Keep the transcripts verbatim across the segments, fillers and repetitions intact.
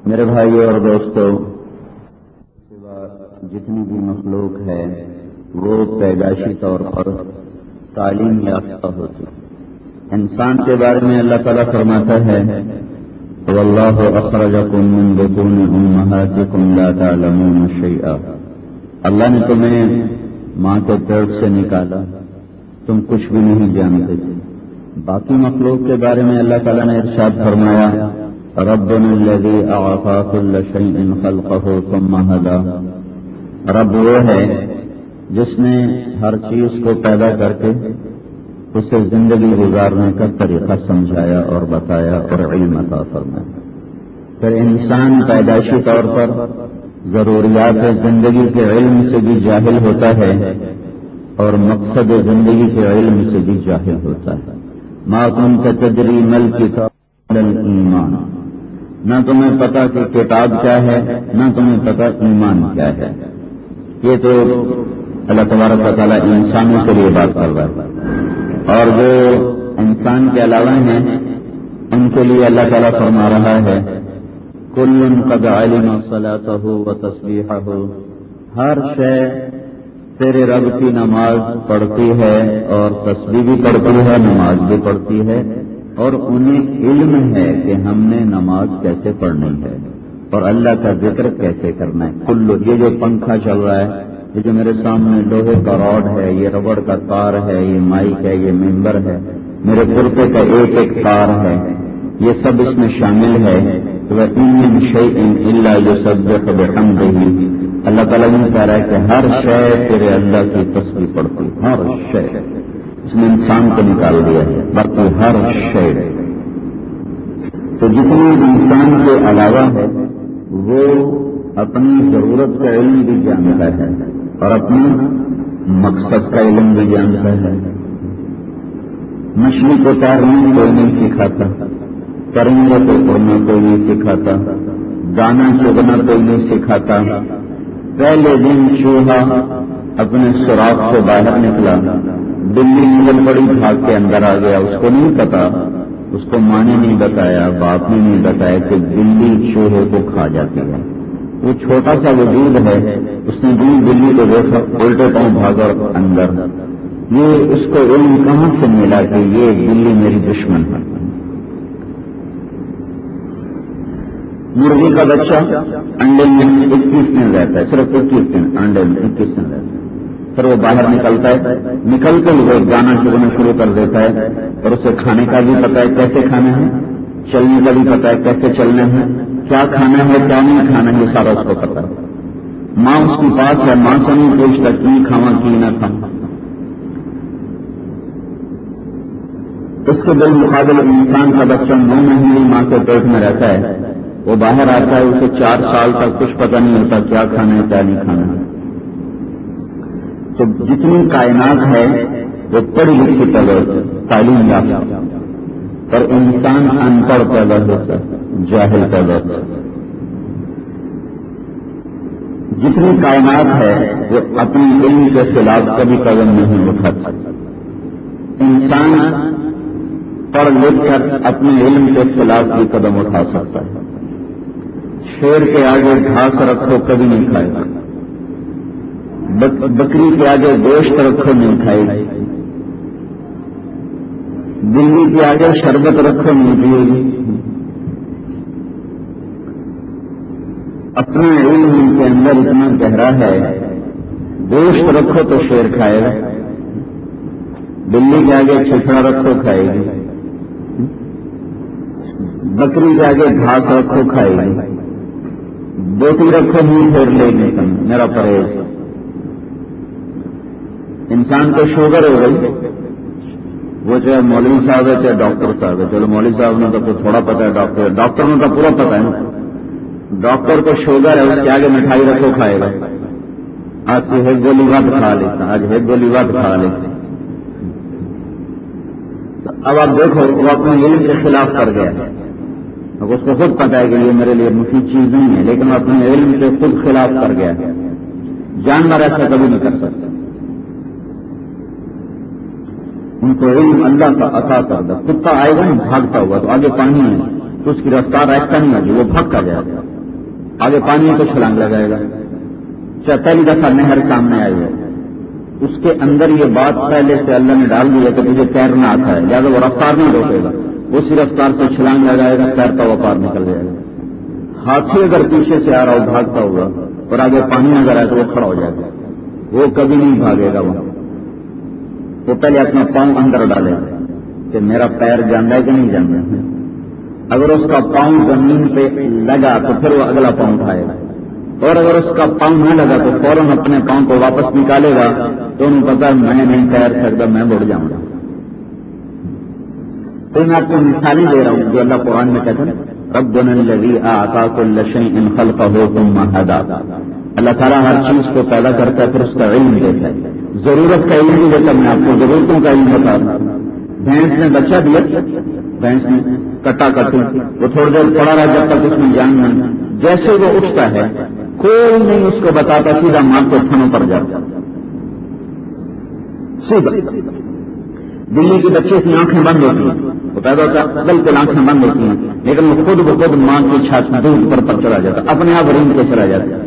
میرے بھائیوں اور دوستوں، سوا جتنی بھی مخلوق ہے وہ پیدائشی طور پر تعلیم یافتہ ہوتی ہے۔ انسان کے بارے میں اللہ تعالیٰ فرماتا ہے واللہ اخرجکم من بطون امہاتکم لا تعلمون شیئا، اللہ نے تمہیں ماں کے پیٹ سے نکالا، تم کچھ بھی نہیں جانتے تھے۔ باقی مخلوق کے بارے میں اللہ تعالیٰ نے ارشاد فرمایا ربنا الذی اعطى كل شیء خلقه ثم هدى، رب وہ ہے جس نے ہر چیز کو پیدا کر کے اسے زندگی گزارنے کا طریقہ سمجھایا اور بتایا اور علم عطا فرمایا۔ پھر انسان پیدائشی طور پر ضروریات زندگی کے علم سے بھی جاہل ہوتا ہے اور مقصد زندگی کے علم سے بھی جاہل ہوتا ہے۔ ما كنت تدری ما الکتاب ولا الایمان، نہ تمہیں پتا کہ کتاب کیا ہے، نہ تمہیں پتا ایمان کیا ہے۔ یہ تو اللہ تبارک و تعالیٰ انسانوں کے لیے بات کر رہا ہے، اور جو انسان کے علاوہ ہیں ان کے لیے اللہ تعالیٰ فرما رہا ہے کل قد علم صلاته وتسبیحه، ہر شے تیرے رب کی نماز پڑھتی ہے اور تسبیح بھی پڑھتی ہے، نماز بھی پڑھتی ہے، اور انہیں علم ہے کہ ہم نے نماز کیسے پڑھنی ہے اور اللہ کا ذکر کیسے کرنا ہے۔ کل یہ جو پنکھا چل رہا ہے، یہ جو میرے سامنے لوہے کا راڈ ہے، یہ ربڑ کا تار ہے، یہ مائک ہے، یہ ممبر ہے، میرے کرتے کا ایک ایک تار ہے، یہ سب اس میں شامل ہے۔ وَإِن مِّن شَيْءٍ إِلَّا يُسَبِّحُ بِحَمْدِهِ، اللہ تعالیٰ یہ کہہ رہا ہے کہ ہر شے تیرے اللہ کی تسبیح پڑھتی، ہر شے، اس نے انسان کو نکال دیا ہے، باقی ہر شے۔ تو جتنے انسان کے علاوہ ہے وہ اپنی ضرورت کا علم بھی جانتا ہے اور اپنے مقصد کا علم بھی جانتا ہے۔ مچھلی کو تیرنا کوئی نہیں سکھاتا، پرندے کو اڑنا کوئی نہیں سکھاتا، دانا چگنا کوئی نہیں سکھاتا۔ پہلے دن چوہا اپنے سوراخ سے باہر نکلا، بلی نکل پڑی، بھاگ کے اندر آ گیا، اس کو نہیں پتا، اس کو ماں نے نہیں بتایا، باپ نے نہیں بتایا کہ بلی چوہے کو کھا جاتی ہے۔ وہ چھوٹا سا وجود ہے، اس نے بھی بلی کو دیکھا، الٹے پاؤں بھاگا اندر۔ یہ اس کو علم کہاں سے ملا کہ یہ بلی میری دشمن ہے؟ مرغی کا بچہ انڈے میں اکیس دن رہتا ہے، صرف اکیس دن انڈے میں اکیس دن رہتا ہے، پھر وہ باہر نکلتا ہے، نکل کے وہ دانا چگنا شروع کر دیتا ہے، اور اسے کھانے کا بھی پتا ہے کیسے کھانا ہے، چلنے کا بھی پتا ہے کیسے چلنا ہے، کیا کھانا ہے کیا نہیں کھانا ہے، یہ سارا اس کو پتا ہے۔ ماں اس کے پاس ہے، ماں سے نہیں پوچھتا کی کھاواں کی نہ کھاواں۔ اس کے بالمقابل انسان کا بچہ نو مہینے ماں کے پیٹ میں رہتا ہے، وہ باہر آتا ہے، اسے چار سال تک کچھ پتہ نہیں ہوتا کیا کھانا ہے کیا نہیں کھانا ہے۔ تو جتنی کائنات ہے وہ پڑھی لکھی پیدا ہوتی ہے، تعلیم یافتہ، پر انسان ان پڑھ پیدا ہوتا ہے، جاہل پیدا ہوتا ہے۔ جتنی کائنات ہے وہ اپنی علم کے خلاف کبھی قدم نہیں اٹھاتا۔ انسان پڑھ لکھ کر اپنے علم کے خلاف بھی قدم اٹھا سکتا ہے۔ شیر کے آگے گھاس رکھو کبھی نہیں کھائے گا، بکری کے آگے گوشت رکھو نہیں کھائے گی، بلی کے آگے شربت رکھو نہیں پیے گی۔ اپنا علم ان کے اندر اتنا گہرا ہے، گوشت رکھو تو شیر کھائے گا، بلی کے آگے چھچڑا رکھو کھائے گی، بکری کے آگے گھاس رکھو کھائے گی، بوٹی رکھو نہیں پھیر لے گی، میرا پرہیز۔ انسان کو شوگر ہو گئی، وہ چاہے مولوی صاحب ہے چاہے ڈاکٹر صاحب ہے، چلو مولوی صاحب نے تو تھوڑا پتا ہے، ڈاکٹر ڈاکٹر نے تو پورا پتا ہے۔ ڈاکٹر کو شوگر ہے، اس کے آگے مٹھائی رکھو کھائے گا، آج سے ایک گولی بات کھا لیتا، آج ایک گولی بات کھا لیتا۔ اب آپ دیکھو وہ اپنے علم کے خلاف کر گیا، اب اس کو خود پتا ہے کہ یہ میرے لیے مفید چیز نہیں ہے، لیکن اپنے علم کے خود خلاف کر گیا۔ جانور ایسا کبھی نہیں کر سکتا، ان کو علم اللہ کا عطا کر دے۔ کتا آئے گا نا بھاگتا ہوا تو آگے پانی ہے تو اس کی رفتار ایسا نہیں ہوگی، وہ بھاگ کر جائے گا، آگے پانی تو چھلانگ لگائے گا، چاہے پہلی دفعہ نہر سامنے آئی ہے، اس کے اندر یہ بات پہلے سے اللہ نے ڈال دی ہے کہ تجھے تیرنا آتا ہے، لہٰذا وہ رفتار نہیں روکے گا، اسی رفتار سے چھلانگ لگائے گا، تیرتا ہوا پار نکل جائے گا۔ ہاتھی اگر پیچھے سے آ رہا ہو بھاگتا ہوگا اور آگے پانی نظر آئے تو وہ کھڑا ہو جائے گا، وہ کبھی نہیں بھاگے گا، وہ پہلے اپنا پاؤں اندر ڈالے گا کہ میرا پیر جانا ہے کہ نہیں جانا ہے۔ اگر اس کا پاؤں زمین پہ لگا تو پھر وہ اگلا پاؤں اٹھائے گا، اور اگر اس کا پاؤں نہ لگا تو فوراً اپنے پاؤں کو واپس نکالے گا، تو انہیں پتا میں نہیں تیر سکتا، میں بڑھ جاؤں گا۔ تو میں آپ کو مثالیں دے رہا ہوں جو اللہ قرآن میں کہتا ہے ربنا الذی اعطى كل شيء خلقه ثم هدى۔ اللہ تعالیٰ ہر چیز کو پیدا کرتا ہے پھر اس کا علم دیتا ہے، ضرورت کا علم نہیں دیتا، میں آپ کو ضرورتوں کا علم بتا رہا ہوں۔ بھینس نے بچہ دیا، بھینس نے کٹا کٹی، وہ تھوڑی دیر پڑا رہا جب تک اس میں جان نہیں، جیسے وہ اٹھتا ہے کوئی نہیں اس کو بتاتا، سیدھا ماں کے تھنوں پر جاتا سیدھا۔ بلی کی بچے کی آنکھیں بند ہوتی ہیں، وہ پیدا ہوتا ہے بالکل آنکھیں بند ہوتی ہیں، لیکن وہ خود بخود ماں کی چھات دودھ پر پر چلا جاتا، اپنے آپ رینگ کے چلا جاتا۔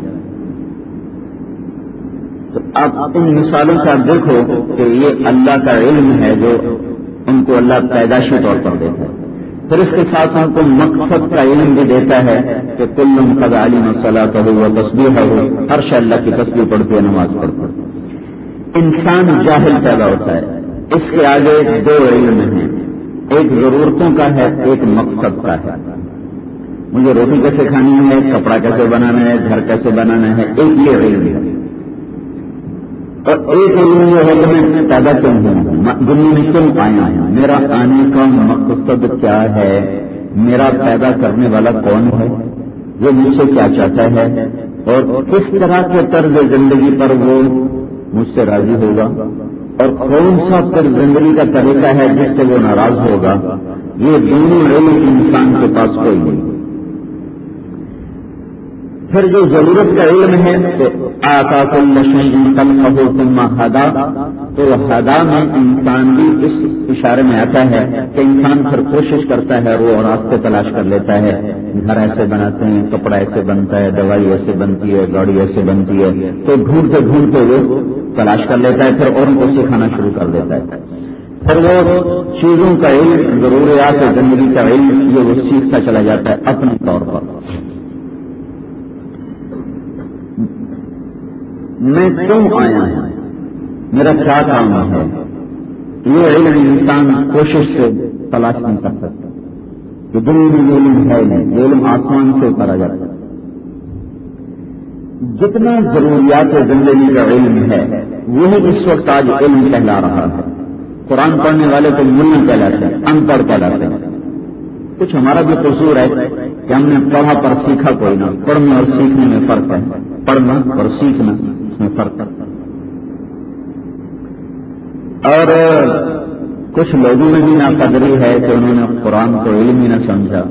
تو اب ان مثالوں سے آپ دیکھو کہ یہ اللہ کا علم ہے جو ان کو اللہ پیدائشی طور پر دیتا ہے، پھر اس کے ساتھ ان کو مقصد کا علم بھی دیتا ہے کہ کل قد علم صلاتہ و تسبیحہ، ہر شے اللہ کی تسبیح پڑھتی ہے، نماز پڑھتا ہے۔ انسان جاہل پیدا ہوتا ہے، اس کے آگے دو علم ہیں، ایک ضرورتوں کا ہے، ایک مقصد کا ہے۔ مجھے روٹی کیسے کھانی ہے، کپڑا کیسے بنانا ہے، گھر کیسے بنانا ہے، ایک یہ علم ہے، اور ایک علم یہ ہے کہ میں پیدا کیوں ہوں، دنیا میں کیوں آیا ہوں، میرا آنے کا مقصد کیا ہے، میرا پیدا کرنے والا کون ہے، وہ مجھ سے کیا چاہتا ہے، اور کس طرح کے طرز زندگی پر وہ مجھ سے راضی ہوگا، اور کون سا طرز زندگی کا طریقہ ہے جس سے وہ ناراض ہوگا۔ یہ دونوں علم انسان کے پاس کوئی نہیں۔ پھر جو ضرورت کا علم ہے تو آتا کل شیء خلقہ ثم ہدی، تو ہدا میں انسان بھی اس اشارے میں آتا ہے کہ انسان پھر کوشش کرتا ہے، وہ راستے تلاش کر لیتا ہے، گھر ایسے بناتے ہیں، کپڑا ایسے بنتا ہے، دوائی ایسے بنتی ہے، گاڑی ایسے بنتی ہے، تو ڈھونڈتے ڈھونڈتے وہ تلاش کر لیتا ہے، پھر اوروں کو سکھانا شروع کر دیتا ہے، پھر وہ چیزوں کا علم، ضروریات زندگی کا علم، یہ وہ سیکھتا چلا جاتا ہے اپنے طور پر۔ میں کیوں آیا ہوں، میرا کیا کام ہے، یہ علم انسان کوشش سے تلاش نہیں کر سکتا، کہ دنیا میں علم ہے نہیں، یہ علم آسمان سے اتارا جاتا ہے۔ جتنا ضروریات زندگی کا علم ہے وہی اس وقت آج علم کہلا رہا ہے۔ قرآن پڑھنے والے تو ملا کہلاتے ہیں، ان پڑھ کہلاتے ہیں۔ کچھ ہمارا بھی قصور ہے کہ ہم نے پڑھا پر سیکھا کوئی نہ، پڑھنے اور سیکھنے میں فرق ہے، پڑھنا اور سیکھنا اس میں فرق ہے۔ اور کچھ لوگوں میں بھی ناقدری ہے کہ انہوں نے قرآن کو علم ہی نہ سمجھا۔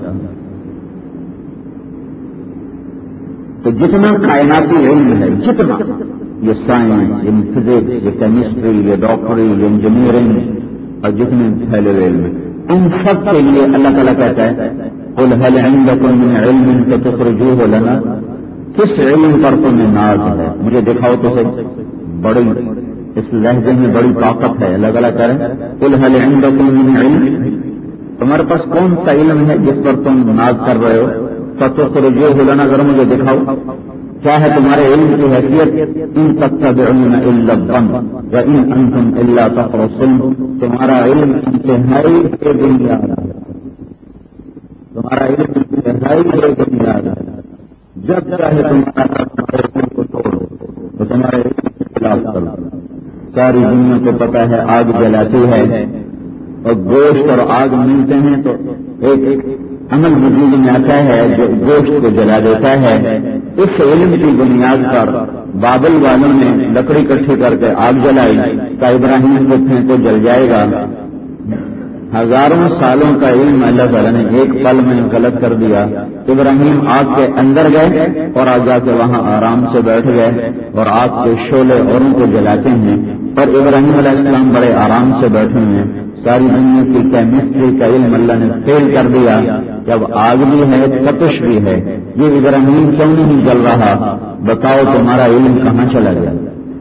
تو جتنا کائناتی علم ہے، جتنا یہ سائنس، یہ فزکس، یہ کیمسٹری، یہ ڈاکٹری، یہ انجینئرنگ، اور جتنے پھیلے ہوئے علم، ان سب کے لیے اللہ تعالیٰ کہتا ہے قل هل عندكم من علم فتخرجوه لنا، کس علم پر تمہیں ناز ہے، مجھے دکھاؤ تو صحیح۔ بڑی اس لہجے میں بڑی طاقت ہے، اللہ تعالیٰ کہہ رہے ہیں قل هل عندكم من علم، تمہارے پاس کون سا علم ہے جس پر تم ناز کر رہے ہو، فتخرجوه لنا، ذرا مجھے دکھاؤ کیا ہے تمہارے علم کی حیثیت۔ ان تتبعون الا الظن وان انتم الا تخرصون، تمہارا علم انتہائی بے بنیاد ہے، تمہارا علم انتہائی بے بنیاد ہے، جب چاہے تمہارا تمہارے علم کو توڑو تو تمہارے علم کے خلاف کرو۔ ساری دنیا کو پتا ہے آگ جلاتی ہے اور گوشت اور آگ ملتے ہیں تو ایک ایک عمل وجود میں آتا ہے جو گوشت کو جلا دیتا ہے۔ اس علم کی بنیاد پر بابل والوں نے لکڑی اکٹھی کر کے آگ جلائی، کا ابراہیم کو پھینکو جل جائے گا۔ ہزاروں سالوں کا علم اللہ تعالیٰ نے ایک پل میں غلط کر دیا۔ ابراہیم آگ کے اندر گئے اور آگ جا کے وہاں آرام سے بیٹھ گئے اور آگ کے شعلے اوروں کو جلاتے ہیں، اور ابراہیم علیہ السلام بڑے آرام سے بیٹھے ہیں۔ ساری دنیا کی کیمسٹری کا علم اللہ نے فیل کر دیا، جب آگ بھی ہے تپش بھی ہے، یہ ابراہیم کیوں نہیں جل رہا؟ بتاؤ تمہارا علم کہاں چلا گیا؟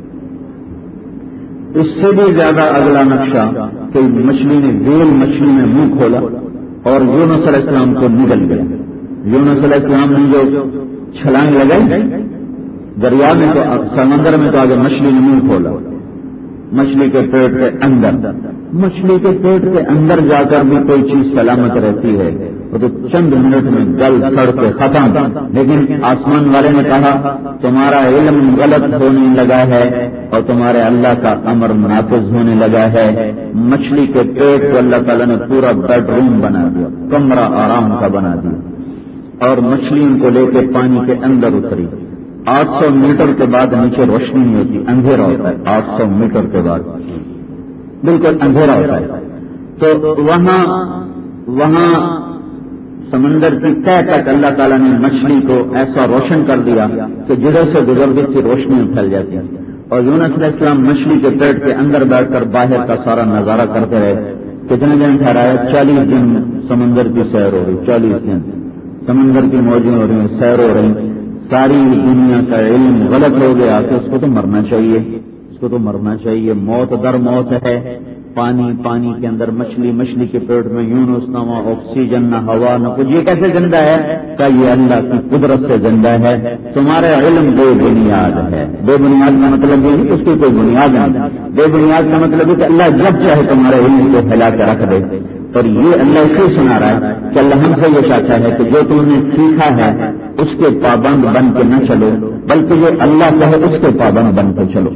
اس سے بھی زیادہ اگلا نقشہ کہ مچھلی نے ویل مچھلی میں منہ کھولا اور یونس علیہ السلام کو نگل گیا. یونس علیہ السلام نے جو چھلانگ لگائی دریا میں تو سمندر میں تو آگے مچھلی نے منہ کھولا مچھلی کے پیٹ کے اندر. مچھلی کے پیٹ کے اندر جا کر بھی کوئی چیز سلامت رہتی ہے وہ تو چند منٹ میں گل سڑ کے ختم. لیکن آسمان والے نے کہا تمہارا علم غلط ہونے لگا ہے اور تمہارے اللہ کا امر نافذ ہونے لگا ہے. مچھلی کے پیٹ کو اللہ تعالیٰ نے پورا بیڈ روم بنا دیا, کمرہ آرام کا بنا دیا, اور مچھلی ان کو لے کے پانی کے اندر اتری. آٹھ سو میٹر کے بعد نیچے روشنی نہیں ہوتی, اندھیرا ہوتا ہے. آٹھ سو میٹر کے بعد بالکل اندھیرا ہوتا ہے. تو وہاں وہاں سمندر کی تہ تک اللہ تعالیٰ نے مچھلی کو ایسا روشن کر دیا کہ جڑے سے گزرتی تھی روشنی پھیل جاتی ہے. اور یونس علیہ السلام مچھلی کے پیٹ کے اندر بیٹھ کر باہر کا سارا نظارہ کرتے رہے. کتنے دن ٹھہرایا؟ چالیس دن سمندر کی سیر ہو رہی, چالیس دن سمندر کی موجیں ہو رہی ہیں, سیر ہو رہی. ساری دنیا کا علم غلط ہو گیا کہ اس کو تو مرنا چاہیے, اس کو تو مرنا چاہیے. موت در موت ہے. پانی پانی کے اندر مچھلی, مچھلی کے پیٹ میں یونس نہ وہاں آکسیجن نہ ہوا نہ کچھ. یہ کیسے زندہ ہے؟ کہ یہ اللہ کی قدرت سے زندہ ہے. تمہارا علم بے بنیاد ہے. بے بنیاد کا مطلب یہ نہیں کہ اس کی کوئی بنیاد نہیں. بے بنیاد کا مطلب ہے کہ اللہ جب چاہے تمہارے علم کو پھیلا کے رکھ دے. اور یہ اللہ اس لیے سنا رہا ہے کہ اللہ ہم سے یہ چاہتا ہے کہ جو تم نے سیکھا ہے اس کے پابند بن کے نہ چلو, بلکہ جو اللہ چاہے اس کے پابند بن کے چلو.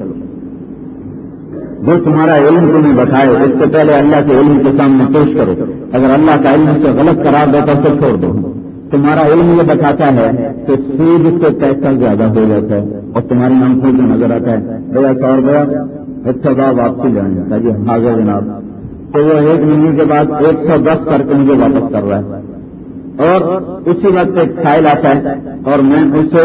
جو تمہارا علم تمہیں بتائے اس سے پہلے اللہ کے علم کے سامنے پیش کرو. اگر اللہ کا علم سے غلط قرار دیتا تو چھوڑ دو. تمہارا علم یہ بتاتا ہے کہ سود سے پیسہ زیادہ ہو جاتا ہے اور تمہاری آنکھوں کو نظر آتا ہے بھیا سو روپیہ ایک سو دس واپسی جانے کا یہ حاضر جناب, تو وہ ایک مہینے کے بعد ایک سو دس کر کے مجھے واپس کر رہا ہے. اور اسی وقت ایک فائل آتا ہے اور میں اسے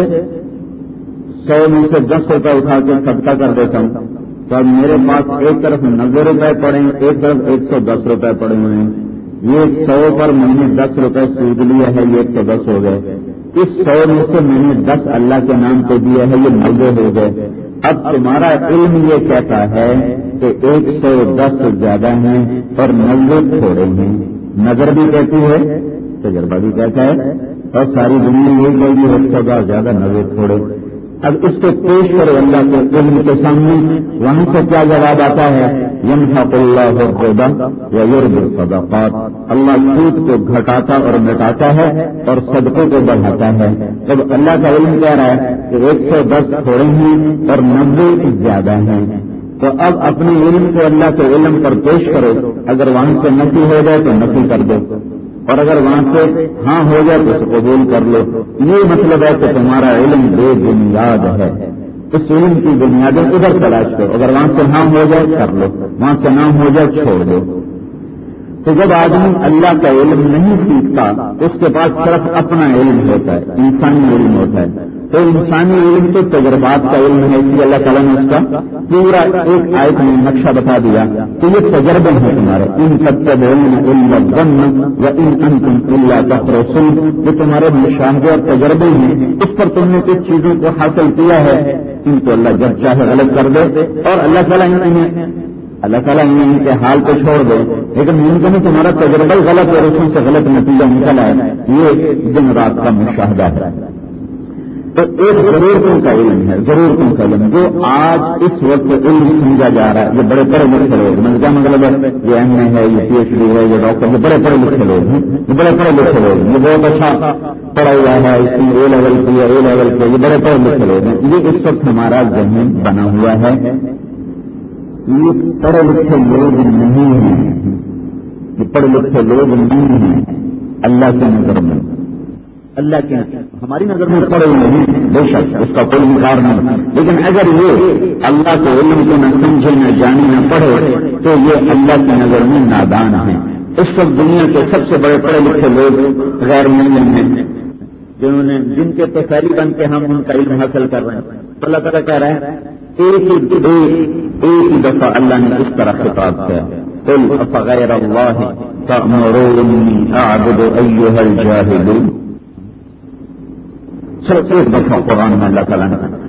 سو میں سے دس روپے اٹھا کے صدقہ کر دیتا ہوں. تو اب میرے پاس ایک طرف نبے روپے پڑے ہیں, ایک طرف ایک سو دس روپے پڑے ہوئے ہیں. یہ سو پر میں نے دس روپے سود لیا ہے, یہ ایک سو دس ہو گئے. اس سو میں سے میں نے دس اللہ کے نام پہ دیا ہے, یہ نبے ہو گئے. اب تمہارا علم یہ کہتا ہے کہ ایک سو دس زیادہ ہیں اور نبے تھوڑے ہیں. نظر بھی کہتی ہے, تجربہ بھی کہتا ہے, اور ساری دنیا یہی کہے گی ایک سو دس زیادہ نبے تھوڑے. اب اس کو پیش کرو اللہ کے علم کے سامنے. وہاں سے کیا جواب آتا ہے؟ یمحق اللہ الربا ویربی الصدقات. اللہ سود کو گھٹاتا اور مٹاتا ہے اور صدقوں کو بڑھاتا ہے. جب اللہ کا علم کہہ رہا ہے کہ ایک سو دس تھوڑے ہیں اور نبے زیادہ ہیں, تو اب اپنے علم کو اللہ کے علم پر پیش کرو. اگر وہاں سے نفی ہو جائے تو نفی کر دو, اور اگر وہاں سے ہاں ہو جائے تو اسے قبول کر لو. یہ مطلب ہے کہ تمہارا علم بے بنیاد ہے. اس علم کی بنیادیں ادھر تلاش کرو. اگر وہاں سے ہاں ہو جائے کر لو, وہاں سے نہ ہو جائے چھوڑ دو. تو جب آدمی اللہ کا علم نہیں سیکھتا اس کے پاس صرف اپنا علم ہوتا ہے, انسانی علم ہوتا ہے. تو انسانی علم تو تجربات کا علم ہے, اس لیے اللہ تعالیٰ نے اس کا پورا ایک آیت میں نقشہ بتا دیا کہ یہ تجربے ہیں تمہارے. ان تتبعون الا الظن وان انتم الا تخرصون. یہ تمہارے مشاہدے اور تجربے ہیں, اس پر تم نے کچھ چیزوں کو حاصل کیا ہے. ان کو اللہ جب چاہے غلط کر دے اور اللہ تعالیٰ انہیں اللہ تعالیٰ انہیں ان کے حال کو چھوڑ دے. لیکن ممکن ہے تمہارا تجربہ غلط اور اس میں سے غلط نتیجہ نکل آئے. یہ دن رات کا مشاہدہ ہے. تو ایک ضرورتوں کا علم ہے, ضرورتوں کا علم جو آج اس وقت علم سمجھا جا رہا ہے. یہ بڑے پڑھے لکھے لوگ, میں کیا مطلب ہے, یہ ایم اے ہے, یہ پی ایچ ڈی ہے, یہ ڈاکٹر, یہ بڑے پڑھے لکھے لوگ ہیں. یہ بڑے پڑھے لکھے لوگ ہیں, یہ بہت اچھا پڑھا ہوا ہے, اس میں اے لیول کیا, اے لیول کیا, یہ بڑے پڑھے لکھے لوگ ہیں. یہ اس وقت ہمارا ذہن بنا ہوا ہے. یہ پڑھے لکھے لوگ نہیں ہیں, یہ پڑھے لکھے لوگ نہیں ہیں اللہ کی نظر میں. اللہ کے ہماری نظر میں پڑے ہوئے ہیں بے شک, اس کا کوئی انکار نہیں. لیکن اگر یہ اللہ کے علم کو نہ سمجھے, نہ جانے, نہ پڑھے تو یہ اللہ کی نظر میں نادان ہیں. اس وقت دنیا کے سب سے بڑے پڑھے لکھے لوگ غیر مسلم ہیں, جنہوں نے جن کے تفیری بن کے ہم ان کا علم حاصل کر رہے ہیں. تو اللہ تعالیٰ کہہ رہا ہے ایک ہی ایک ہی دفعہ اللہ نے اس طرح خطاب کیا, قل افغیر اللہ تأمرونی اعبد ایھا الجاہلون. صرف ایک دفعہ قرآن میں اللہ تعالیٰ نے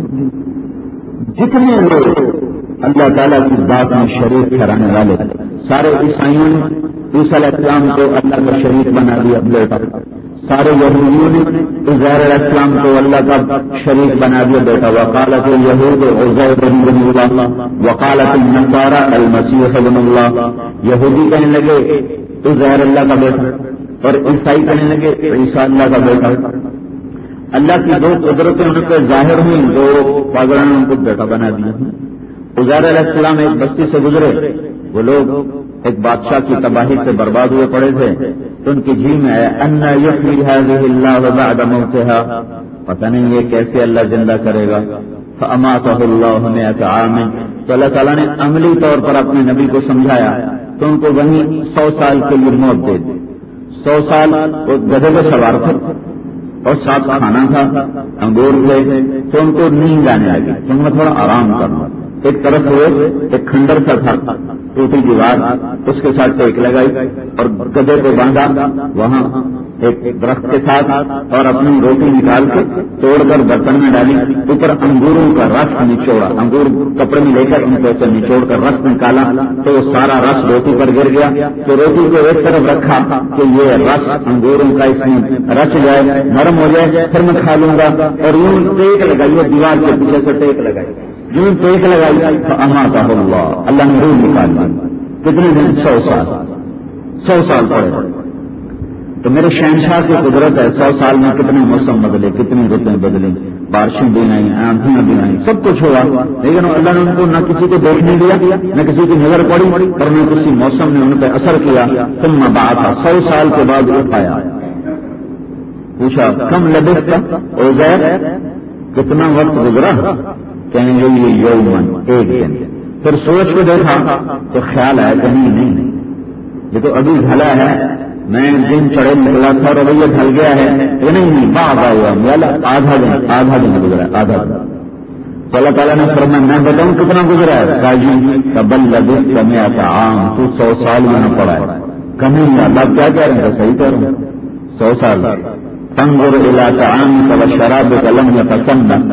جتنے لوگ اللہ تعالیٰ کی ذات میں شریک ٹھہرانے والے سارے عیسائیوں نے عیسیٰ علیہ السلام کو اللہ کا شریک بنا دیا بیٹا، سارے یہودیوں نے عزیر علیہ السلام کو اللہ کا شریک بنا دیا بیٹا، وقالت الیہود عزیر بن اللہ وقالت النصارى المسیح ابن اللہ، یہودی کہنے لگے عزیر اللہ کا بیٹا اور عیسائی کہنے لگے عیسیٰ اللہ کا بیٹا۔ اللہ کی دو قدرتیں ان پہ ظاہر ہوئی، دو پاگلوں نے ان کو بیٹا بنا دیا۔ عزیر علیہ السلام ایک بستی سے گزرے، وہ لوگ ایک بادشاہ کی تباہی سے برباد ہوئے پڑے تھے، تو ان کی جی میں آیا ان یحیی هذه اللہ بعد موتها، پتہ نہیں یہ کیسے اللہ زندہ کرے گا۔ فاماته اللہ مئة عام، تو اللہ تعالیٰ نے عملی طور پر اپنے نبی کو سمجھایا تو ان کو وہیں سو سال کے لیے موت دے دی۔ سو سال وہ گدھے پہ سوار تھے اور ساتھ کھانا تھا، انگور تھے، تو ان کو نیند آنے لگی، تو ان میں تھوڑا آرام کرنا۔ ایک طرف ہوئے ایک کھنڈر سا تھا، ٹوٹی دیوار، اس کے ساتھ ٹیک لگائی اور گدھے کو باندھا وہاں ایک درخت کے ساتھ، اور اپنی روٹی نکال کے توڑ کر برتن میں ڈالی، اوپر انگوروں کا رس نچوڑا، انگور کپڑے میں لے کر ان کو نچوڑ کر رس نکالا تو وہ سارا رس روٹی پر گر گیا، تو روٹی کو ایک طرف رکھا کہ یہ رس انگوروں کا اس میں رچ جائے، نرم ہو جائے، پھر میں کھا لوں گا، اور یوں ٹیک لگائی، وہ دیوار کے پیچھے سے ٹیک لگائی، یوں ٹیک لگائی فاماتہ اللہ، اللہ نے روح نکال دی۔ کتنے دن؟ سو سال، سو سال پڑے۔ تو میرے شہنشاہ کی قدرت ہے، سو سال میں کتنے موسم بدلے، کتنی رتیں بدلیں، بارشیں بھی آئیں، آندھیاں بھی آئیں، سب کچھ ہوا، لیکن اللہ نے ان کو نہ کسی کو دیکھنے دیا، نہ کسی کی نظر پڑی، اور نہ کسی موسم نے ان پہ اثر کیا۔ ثم بعث، سو سال کے بعد اٹھایا، پوچھا کم لبثت عزیر، کتنا وقت گزرا؟ کہیں گے یہ یومن، ایک دن۔ پھر سوچ کو دیکھا تو خیال آیا کہ نہیں نہیں، یہ تو ابھی ڈھلا ہے، میں دن چڑھے نکلا تھا اور ابھی یہ ڈھل گیا ہے، یہ نہیں نہیں بعض آیا، آدھا دن، آدھا دن گزرا، آدھا دن۔ تو اللہ تعالیٰ نے فرمایا میں بتاؤں کتنا گزرا ہے؟ کاجی بل لبثت مئة عام، تو سو سال یہاں پڑا ہے۔ کمی اللہ کیا کہہ رہے ہیں؟ صحیح کہہ رہے ہیں، سو سال۔ تنظر الى طعامك وشرابك لم يتسنى،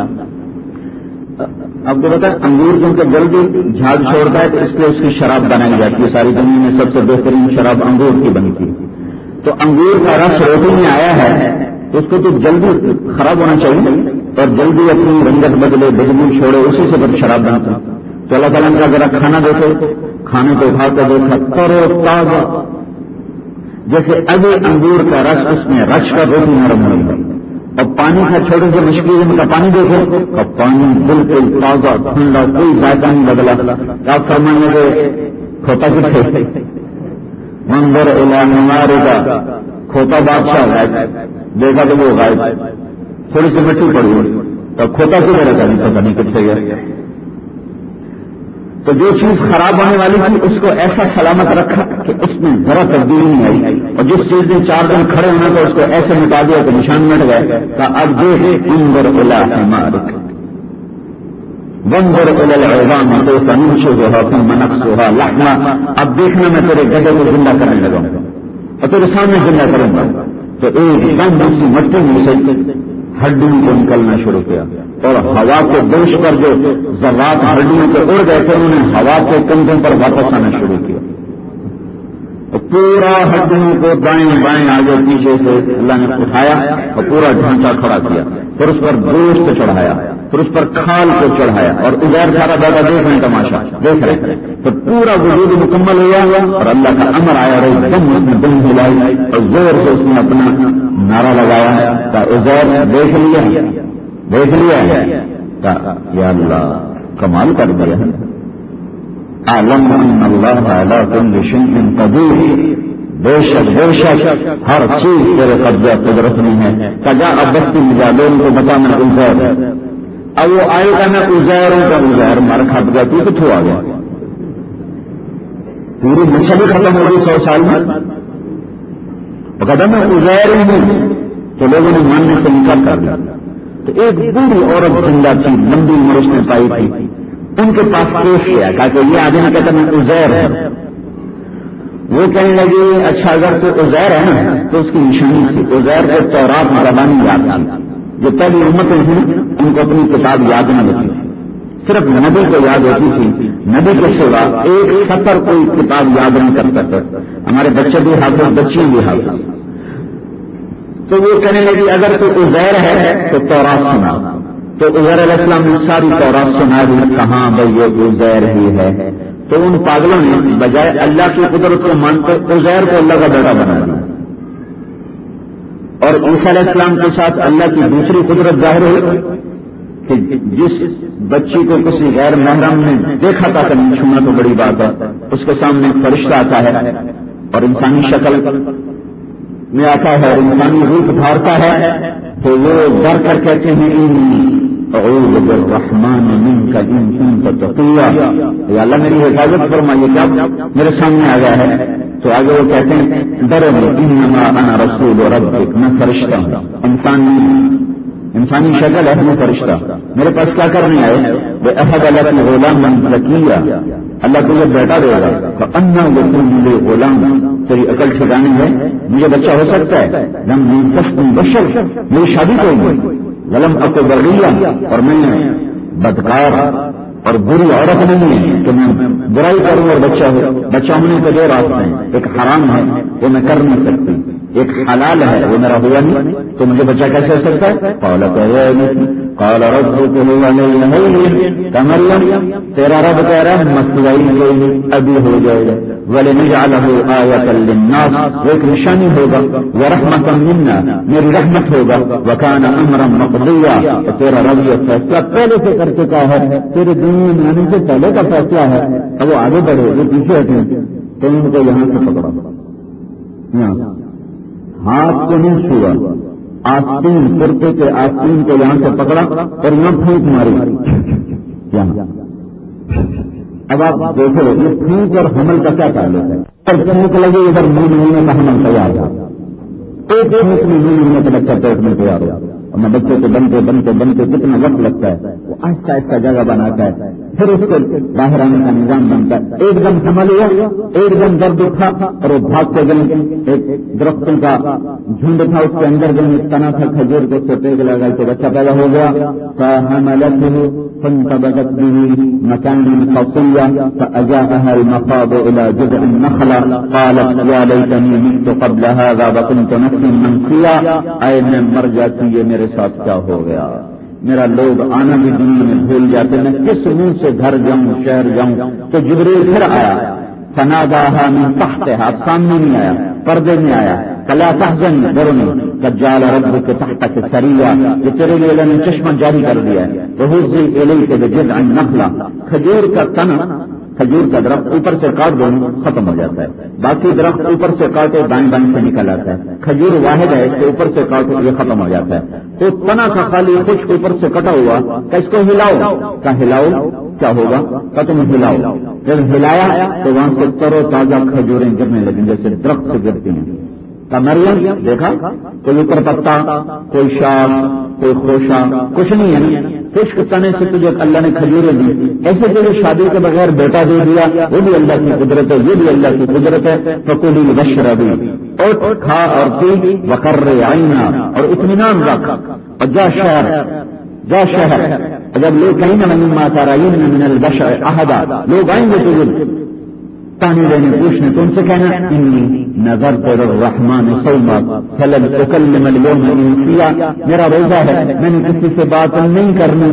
اب کو بتا انگور جو کہ جلدی جھاگ چھوڑتا ہے تو اس لیے اس کی شراب بنائی جاتی ہے، ساری دنیا میں سب سے بہترین شراب انگور کی بنتی ہے۔ تو انگور کا رس روٹی میں آیا ہے تو اس کو تو جلدی خراب ہونا چاہیے اور جلدی اپنی رنگت بدلے، بدبو چھوڑے، اسی سے پھر شراب بنتا۔ تو اللہ تعالیٰ نے ذرا کھانا دیکھو، کھانے کو اٹھا کر دیکھا تر و تازہ، جیسے ابھی انگور کا رس اس میں رچ کر روٹی نرم ہوئی ہے، اور پانی کا چھوٹے سے مشکل کا پانی دیکھو اور پانی بالکل تازہ ٹھنڈا، کوئی ذائقہ نہیں بدلا۔ آپ فرمانے کے کھوتا کتنے منظر اعلان کا کھوتا بادشاہ غائب، دیکھا تو وہ غائب، تھوڑی سی مٹی پڑی ہوئی، تو کھوتا کی طرح کا نہیں پتا نہیں کتنے گیا۔ تو جو چیز خراب ہونے والی تھی اس کو ایسا سلامت رکھا کہ اس میں ذرا تبدیلی نہیں آئی، اور جس چیز نے چار دن کھڑے ہونا تھا اس کو ایسے مٹا دیا کہ نشان مٹ گئے۔ کہ اب دیکھ انظر الی حمارک وانظر الی العظام کیف ننشزها ثم نکسوها لحما، اب دیکھنا میں تیرے گدھے کو زندہ کرنے لگا ہوں اور تیرے سامنے زندہ کروں گا۔ تو ایک دم اسی مٹی میں سے ہڈیوں کو نکلنا شروع کیا، اور ہوا کو دوش کر جو ذرات ہڈیوں کے اڑ گئے تھے انہوں نے ہوا کے کندھوں پر واپس آنا شروع کیا، تو پورا ہڈیوں کو دائیں بائیں آگے پیچھے سے اللہ نے اٹھایا اور پورا ڈھانچہ کھڑا کیا، پھر اس پر گوشت چڑھایا، پھر اس پر کھال کو چڑھایا، اور ادھر سارا بیٹا دیکھ رہے ہیں، تماشا دیکھ رہے ہیں، تو پورا وجود مکمل ہوا اور اللہ کا امر آیا اور ایک دم اس نے دم ہلائی اور زور سے اس نے اپنا نعرہ لگایا کہ عزیر دیکھ لیا دیکھ لیا یا اللہ کمال کر دیا ہے، اعلم ان اللہ علی کل شیء قدیر، بے شک بے شک ہر چیز تیرے قبضہ قدرت میں ہے۔ کجا اب بستی مجا لوگوں کو بتا میں عزیر ہے، اب وہ آئے گا میں عزیر ہوں کا عزیر مار کھپ گیا، تو کتوں آ گیا؟ پوری نسل ہی ختم ہوگی سو سال میں، اور کہتا میں عزیر ہوں، تو لوگوں نے ماننے سے انکار کر دیا۔ تو ایک بوڑھی عورت زندہ تھی، لمبی عمر اس نے پائی تھی، ان کے پاس پیش کیا، کہا کہ یہ آدمی کہتا میں عزیر ہے۔ وہ کہنے لگے اچھا اگر تو عزیر ہے نا تو اس کی نشانی تھی، عزیر کو تورات میں زبانی یاد تھی، جو پہلی امتیں تھیں ان کو اپنی کتاب یاد نہیں ہوتی تھی، صرف نبی کو یاد ہوتی تھی، نبی کے سوا ایک سطر کوئی کتاب یاد نہیں کر سکتا۔ ہمارے بچے بھی حافظ، بچیاں بھی حافظ۔ تو وہ کہنے لگی اگر تو عزیر ہے تو تورات سنا، تو عزیر علیہ السلام نے ساری تورات سنا دی، کہاں بھائی یہ عزیر ہی ہے۔ تو ان پاگلوں نے بجائے اللہ کی قدرت کو مانتے عزیر کو اللہ کا بیٹا بنا دیا، اور عیسیٰ علیہ السلام کے ساتھ اللہ کی دوسری قدرت ظاہر ہوئی کہ جس بچی کو کسی غیر محرم نے دیکھا تھا کہ نہیں چھونا تو بڑی بات ہے، اس کے سامنے ایک فرشتہ آتا ہے اور انسانی شکل میں آتا ہے اور انسانی روپ دھارتا ہے، تو وہ ڈر کر کہتے ہیں اعوذ بالرحمن منک ان کنت تقیا، یا اللہ میری حفاظت فرمائیے، کیا میرے سامنے آ گیا ہے؟ تو آگے وہ کہتے ہیں ڈرو نہیں، انما انا رسول ربک، میں فرشتہ ہوں، انسان نہیں، انسانی شکل ہے، میں فرشتہ، میرے پاس کیا کرنے آئے؟ وَأَهَبَ لَكَ غُلَامًا زَكِيًّا، اللہ تجھے بیٹا دے گا، فَأَنَّىٰ يَكُونُ لِي غُلَامٌ، تیری عقل ٹھکانے ہے، مجھے بچہ ہو سکتا ہے؟ لم يمسسني بشر، میری شادی تو ہوئی، ولم اکو بغیہ، اور میں بدکار اور بری عورت نہیں ہے کہ میں برائی کروں اور بچہ ہو۔ بچہ ہونے کے دو راستے ہیں، ایک حرام ہے وہ میں کر نہیں سکتی، ایک حلال ہے وہ میرا ہوا نہیں، تو مجھے بچہ کیسے ہو سکتا ہے؟ قال قال ربك هو الهي كمريم، تیرا رب کہہ رہا ہے مسئلہ ابھی ہو جائے گا، وَلِنَجْعَلَهُ آيَةً لِلنَّاسِ، وہ ایک نشانی ہوگا، وَرَحْمَةً مِنَّا، میری رحمت ہوگا، وَكَانَ أَمْرًا مَقْضِيًّا، اور تیرا رب یہ فیصلہ پہلے سے کر چکا ہے، تیرے دنیا میں آنے سے پہلے کا فیصلہ ہے۔ اب وہ آگے بڑھے، وہ پیچھے ہٹے، تو ان کو یہاں سے پکڑا، یہاں ہاتھ کو نہیں چھوا، آستین کرتے کے آستین کو یہاں سے پکڑا اور یہاں پھونک ماری یہاں۔ اب آپ دیکھو یہ پھونک اور حمل کا کیا تعلق ہے؟ اور پھونک لگے ادھر منہ مہینے کا حمل تیار ہو، ایک پھونک میں منہ مہینے کا بچہ پیٹ میں تیار ہو، اور میں بچے کو بنتے بنتے بنتے کتنا وقت لگتا ہے، وہ آہستہ آہستہ جگہ بناتا ہے، پھر اس کو باہر آنے کا نظام بنتا ہے۔ ایک دم حمل ہوا، ایک دم درد اٹھا اور وہ بھاگتے گئے، ایک درختوں کا جھنڈ تھا، اس کے اندر جو تنا تھا کھجور کو ٹیک لگا کے بچہ پیدا ہو گیا۔ فحملته فانتبذت به مكانا قصيا فأجاءها المخاض إلى جذع النخلة قالت يا ليتني مت قبل هذا وكنت نسيا منسيا، اے میں مر جاتی یہ میرے ساتھ کیا ہو گیا، میرا لوگ آنا بھی دنیا میں بھول جاتے، میں کس منہ سے گھر جاؤں شہر جاؤں۔ تو جبریل پھر آیا، فناداها من تحتها، اب سامنے نہیں آیا، پردے میں آیا، فلا تحزن، ڈرو نہیں، قد جعل ربك تحتك سريا، جو تیرے لیے اللہ نے چشمہ جاری کر دیا ہے، وهزي اليك بجذع النخلة، کھجور کا تنا، کھجور کا درخت اوپر سے کاٹ دو ختم ہو جاتا ہے، باقی درخت اوپر سے کاٹو دائیں بائیں سے نکل آتا ہے، کھجور واحد ہے کہ اوپر سے کاٹو یہ ختم ہو جاتا ہے۔ تو تنا کا خالی خشک اوپر سے کٹا ہوا کہ اس کو ہلاؤ، کا ہلاؤ کیا ہوگا؟ کا تم ہلاؤ، جب ہلایا تو وہاں سے ترو تازہ کھجوریں گرنے لگیں جیسے درخت سے گرتی ہیں۔ کا مریم دیکھا کوئی اوپر پتا، کوئی شاخ، کوئی خوشا، کچھ نہیں ہے، خشک تنے سے تجھے اللہ نے کھجوریں دی، ایسے تجھے شادی کے بغیر بیٹا دے دیا، وہ بھی اللہ کی قدرت ہے، یہ بھی اللہ کی قدرت ہے۔ فکلی واشربی، اور کھا اور پی، وقر عینا، اور اطمینان رکھ، اور جا شہر، جا شہر، جب لوگ کہیں نہ مما ترین من البشر احدا، لوگ آئیں گے تجھے پانی دینے پوچھنے، تو ان سے کہنا انی نذرت للرحمن صوما فلن اکلم اليوم انسیا، میرا روزہ ہے میں نے کسی سے بات نہیں کرنی۔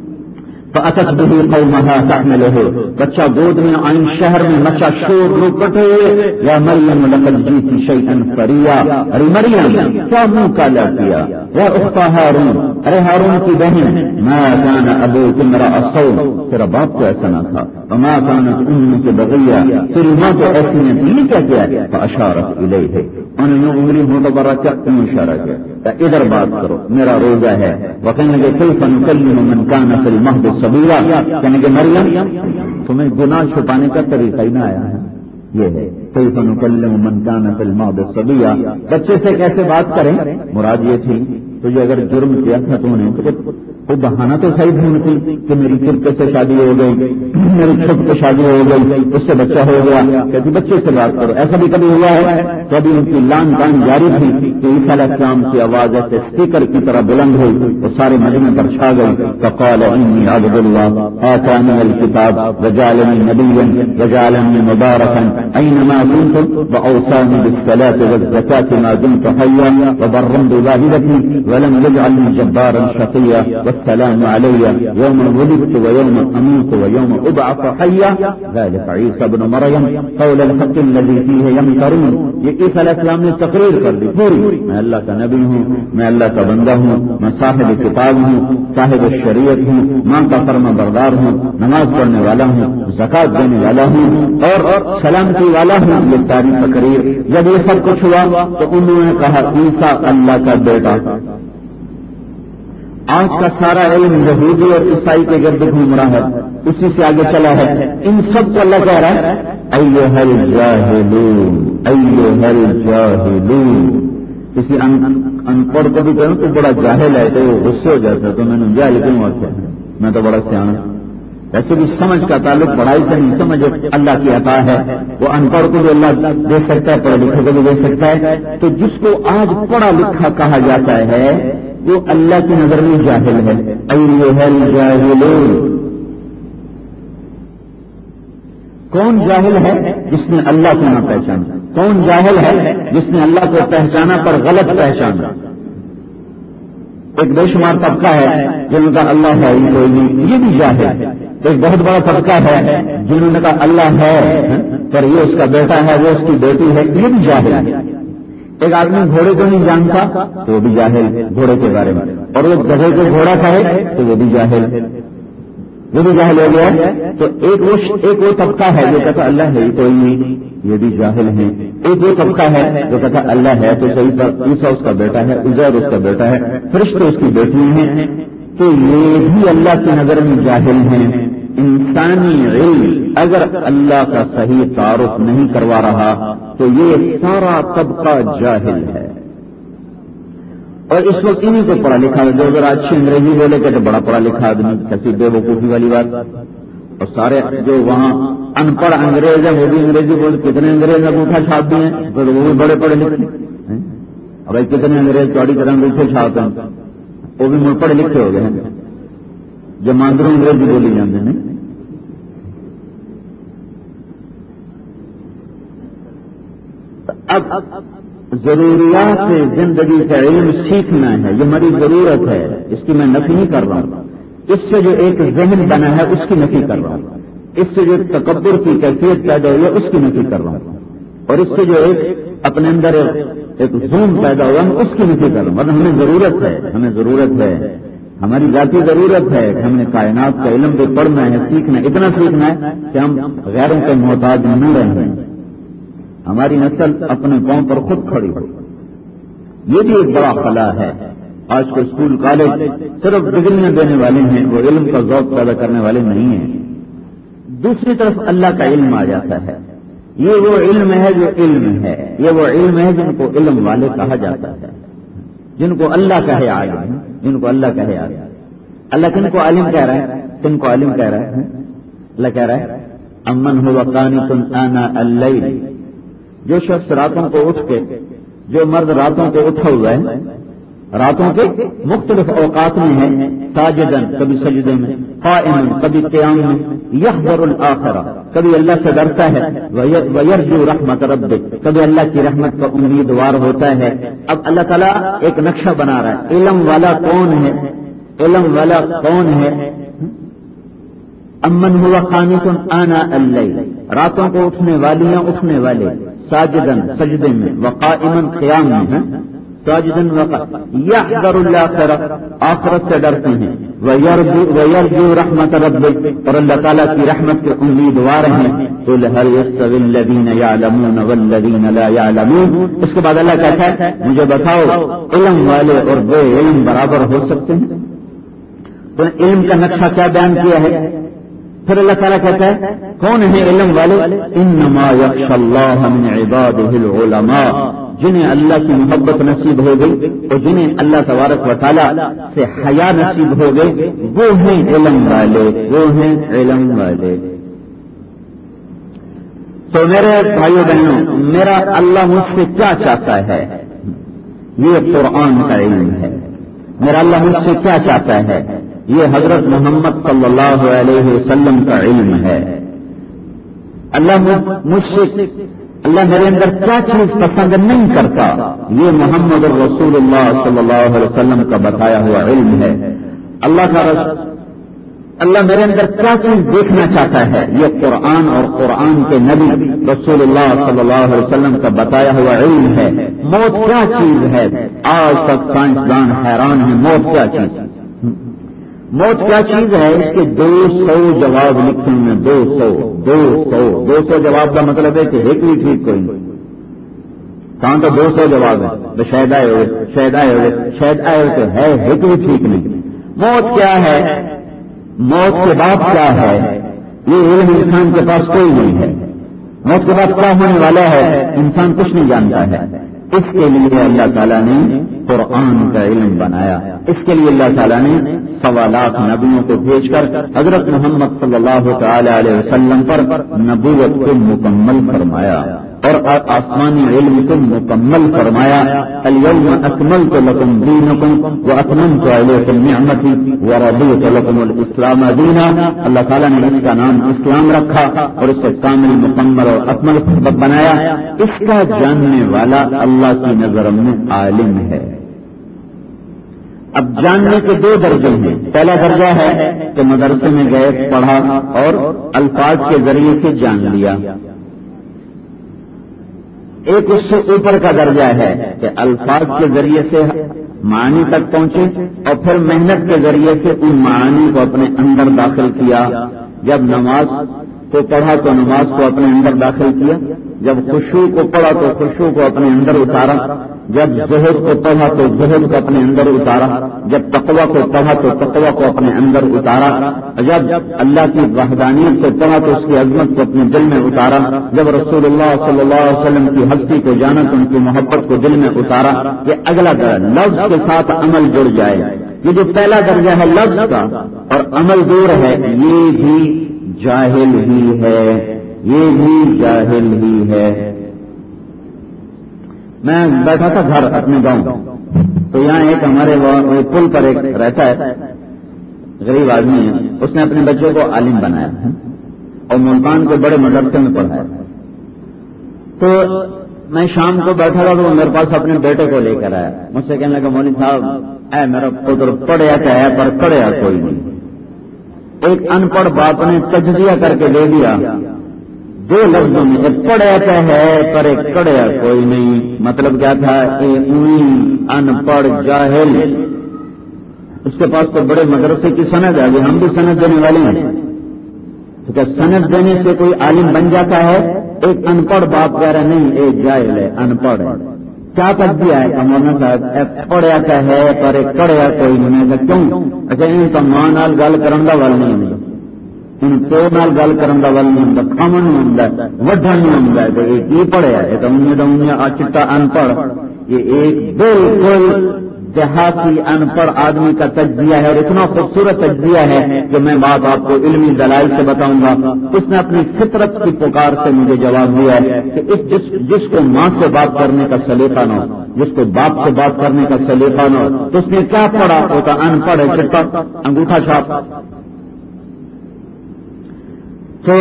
فأتت به قومها تحمله، بچہ گود میں آئیں شہر میں، مچا شور لوگ کٹے ہوئے، یا مریم لقد جئت شیئا فریا، ارے مریم کیا منہ کالا کیا، یا اخت ہارون، ارے ہارون کی بہن، ما كان ابوک امرأ سوء، تیرا باپ تو ایسا نہ تھا، وما كانت امک بغیا، تیری ماں تو ایسی نہیں تھی، یہ کیا کیا؟ فاشارت الیہ، انہوں نے انگلی ہونٹوں پر رکھ کر اشارہ کیا، ادھر بات کرو میرا روزہ ہے۔ وکہنے لگے کیف نکلم من کان فی المہد صبیا، کہنے کہ مریم تمہیں گناہ چھپانے کا طریقہ ہی نہ آیا ہے، یہ ہے کیف نکلم من کان فی المہد صبیا، بچے سے کیسے بات کریں؟ مراد یہ تھی تجھے اگر جرم کیا تھا تو نے وہ بہانہ تو صحیح ڈھونڈتی کہ میری چپکے سے شادی ہو گئی، میری چھپ کے شادی ہو گئی، اس سے بچہ ہو گیا، کہتی بچے سے بات کرو. ایسا بھی کبھی ہوا ہے؟ تو ابھی ان کی لان تان جاری تھی کہ عیسیٰ علیہ السلام کی آواز ایسے اسپیکر کی طرح بلند ہوئی تو سارے مدینے پر چھا گئی. فقال انی عبد اللہ آتانی الکتاب وجعلنی نبیا وجعلنی مبارکا اینما كنت واوصانی بالصلاة والزکاة ما دمت حیا وبرا بوالدتی ولم يجعلني جبارا شقیا والسلام علی یوم ولدت ویوم اموت ویوم ابعث حیا ذلك عیسی ابن مریم قول الحق الذی فیہ یمترون. یہ عیسیٰ علیہ السلام نے تقریر کر دی پوری، میں اللہ کا نبی ہوں، میں اللہ کا بندہ ہوں، میں صاحب کتاب ہوں، صاحب شریعت ہوں، ماں کا فرما بردار ہوں، نماز پڑھنے والا ہوں، زکات دینے والا ہوں اور سلامتی والا ہوں. یہ ساری تقریر جب یہ سب کچھ ہوا تو انہوں نے کہا عیسیٰ اللہ کا بیٹا. آج کا سارا علم یہودی اور عیسائی کے گرد گھوم رہا ہے، اسی سے آگے چلا ہے. ان سب کو اللہ کہہ رہا ہے ایھا الجاہلون ایھا الجاہلون. کسی ان پڑھ کو بھی کہوں تو بڑا جاہل ہے تو وہ غصے ہو جاتا ہے، تو میں نے جاہل کیوں آتا ہے، میں تو بڑا سیاح. ایسے بھی سمجھ کا تعلق پڑھائی سے نہیں، سمجھ اللہ کی عطا ہے. وہ ان پڑھ کو بھی اللہ دے سکتا ہے، پڑھے لکھے کو بھی دے سکتا ہے. تو جس کو آج پڑھا لکھا کہا جاتا ہے وہ اللہ کی نظر میں جاہل ہے. ایھا الجاہلون. کون جاہل ہے؟ جس نے اللہ کو نہ پہچانا. کون جاہل ہے؟ جس نے اللہ کو پہچانا پر غلط پہچانا. ایک بے شمار طبقہ ہے جنہوں نے کہا اللہ ہے ہی کوئی نہیں، یہ بھی جاہل ہے. ایک بہت بڑا طبقہ ہے جنہوں نے کہا اللہ ہے پر یہ اس کا بیٹا ہے، وہ اس کی بیٹی ہے، یہ بھی جاہل ہے. ایک آدمی گھوڑے کو نہیں جانتا تو وہ بھی جاہل گھوڑے کے بارے میں، اور وہ گدھے کو گھوڑا کہے تو وہ بھی جاہل وہ بھی جاہل ہو گیا. تو ایک وہ ایک وہ طبقہ ہے جو کہتا اللہ ہے ہی کوئی نہیں، یہ بھی جاہل ہے. ایک وہ طبقہ ہے جو کہتا اللہ ہے تو صحیح پر عیسیٰ اس کا بیٹا ہے، عزیر اس کا بیٹا ہے، فرشتے اس کی بیٹی ہیں، تو یہ بھی اللہ کی نظر میں جاہل ہیں. انسانی علم اگر اللہ کا صحیح تعارف نہیں کروا رہا تو یہ سارا طبقہ جاہل ہے. اور اس وقت انہیں کو پڑھا لکھا ہے جو اگر اچھی انگریزی بولے کہ بڑا پڑھا لکھا آدمی، کیسی بے وقوفی والی بات. اور سارے جو وہاں ان پڑھ انگریز ہیں وہ بھی انگریزی بول، کتنے انگریز انگوٹھا چھاپ دیے ہیں تو وہ بھی بڑے پڑھے لکھے ہیں. اب کتنے انگریز چوڑی طرح انگوٹھے چھاپتے ہیں، وہ بھی پڑھے لکھے ہو گئے ہیں. جو ماندروں انگریزی بولی جاتے ہیں. اب ضروریات زندگی کا علم سیکھنا ہے، یہ ہماری ضرورت ہے، اس کی میں نفی نہیں کر رہا ہوں. اس سے جو ایک ذہن بنا ہے اس کی نفی کر رہا ہوں. اس سے جو تکبر کی کیفیت پیدا ہوئی ہے اس کی نفی کر رہا ہوں. اور اس سے جو ایک اپنے اندر ایک زوم پیدا ہوا ہے اس کی نفی کر رہا ہوں. ورنہ ہمیں ضرورت ہے ہمیں ضرورت ہے ہماری ذاتی ضرورت ہے کہ ہم نے کائنات کا علم بھی پڑھنا ہے، سیکھنا ہے، اتنا سیکھنا ہے کہ ہم غیروں کے محتاج نہ رہیں، ہماری نسل اپنے پاؤں پر خود کھڑی ہو. یہ بھی ایک بڑا خلا ہے. آج کے اسکول کالج صرف ڈگریاں دینے والے ہیں، وہ علم کا ذوق پیدا کرنے والے نہیں ہیں. دوسری طرف اللہ کا علم آ جاتا ہے. یہ وہ علم ہے جو علم ہے، یہ وہ علم ہے جن کو علم والے کہا جاتا ہے، جن کو اللہ کہے عالم، جن کو اللہ کہے عالم. اللہ کن کو عالم کہہ رہا ہے؟ کن کو عالم کہہ رہا ہے؟ اللہ کہہ رہا ہے امن هو قانت آناء اللیل. جو شخص راتوں کو اٹھ کے، جو مرد راتوں کو اٹھا ہوا ہے، راتوں کے مختلف اوقات میں ہے، ساجدن کبھی سجدے میں، قائمن کبھی قیام میں، یحذر الآخرہ کبھی اللہ سے ڈرتا ہے، ویرجو رحمت ربک کبھی اللہ کی رحمت کا امیدوار ہوتا ہے. اب اللہ تعالیٰ ایک نقشہ بنا رہا ہے. علم والا کون ہے؟ علم والا کون ہے؟ امن ہوا قانت آناء اللیل، راتوں کو اٹھنے والیاں اٹھنے والے، ساجدن سجدے میں، وقائمن قیام میں، ساجدن وقا یحذر الآخرہ آخرت سے ڈرتے ہیں، ویرجو رحمت ربک اور اللہ تعالیٰ کی رحمت کے امیدوار ہیں. قل هل يستوي الذين يعلمون والذين لا يعلمون. اس کے بعد اللہ کہتا ہے مجھے بتاؤ علم والے اور بے علم برابر ہو سکتے ہیں؟ تو علم کا نقشہ کیا بیان کیا ہے؟ پھر اللہ تعالیٰ کہتا ہے کون ہے علم والے؟ انما یخشی اللہ من عباده العلماء. جنہیں اللہ کی محبت نصیب ہو گئی اور جنہیں اللہ تبارک و تعالیٰ سے حیا نصیب ہو گئی، وہ ہیں علم والے، وہ ہیں علم والے۔ تو میرے بھائیو بہنوں، میرا اللہ مجھ سے کیا چاہتا ہے؟ یہ قرآن کا علم ہے۔ میرا اللہ مجھ سے کیا چاہتا ہے؟ یہ حضرت محمد صلی اللہ علیہ وسلم کا علم ہے۔ اللہ مجھ سے اللہ میرے اندر کیا چیز پسند نہیں کرتا، یہ محمد الرسول اللہ صلی اللہ علیہ وسلم کا بتایا ہوا علم ہے۔ اللہ کا رسول اللہ میرے اندر کیا چیز دیکھنا چاہتا ہے، یہ قرآن اور قرآن کے نبی رسول اللہ صلی اللہ علیہ وسلم کا بتایا ہوا علم ہے۔ موت کیا چیز ہے؟ آج تک سائنسدان حیران ہیں، موت کیا چیز ہے؟ موت کیا چیز ہے؟ اس کے دو سو جواب لکھے ہیں، دو سو دو سو دو سو جواب کا مطلب ہے کہ ایک بھی ٹھیک کوئی نہیں، کہاں تو دو سو جواب ہے، شاید آئے ہوئے شاید آئے ہوئے شاید آئے ہوئے تو ہے، ایک بھی ٹھیک نہیں۔ موت کیا ہے؟ موت کے بعد کیا ہے؟ یہ علم انسان کے پاس کوئی نہیں ہے۔ موت کے بعد کیا ہونے والا ہے انسان کچھ نہیں جانتا ہے۔ اس کے لیے اللہ تعالیٰ نے قرآن کا علم بنایا، اس کے لیے اللہ تعالیٰ نے سوا لاکھ نبیوں کو بھیج کر حضرت محمد صلی اللہ تعالی علیہ وسلم پر نبوت کو مکمل فرمایا اور آسمانی علم کو مکمل فرمایا۔ الیوم اکملت لکم دینکم واتممت علیکم نعمتی ورضیت لکم الاسلام دینا۔ اللہ تعالیٰ نے اس کا نام اسلام رکھا اور اسے کامل مکمل اور اکمل بنایا۔ اس کا جاننے والا اللہ کی نظر میں عالم ہے۔ اب جاننے کے دو درجے ہیں۔ پہلا درجہ ہے کہ مدرسے میں گئے، پڑھا اور الفاظ کے ذریعے سے جان لیا۔ ایک اس سے اوپر کا درجہ ہے کہ الفاظ کے ذریعے سے معنی تک پہنچے اور پھر محنت کے ذریعے سے ان معانی کو اپنے اندر داخل کیا۔ جب نماز کو پڑھا تو نماز کو اپنے اندر داخل کیا، جب خشوع کو پڑھا تو خشوع کو اپنے اندر اتارا، جب زہد کو پڑھا تو زہد کو اپنے اندر اتارا، جب تقویٰ کو پڑھا تو تقویٰ کو اپنے اندر اتارا، جب اللہ کی وحدانیت کو پڑھا تو اس کی عظمت کو اپنے دل میں اتارا، جب رسول اللہ صلی اللہ علیہ وسلم کی ہستی کو جانا تو ان کی محبت کو دل میں اتارا۔ یہ اگلا درجہ لفظ کے ساتھ عمل جڑ جائے۔ یہ جو پہلا درجہ ہے لفظ کا اور عمل دور ہے، یہ بھی جاہل ہی ہے، یہ بھی جاہل ہی ہے۔ میں بیٹھا تھا گھر اپنے گاؤں، تو یہاں ایک ہمارے پل پر ایک رہتا ہے، غریب آدمی ہے، اس نے اپنے بچوں کو عالم بنایا اور ملتان کے بڑے مدرسے میں پڑھایا۔ تو میں شام کو بیٹھا تھا تو وہ میرے پاس اپنے بیٹے کو لے کر آیا، مجھ سے کہنے لگا مولوی صاحب اے میرا پتر پڑھیا تو ہے پر پڑھیا کوئی نہیں۔ ایک ان پڑھ باپ نے تجزیہ کر کے دے دیا دو لفظوں میں، ایک پڑھیا تو ہے پر ایک کڑیا کوئی نہیں۔ مطلب کیا تھا؟ ان پڑھ جاہل، اس کے پاس تو بڑے مدرسے کی سند ہے، ہم بھی سند دینے والے ہیں، تو کیا سند دینے سے کوئی عالم بن جاتا ہے؟ ایک ان پڑھ باپ کہہ رہا نہیں ایک جاہل ہے، ان پڑھ ہے۔ کیا تجزیہ ہے مولانا صاحب؟ پڑھیا تو ہے پر ایک کڑیا کوئی نہیں۔ میں کیوں؟ اچھا ان کا ماں نال گل کرن دا ول نہیں ہوندا، ان پیو نال گل کرن دا ول نہیں ہوندا، کھاون نہیں ہوندا، وڈھن نہیں ہوندا، تے یہ کی پڑھیا ہے؟ تو انہاں دا انہاں چٹا ان پڑھ۔ یہ ایک بالکل دیہاتی ان پڑھ آدمی کا تجزیہ ہے اور اتنا خوبصورت تجزیہ ہے کہ میں بات آپ کو علمی دلائل سے بتاؤں گا۔ اس نے اپنی فطرت کی پکار سے مجھے جواب دیا ہے کہ اس جس, جس کو ماں سے بات کرنے کا سلیقہ نہ ہو، جس کو باپ سے بات کرنے کا سلیقہ نہ ہو، تو اس نے کیا پڑھا؟ ہوتا ان پڑھ ہے، چٹا انگوٹھا چھاپ۔ تو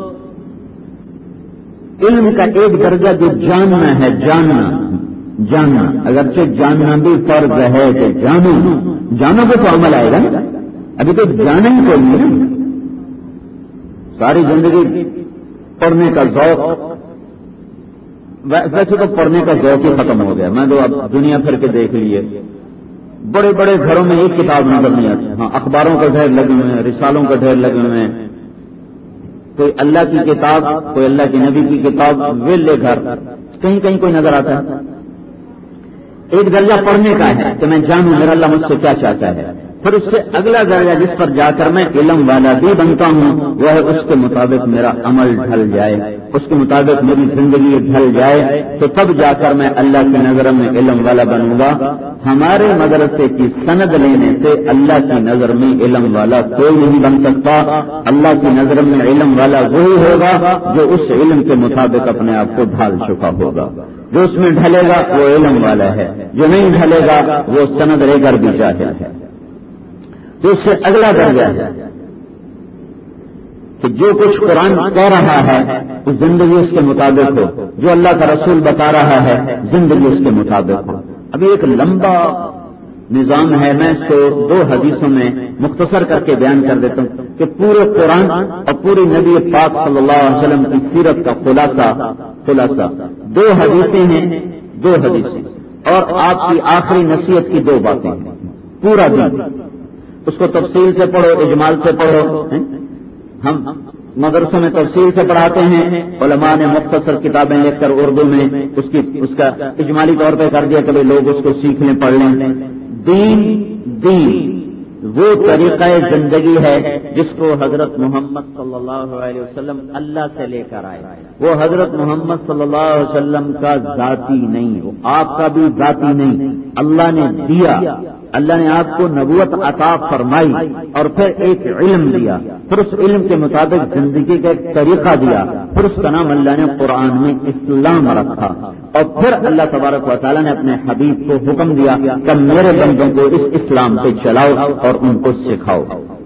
علم کا ایک درجہ جو جاننا ہے، جاننا جاننا اگرچہ جاننا بھی فرض ہے کہ جانو جانو گے تو عمل آئے گا نا، ابھی تو جانا ہی کوئی نہیں نا۔ ساری زندگی پڑھنے کا ذوق، ویسے تو پڑھنے کا ذوق ہی ختم ہو گیا۔ میں تو اب دنیا پھر کے دیکھ لیے، بڑے بڑے گھروں میں ایک کتاب نظر نہیں آتی، ہاں اخباروں کا ڈھیر لگے ہوئے ہیں، رسالوں کا ڈھیر لگے ہوئے ہیں، کوئی اللہ کی کتاب، کوئی اللہ کے نبی کی کتاب، ویلے گھر کہیں کہیں کوئی نظر آتا ہے۔ ایک درجہ پڑھنے کا ہے کہ میں جانوں میرا اللہ مجھ سے کیا چاہتا ہے، پھر اس سے اگلا درجہ جس پر جا کر میں علم والا بھی بنتا ہوں وہ ہے اس کے مطابق میرا عمل ڈھل جائے، اس کے مطابق میری زندگی ڈھل جائے، تو تب جا کر میں اللہ کی نظر میں علم والا بنوں گا۔ ہمارے مدرسے کی سند لینے سے اللہ کی نظر میں علم والا کوئی نہیں بن سکتا۔ اللہ کی نظر میں علم والا وہی ہوگا جو اس علم کے مطابق اپنے آپ کو ڈھال چکا ہوگا۔ جو اس میں ڈھلے گا وہ علم والا ہے، جو نہیں ڈھلے گا وہ سند لے کر بھی جاہل ہے۔ تو اس سے اگلا درجہ ہے کہ جو کچھ قرآن کہہ رہا ہے وہ زندگی اس کے مطابق ہو، جو اللہ کا رسول بتا رہا ہے زندگی اس کے مطابق ہو۔ ابھی ایک لمبا نظام ہے، میں اس کو دو حدیثوں میں مختصر کر کے بیان کر دیتا ہوں کہ پورے قرآن اور پوری نبی پاک صلی اللہ علیہ وسلم کی سیرت کا خلاصہ خلاصہ دو حدیثیں ہیں، دو حدیثیں اور آپ کی آخری نصیحت کی دو باتیں ہیں۔ پورا دن اس کو تفصیل سے پڑھو، اجمال سے پڑھو۔ ہم مدرسوں میں تفصیل سے پڑھاتے ہیں، علماء نے مختصر کتابیں لکھ کر اردو میں اس کی اس کا اجمالی طور پہ کر دیا کہ لوگ اس کو سیکھ لیں، پڑھ لیں۔ دین دین وہ طریقہ زندگی ہے جس کو حضرت محمد صلی اللہ علیہ وسلم اللہ سے لے کر آئے۔ وہ حضرت محمد صلی اللہ علیہ وسلم کا ذاتی نہیں، وہ آپ کا بھی ذاتی نہیں، اللہ نے دیا۔ اللہ نے آپ کو نبوت عطا فرمائی اور پھر ایک علم دیا، پھر اس علم کے مطابق زندگی کا ایک طریقہ دیا، پھر اس کا نام اللہ نے قرآن میں اسلام رکھا، اور پھر اللہ تبارک و تعالیٰ نے اپنے حبیب کو حکم دیا کہ میرے بندوں کو اس اسلام پہ چلاؤ اور ان کو سکھاؤ۔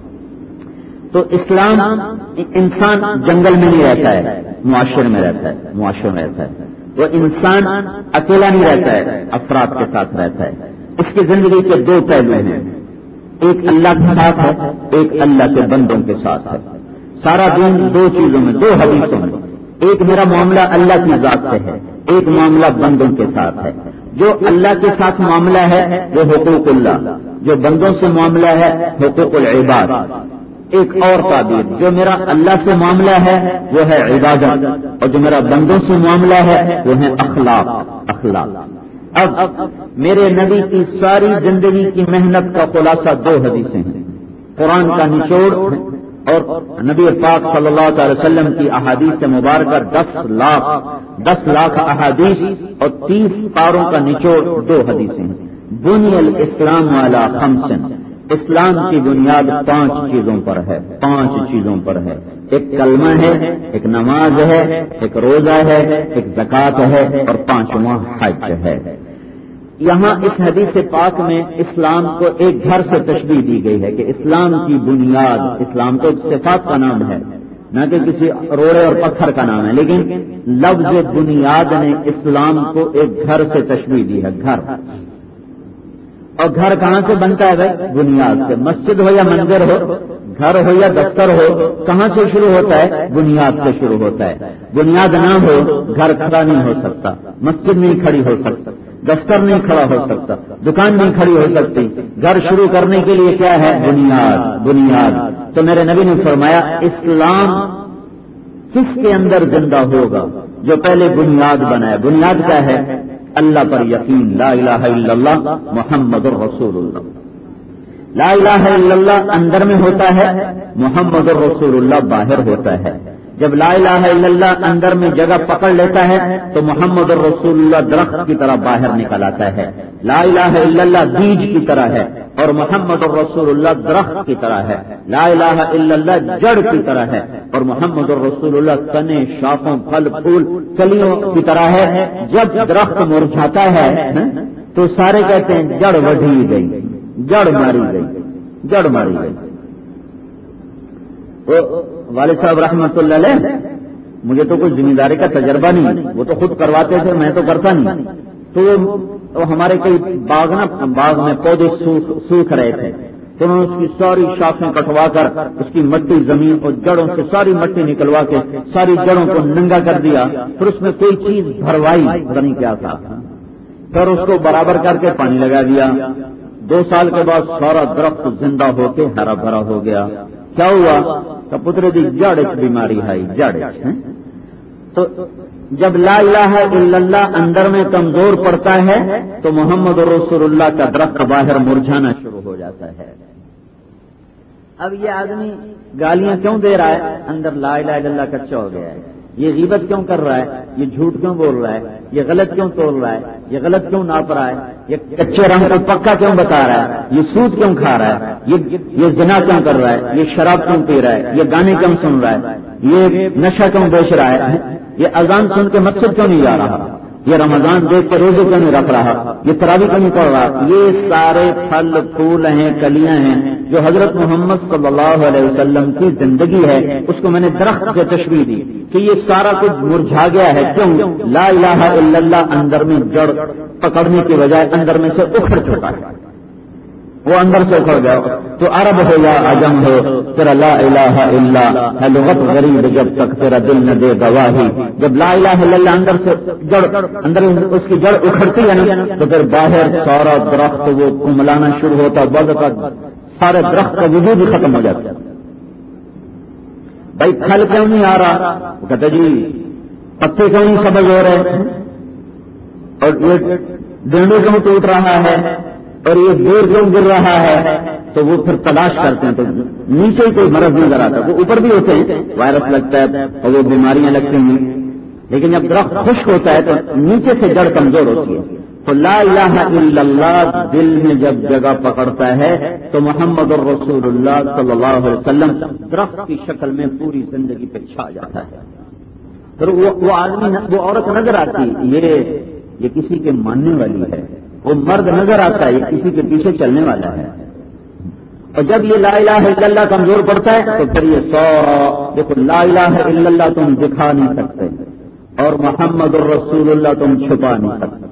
تو اسلام انسان جنگل میں نہیں رہتا ہے، معاشرے میں رہتا ہے، معاشرے میں رہتا ہے۔ وہ انسان اکیلا نہیں رہتا ہے، افراد کے ساتھ رہتا ہے۔ اس کی زندگی کے دو پہلو ہیں، ایک اللہ کے ساتھ ہے، ایک اللہ کے بندوں کے ساتھ ہے۔ سارا دین دو چیزوں میں، دو حدیثوں میں، ایک میرا معاملہ اللہ کی ذات سے ہے، ایک معاملہ بندوں کے ساتھ ہے۔ جو اللہ کے ساتھ معاملہ ہے وہ حقوق اللہ، جو بندوں سے معاملہ ہے حقوق العباد۔ ایک اور تعبیر، جو میرا اللہ سے معاملہ ہے وہ ہے عبادت، اور جو میرا بندوں سے معاملہ ہے وہ ہے اخلاق اخلاق اب میرے نبی کی ساری زندگی کی محنت کا خلاصہ دو حدیثیں ہیں، قرآن کا نچوڑ اور نبی پاک صلی اللہ علیہ وسلم کی احادیث مبارکہ دس لاکھ دس لاکھ احادیث اور تیس پاروں کا نچوڑ دو حدیثیں ہیں۔ بنی الاسلام علی خمس، اسلام کی بنیاد پانچ چیزوں پر ہے، پانچ چیزوں پر ہے۔ ایک کلمہ ہے، ایک نماز ہے، ایک روزہ ہے، ایک زکوٰۃ ہے، اور پانچواں حج ہے۔ یہاں اس حدیث پاک میں اسلام کو ایک گھر سے تشبیہ دی گئی ہے کہ اسلام کی بنیاد، اسلام تو صفات کا نام ہے نہ کہ کسی روڑے اور پتھر کا نام ہے، لیکن لفظ بنیاد نے اسلام کو ایک گھر سے تشبیہ دی ہے، گھر۔ اور گھر کہاں سے بنتا ہے بھائی؟ بنیاد سے۔ مسجد ہو یا مندر ہو، گھر ہو یا دفتر ہو، کہاں سے شروع ہوتا ہے؟ بنیاد سے شروع ہوتا ہے۔ بنیاد نہ ہو گھر کھڑا نہیں ہو سکتا، مسجد نہیں کھڑی ہو سکتا، دفتر نہیں کھڑا ہو سکتا، دکان نہیں کھڑی ہو سکتی۔ گھر شروع کرنے کے لیے کیا ہے؟ بنیاد بنیاد تو میرے نبی نے فرمایا اسلام کس کے اندر زندہ ہوگا؟ جو پہلے بنیاد بنایا۔ بنیاد کیا ہے؟ اللہ پر یقین، لا الہ الا اللہ محمد الرسول اللہ۔ لا الہ الا اللہ اندر میں ہوتا ہے، محمد الرسول اللہ باہر ہوتا ہے۔ جب لا الہ الا اللہ اندر میں جگہ پکڑ لیتا ہے تو محمد الرسول اللہ درخت کی طرح باہر نکل آتا ہے۔ لا الہ الا اللہ بیج کی طرح ہے اور محمد الرسول اللہ درخت کی طرح ہے۔ لا الہ الا اللہ جڑ کی طرح ہے اور محمد الرسول اللہ تنے، شاخوں، پھل پھول، کلیوں کی طرح ہے۔ جب درخت مرجھاتا ہے تو سارے کہتے ہیں جڑ وڈھی گئی، جڑ ماری گئی، جڑ ماری گئی۔ والد صاحب رحمۃ اللہ علیہ، مجھے تو کوئی ذمہ داری کا تجربہ نہیں، وہ تو خود کرواتے تھے، میں تو کرتا نہیں۔ تو ہمارے کئی باغ نا باغ میں پودے سوکھ رہے تھے، تو انہوں نے اس کی ساری شاخیں کٹوا کر اس کی مٹی زمین اور جڑوں سے ساری مٹی نکلوا کے ساری جڑوں کو ننگا کر دیا، پھر اس میں کوئی چیز بھروائی، پتہ نہیں کیا تھا، پھر اس کو برابر کر کے پانی لگا دیا۔ دو سال کے بعد سارا درخت زندہ ہو کے ہرا بھرا ہو گیا۔ کیا ہوا؟ پترے دی جڑ ایک بیماری آئی، جڑ۔ تو جب لا الہ الا اللہ اندر میں کمزور پڑتا ہے تو محمد رسول اللہ کا درخت باہر مرجھانا شروع ہو جاتا ہے۔ اب یہ آدمی گالیاں کیوں دے رہا ہے؟ اندر لا الہ الا اللہ کچا ہو گیا ہے. یہ غیبت کیوں کر رہا ہے؟ یہ جھوٹ کیوں بول رہا ہے؟ یہ غلط کیوں تول رہا ہے؟ یہ غلط کیوں ناپ رہا ہے؟ یہ کچے رنگ کو پکا کیوں بتا رہا ہے؟ یہ سود کیوں کھا رہا ہے؟ یہ یہ زنا کیوں کر رہا ہے؟ یہ شراب کیوں پی رہا ہے؟ یہ گانے کیوں سن رہا ہے؟ یہ نشہ کیوں بیچ رہا ہے؟ یہ اذان سن کے مسجد کیوں نہیں جا رہا؟ یہ رمضان دیکھ کے روزے کیوں نہیں رکھ رہا؟ یہ تراویح کیوں نہیں پڑھ رہا؟ یہ سارے پھل پھول ہیں، کلیاں ہیں جو حضرت محمد صلی اللہ علیہ وسلم کی زندگی ہے. اس کو میں نے درخت سے تشبیہ دی کہ یہ سارا کچھ مرجھا گیا ہے. کیوں؟ لا الہ الا اللہ اندر میں جڑ پکڑنے کے بجائے اندر میں سے اکھڑ چکا ہے. وہ اندر سے اکھڑ گیا. تو عرب ہو یا عجم ہو، تیرا لا الہ الا ہے لغت غریب جب تک تیرا دل نہ دے گواہی. جب لا الہ الا اللہ اندر سے جڑ اندر اس کی جڑ اکھڑتی ہے نا، تو پھر باہر سارا درخت وہ کملانا شروع ہوتا، بعد تک سارے درخت کا وجود ہی ختم ہو جاتا ہے. بھائی پھل کیوں نہیں آ رہا؟ وہ کہتے جی پتے کیوں نہیں سبز ہو رہے، اور یہ ڈنڈے کیوں ٹوٹ رہا ہے، اور یہ دیر کیوں گر رہا ہے. تو وہ پھر تلاش کرتے ہیں تو نیچے ہی کوئی مرض نظر آتا ہے. وہ اوپر بھی ہوتے ہیں، وائرس لگتا ہے اور وہ بیماریاں لگتی ہیں، لیکن جب درخت خشک ہوتا ہے تو نیچے سے جڑ کمزور ہوتی ہے. تو لا الہ الا اللہ دل میں جب جگہ پکڑتا ہے تو محمد الرسول اللہ صلی اللہ علیہ وسلم درخت کی شکل میں پوری زندگی پہ چھا جاتا ہے. پھر وہ, وہ آدمی وہ عورت نظر آتی یہ یہ کسی کے ماننے والی ہے، وہ مرد نظر آتا ہے یہ کسی کے پیچھے چلنے والا ہے. اور جب یہ لا الہ الا اللہ کمزور پڑتا ہے تو پھر یہ سو دیکھو لا الہ الا اللہ تم دکھا نہیں سکتے اور محمد الرسول اللہ تم چھپا نہیں سکتے.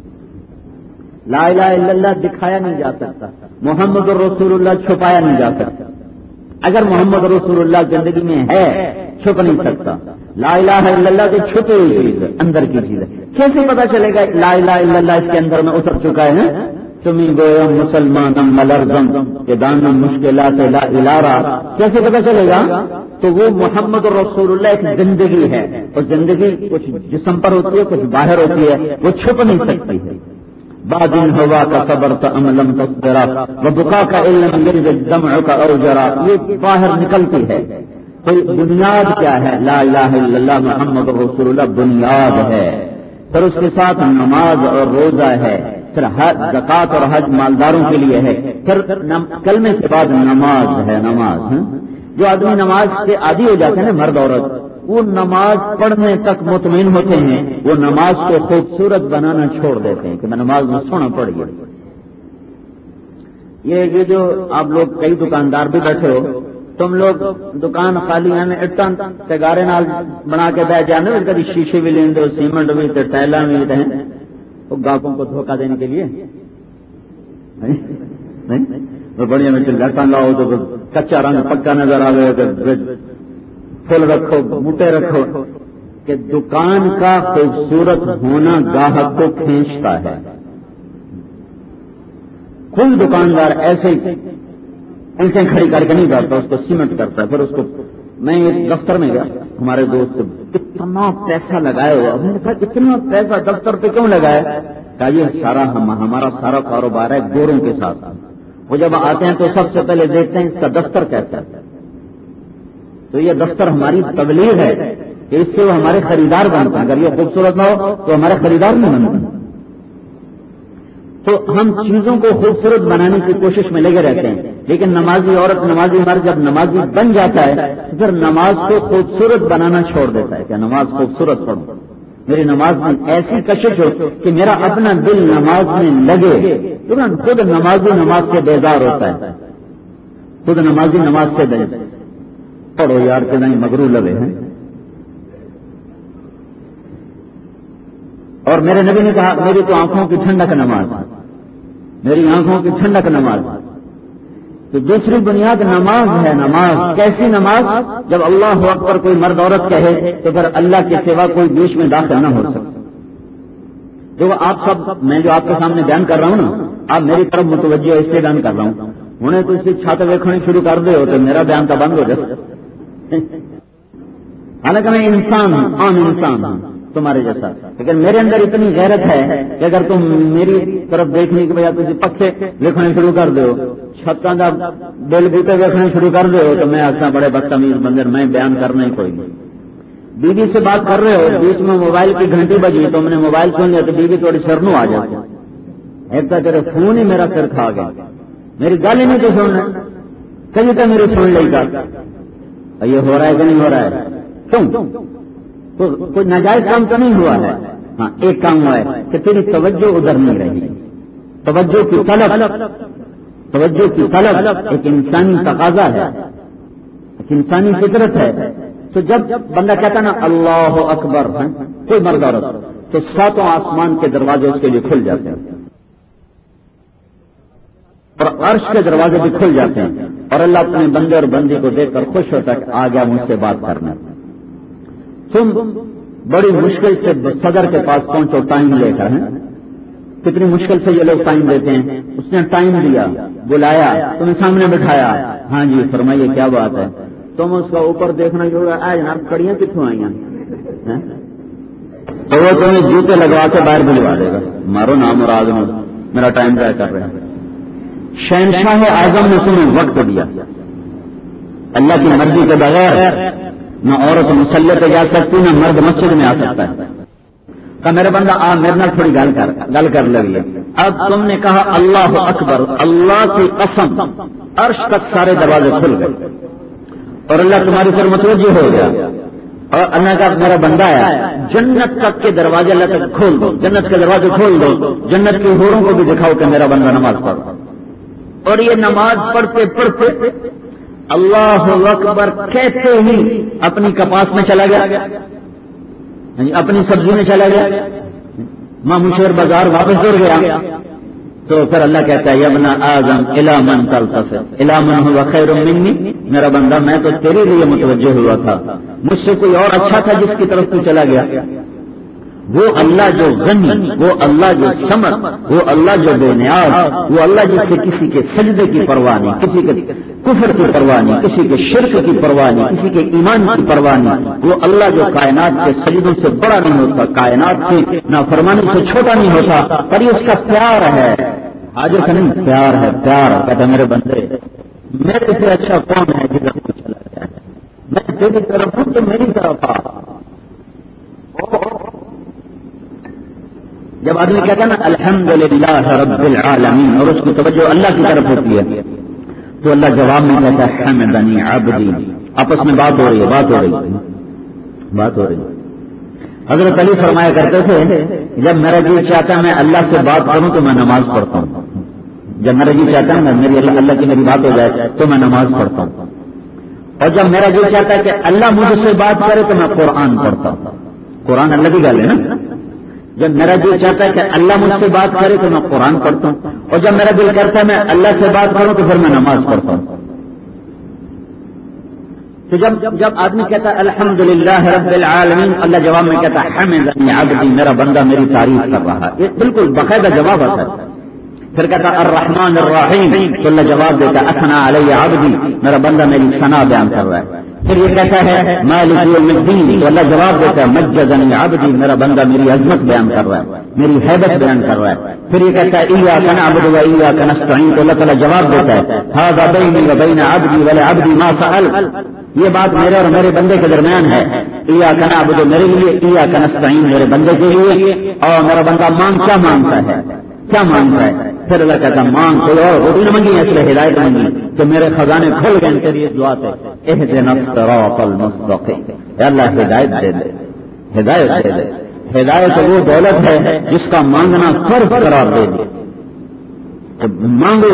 لا الہ الا اللہ دکھایا نہیں جا سکتا، محمد الرسول اللہ چھپایا نہیں جا سکتا. اگر محمد رسول اللہ زندگی میں ہے چھپ نہیں سکتا. لا الہ الا اللہ تو چھپے ہوئی چیز ہے، اندر کی چیز ہے. کیسے پتا چلے گا لا الہ الا اللہ اس کے اندر میں اتر چکا ہے؟ تمہیں گویا مسلمانم ملرزم کے دان مشکلات لا الارا، کیسے پتا چلے گا؟ تو وہ محمد رسول اللہ ایک زندگی ہے، اور زندگی کچھ جسم پر ہوتی ہے کچھ باہر ہوتی ہے، وہ چھپ نہیں سکتی ہے. بادن ہوا کا صبر کا املم تصبرا وہ بکا کا علم دمع کا اوجرا، یہ باہر نکلتی ہے. تو بنیاد کیا ہے؟ لا الہ الا اللہ محمد رسول اللہ بنیاد ہے. پھر اس کے ساتھ نماز اور روزہ ہے، پھر زکوٰۃ اور حج مالداروں کے لیے ہے، پھر کلمے کے بعد نماز ہے. نماز جو آدمی نماز کے عادی ہو جاتے ہیں نا، مرد عورت، وہ نماز پڑھنے تک مطمئن ہوتے ہیں، وہ نماز کو خوبصورت بنانا چھوڑ دیتے ہیں کہ میں نماز میں سونا پڑ گیا. یہ یہ جو آپ لوگ کئی دکاندار بھی بیٹھے ہو، تم لوگ دکان خالی ہیں اٹن تگارے نال بنا کے بہ جانے، کبھی شیشے بھی لیں دو، سیمنٹ بھی تو ٹائلاں بھی ہیں، وہ گاہکوں کو دھوکہ دینے کے لیے نہیں. بڑھیا میں لٹن لاؤ تو کچا رنگ پکا نظر آ گیا، پھول رکھو بوٹے رکھو. کہ دکان کا خوبصورت ہونا گاہک کو کھینچتا ہے. کوئی دکاندار ایسے اینٹیں کھڑی کر کے نہیں بیٹھتا، اس کو سیمنٹ کرتا ہے. پھر اس کو میں ایک دفتر میں گیا، ہمارے دوست اتنا پیسہ لگایا ہوا، ہم نے کہا اتنا پیسہ دفتر پہ کیوں لگایا؟ کہا یہ سارا ہمارا سارا کاروبار ہے گوروں کے ساتھ. وہ جب آتے ہیں تو سب سے پہلے دیکھتے ہیں اس کا دفتر کیسا ہے. تو یہ دفتر ہماری تبلیغ ہے کہ اس سے وہ ہمارے خریدار بنتے ہیں. اگر یہ خوبصورت نہ ہو تو ہمارے خریدار نہیں بنتے. تو ہم چیزوں کو خوبصورت بنانے کی کوشش میں لگے رہتے ہیں، لیکن نمازی عورت نمازی مرد جب نمازی بن جاتا ہے تو پھر نماز کو خوبصورت بنانا چھوڑ دیتا ہے کہ نماز خوبصورت پڑھو، میری نماز میں ایسی کشش ہو کہ میرا اپنا دل نماز میں لگے. ترنت خود نمازی نماز سے بیزار ہوتا ہے، خود نمازی نماز سے بیزار. پڑھو یار کہ نہیں مگرو لگے ہیں. اور میرے نبی نے کہا میری تو آنکھوں کی ٹھنڈک نماز، میری آنکھوں کی ٹھنڈک نماز. تو دوسری بنیاد نماز ہے. نماز کیسی نماز؟ جب اللہ اکبر کوئی مرد عورت کہے تو پھر اللہ کے سوا کوئی بیچ میں داخل نہ ہو سکتا. جو آپ سب میں جو آپ کے سامنے بیان کر رہا ہوں نا، آپ میری طرف متوجہ اس لیے بیان کر رہا ہوں. انہیں تو اس کی چھات ویکھنی شروع کر دے ہو تو میرا بیان تو بند ہو جائے. حالانکہ میں انسان ہوں، عام انسان ہوں، تمہارے جیسا، لیکن میرے اندر اتنی غیرت ہے کہ اگر تم میری طرف دیکھنے کی بجائے تجھے پکے لکھنے شروع کر دو، چھتاں دا بل بوٹے دیکھنے شروع کر دو، تو میں آخر بڑے بدتمیز بندر، میں بیان کرنا ہی کوئی نہیں۔ بیوی سے بات کر رہے ہو، بیچ میں موبائل کی گھنٹی بجی، تم نے موبائل سن لیا تو بیوی تھوڑی سرنو آ جاتی، ایک تو تیرے فون ہی میرا سر کھا گیا، میری گل ہی نہیں تو سننا، کہیں تو میری سن لے گا، یہ ہو رہا ہے کہ نہیں ہو رہا ہے؟ کیوں کوئی ناجائز کام تو نہیں ہوا ہے؟ ہاں ایک کام ہوا ہے کہ تیری توجہ ادھر نہیں رہی، توجہ کی طلب، توجہ کی طلب ایک انسانی تقاضا ہے، ایک انسانی فطرت ہے۔ تو جب بندہ کہتا نا اللہ اکبر، کوئی مرد عورت، تو ساتوں آسمان کے دروازے اس کے لیے کھل جاتے ہیں اور عرش کے دروازے بھی کھل جاتے ہیں، اور اللہ اپنے بندے اور بندی کو دیکھ کر خوش ہوتا ہے کہ آ گیا مجھ سے بات کرنا۔ تم بڑی مشکل سے صدر کے پاس پہنچو ٹائم لے کر، ہیں کتنی مشکل سے یہ لوگ ٹائم دیتے ہیں، اس نے ٹائم دیا، بلایا، تمہیں سامنے بٹھایا، ہاں جی فرمائیے کیا بات ہے، تم اس کا اوپر دیکھنا جو ہے جناب کڑیاں کتوں آئی ہیں، تو وہ تمہیں جوتے لگوا کے باہر بلوا دے گا، مارو نام اور آگے میرا ٹائم ضائع کر رہے ہیں۔ شہنشاہ اعظم نے تمہیں وقت دیا، اللہ کی مرضی کے بغیر نہ عورت مسلح پہ جا سکتی نہ مرد مسجد میں آ سکتا ہے، کہ میرے بندہ آ میرے نال تھوڑی گل کر گل کر لگی۔ اب تم نے کہا اللہ اکبر، اللہ کی قسم عرش تک سارے دروازے کھل گئے اور اللہ تمہاری پر متوجہ ہو گیا، اور اللہ کا میرا بندہ ہے، جنت تک کے دروازے اللہ تک کھول دو، جنت کے دروازے کھول دو، جنت کی حوروں کو بھی دکھاؤ کہ میرا بندہ نماز پڑھ، اور یہ نماز پڑھتے پڑھتے اللہ اکبر کہتے ہی اپنی کپاس میں چلا گیا، اپنی سبزی میں چلا گیا، مامو شیر بازار واپس دوڑ گیا، تو پھر اللہ کہتا ہے یابن آدم الی من تلتفت الی من هو خیر منی، میرا بندہ میں تو تیرے لیے متوجہ ہوا تھا، مجھ سے کوئی اور اچھا تھا جس کی طرف تو چلا گیا، وہ اللہ جو غنی، وہ اللہ جو سمد، وہ اللہ جو بے نیاز، وہ اللہ جس سے کسی کے سجدے کی پرواہ نہیں، کسی کے کفر کی پرواہ نہیں، کسی کے شرک کی پرواہ نہیں، کسی کے ایمان کی پرواہ نہیں، وہ اللہ جو کائنات کے سجدوں سے بڑا نہیں ہوتا، کائنات کی نافرمانی سے چھوٹا نہیں ہوتا، پر یہ اس کا پیار ہے، حاجت کا نہیں، پیار ہے، پیار کہتا میرے بندے میرے سے اچھا کون ہے جدھر تو چلا گیا ہے، میں تیری طرف ہوں تو میری طرف آ۔ جب آدمی کہتا ہے نا الحمدللہ رب العالمین اور اس کی توجہ اللہ کی طرف ہوتی ہے، تو اللہ جواب میں کہتا ہے حمدنی عبدی، آپس میں بات ہو رہی ہے، بات ہو رہی ہے، بات ہو رہی ہے۔ حضرت علی فرمایا کرتے تھے جب میرا جی چاہتا ہے میں اللہ سے بات کروں تو میں نماز پڑھتا ہوں، جب میرا جی چاہتا ہے میری اللہ کی میری بات ہو جائے تو میں نماز پڑھتا ہوں، اور جب میرا جی چاہتا ہے کہ اللہ مجھ سے بات کرے تو میں قرآن پڑھتا ہوں، قرآن اللہ کی گل ہے نا، جب میرا دل چاہتا ہے کہ اللہ مجھ سے بات کرے تو میں قرآن پڑھتا ہوں، اور جب میرا دل کرتا ہے میں اللہ سے بات کروں تو پھر میں نماز پڑھتا ہوں۔ تو جب جب آدمی کہتا ہے الحمدللہ رب العالمین، اللہ جواب میں کہتا ہے حمدنی عبدی، میرا بندہ میری تعریف کر رہا ہے، یہ بالکل باقاعدہ جواب آتا ہے۔ پھر کہتا الرحمن الرحیم، تو اللہ جواب دیتا اثنا علی عبدی، میرا بندہ میری ثنا بیان کر رہا ہے۔ پھر یہ کہتا ہے مالک یوم الدین، تو اللہ جواب دیتا ہے مجدنی عبدی، میرا بندہ میری عظمت بیان کر رہا ہے، میری حیبت بیان کر رہا ہے۔ پھر یہ کہتا ہے ایاک نعبد و ایاک نستعین، تو اللہ تعالیٰ جواب دیتا ہے ھذا بینی و بین عبدی ولعبدی ما سأل، یہ بات میرے اور میرے بندے کے درمیان ہے، ایاک نعبد میرے لیے، ایاک نستعین میرے بندے کے لیے، اور میرا بندہ مانگ کیا مانگتا ہے، کیا مانگتا ہے؟ پھر اللہ کہتا مانگ کوئی اور وہ نہیں مانگی، اس لیے ہدایت مانگی کہ میرے خزانے کھل گئے تیری اس دعا سے، اہدنا الصراط المستقیم، اے اللہ ہدایت دے دے، ہدایت دے دے۔ ہدایت وہ دولت ہے جس کا مانگنا فرض قرار دے دے، جب مانگو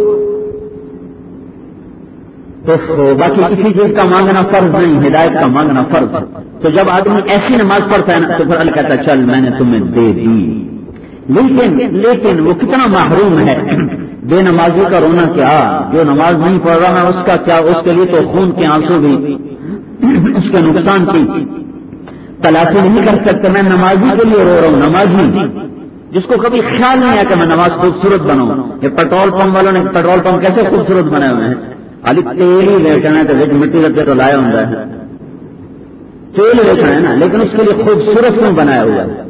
تو باقی کسی چیز کا مانگنا فرض نہیں، ہدایت کا مانگنا فرض ہے۔ تو جب آدمی ایسی نماز پڑھتا ہے نا تو پھر اللہ کہتا ہے چل میں نے تمہیں دے دی، لیکن لیکن وہ کتنا محروم ہے، بے نمازی کا رونا کیا، جو نماز نہیں پڑھ رہا ہے اس کا کیا، اس کے لیے تو خون کے آنسو بھی اس کے نقصان کی تلافی نہیں کر سکتے۔ میں نمازی کے لیے رو رہا ہوں، نمازی جس کو کبھی خیال نہیں آیا کہ میں نماز خوبصورت بناؤں۔ یہ پیٹرول پمپ والوں نے پیٹرول پمپ کیسے خوبصورت بنائے ہوئے ہیں، خالی تیل ہی لیٹنا ہے تو مٹی لگے تو لایا ہوتا ہے، تیل دیکھنا ہے نا، لیکن اس کے لیے خوبصورت کیوں بنایا ہوا ہے؟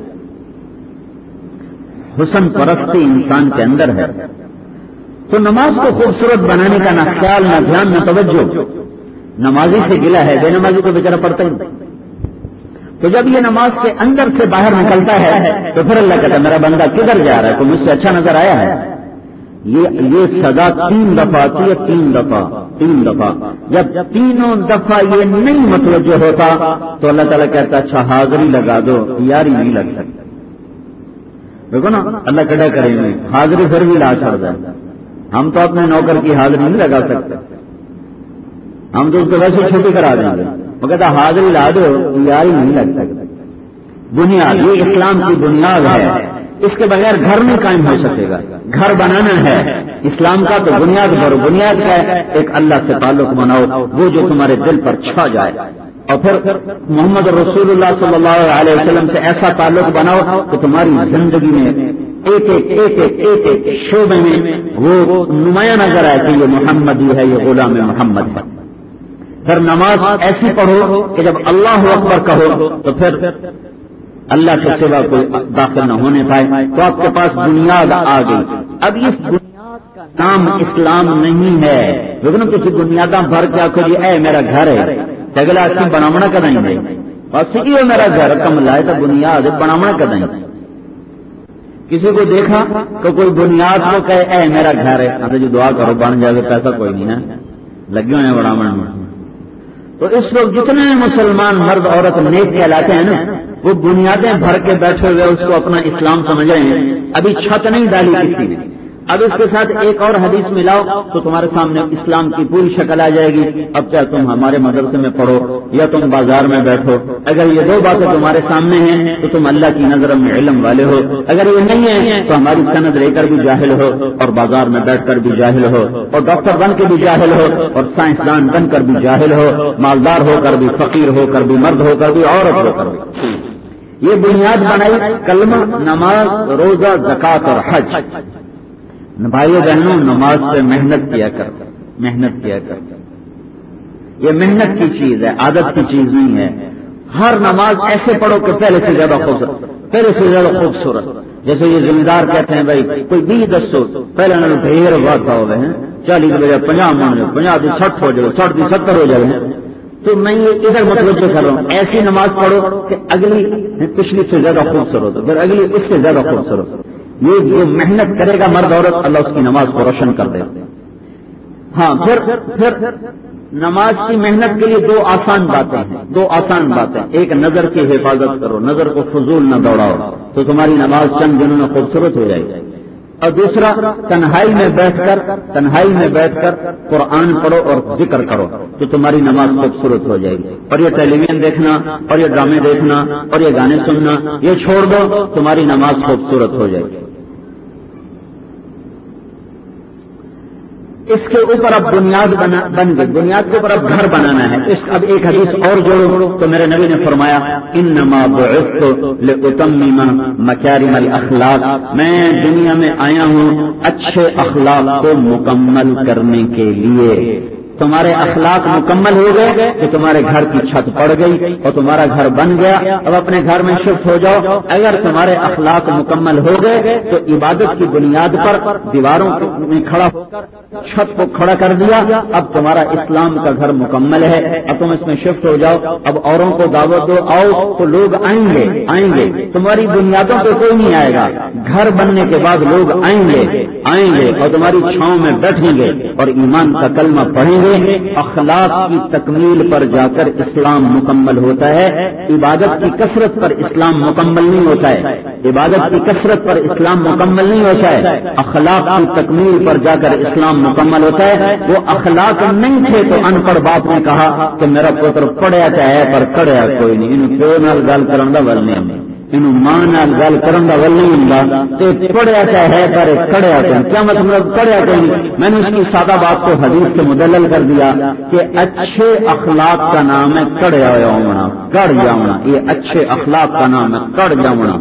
حسن پرستی انسان کے اندر ہے، تو نماز کو خوبصورت بنانے کا نہ خیال نہ دھیان نہ توجہ، نمازی سے گلا ہے، بے نمازی کو بیچارہ پڑتا ہی نہیں۔ تو جب یہ نماز کے اندر سے باہر نکلتا ہے تو پھر اللہ کہتا ہے میرا بندہ کدھر جا رہا ہے، کوئی مجھ سے اچھا نظر آیا ہے؟ یہ یہ سزا تین دفعہ آتی ہے، تین دفعہ تین دفعہ جب تینوں دفعہ یہ نہیں متوجہ ہوتا تو اللہ تعالیٰ کہتا ہے اچھا حاضری لگا دو، یاری نہیں لگ سکتی۔ دیکھو نا اللہ کڑا کریں گے، حاضری پھر بھی لا چھوڑ دیں، ہم تو اپنے نوکر کی حاضری نہیں لگا سکتے، ہم تو اس کو ویسے چھٹی کرا دیں گے، وہ کہتا حاضری لا دو، یاری نہیں لگ سکتی۔ بنیاد یہ اسلام کی بنیاد ہے، اس کے بغیر گھر نہیں قائم ہو سکے گا۔ گھر بنانا ہے اسلام کا تو بنیاد بھرو، بنیاد کا ہے ایک اللہ سے تعلق بناؤ، وہ جو تمہارے دل پر چھا جائے، اور پھر محمد رسول اللہ صلی اللہ علیہ وسلم سے ایسا تعلق بناؤ کہ تمہاری زندگی میں ایک ایک ایک ایک ایک ایک شعبے میں وہ نمایاں نظر آئے کہ یہ محمدی ہے، یہ غلام محمد ہے۔ پھر نماز ایسی پڑھو کہ جب اللہ اکبر کہو تو پھر اللہ کے سوا کوئی داخل نہ ہونے پائے، تو آپ کے پاس بنیاد آ گئی۔ اب اس بنیاد کا نام اسلام نہیں ہے، لیکن کسی بنیاداں بھر کے آخو جی اے میرا گھر ہے، اگلا اچھی بناونا کدیں گے، بس یہ میرا گھر کم لائے تو بنیاد بناونا کدیں۔ کسی کو دیکھا تو کوئی بنیاد کو کہے اے میرا گھر ہے، اب جو دعا کرو بن جائے، پیسہ کوئی نہیں ہے، لگے ہوئے ہیں بناون میں۔ تو اس وقت جتنے مسلمان مرد عورت نیک کہلاتے ہیں نا، وہ بنیادیں بھر کے بیٹھے ہوئے اس کو اپنا اسلام سمجھ رہے ہیں، ابھی چھت نہیں ڈالی کسی نے۔ اب اس کے ساتھ ایک اور حدیث ملاؤ تو تمہارے سامنے اسلام کی پوری شکل آ جائے گی۔ اب چاہے تم ہمارے مدرسے میں پڑھو یا تم بازار میں بیٹھو، اگر یہ دو باتیں تمہارے سامنے ہیں تو تم اللہ کی نظر میں علم والے ہو، اگر یہ نہیں ہے تو ہماری سند لے کر بھی جاہل ہو، اور بازار میں بیٹھ کر بھی جاہل ہو، اور ڈاکٹر بن کے بھی جاہل ہو، اور سائنسدان بن کر بھی جاہل ہو، مالدار ہو کر بھی، فقیر ہو کر بھی، مرد ہو کر بھی، عورت ہو کر بھی۔ یہ بنیاد بنائی کلمہ، نماز، روزہ، زکوٰۃ اور حج۔ بھائیو بہنوں نماز پہ محنت کیا کر، محنت کیا کر، یہ محنت کی چیز ہے، عادت کی چیز نہیں ہے۔ ہر نماز ایسے پڑھو کہ پہلے سے زیادہ خوبصورت، پہلے سے زیادہ خوبصورت، جیسے یہ ذمہ دار کہتے ہیں بھائی کوئی بھی دسو پہلے انہوں نے ڈھیر وقت ہو گئے ہیں، چالیس بجے پنجاب مان جائے، پنجاب سٹھ ہو جائے، سٹھ بھی ستر ہو جائے، تو میں یہ ادھر متوجہ کر رہا ہوں ایسی نماز پڑھو کہ اگلی پچھلی سے زیادہ خوبصورت ہو، پھر اگلی اس سے زیادہ خوبصورت۔ یہ جو محنت کرے گا مرد عورت، اللہ اس کی نماز کو روشن کر دے گا۔ ہاں پھر پھر نماز کی محنت کے لیے دو آسان باتیں ہیں، دو آسان باتیں، ایک نظر کی حفاظت کرو، نظر کو فضول نہ دوڑاؤ تو تمہاری نماز چند دنوں میں خوبصورت ہو جائے گی، اور دوسرا تنہائی میں بیٹھ کر تنہائی میں بیٹھ کر قرآن پڑھو اور ذکر کرو تو تمہاری نماز خوبصورت ہو جائے گی۔ اور یہ ٹیلی ویژن دیکھنا اور یہ ڈرامے دیکھنا اور یہ گانے سننا یہ چھوڑ دو، تمہاری نماز خوبصورت ہو جائے گی۔ اس کے اوپر اب بنیاد بن گئی، بنیاد کے اوپر اب گھر بنانا ہے۔ اس اب ایک حدیث اور جوڑو تو میرے نبی نے فرمایا انما بعثت لاتمم مکارم الاخلاق، میں دنیا میں آیا ہوں اچھے اخلاق کو مکمل کرنے کے لیے۔ تمہارے اخلاق مکمل ہو گئے کہ تمہارے گھر کی چھت پڑ گئی اور تمہارا گھر بن گیا، اب اپنے گھر میں شفٹ ہو جاؤ۔ اگر تمہارے اخلاق مکمل ہو گئے تو عبادت کی بنیاد پر دیواروں میں کھڑا ہو کر چھت کو کھڑا کر دیا، اب تمہارا اسلام کا گھر مکمل ہے، اب تم اس میں شفٹ ہو جاؤ، اب اوروں کو دعوت دو، آؤ تو لوگ آئیں گے آئیں گے تمہاری بنیادوں پہ کوئی نہیں آئے گا، گھر بننے کے بعد لوگ آئیں گے آئیں گے اور تمہاری چھاؤں میں بیٹھیں گے اور ایمان کا کلمہ پڑھیں گے۔ اخلاق کی تکمیل پر جا کر اسلام مکمل ہوتا ہے، عبادت کی کثرت پر اسلام مکمل نہیں ہوتا ہے، عبادت کی کثرت پر اسلام مکمل نہیں ہوتا ہے، اخلاق کی تکمیل پر جا کر اسلام مکمل ہوتا ہے۔ وہ اخلاق نہیں تھے تو ان پڑھ باپ نے کہا کہ میرا پتر پڑھیا چاہے پر کڑیا کوئی نہیں، انہوں پیو نال گل کرن دا ول نہیں، انہوں ماں نال گل کرن دا ول نہیں ہوندا تے پڑھیا چاہے پر کڑیا کوئی، کیا مطلب پڑھیا کوئی نہیں؟ میں نے اس کی سادہ بات کو حدیث سے مدلل کر دیا کہ اچھے اخلاق کا نام ہے کڑیا ہوا ہونا، کڑ جاؤنا، یہ اچھے اخلاق کا نام ہے کڑ جاؤنا۔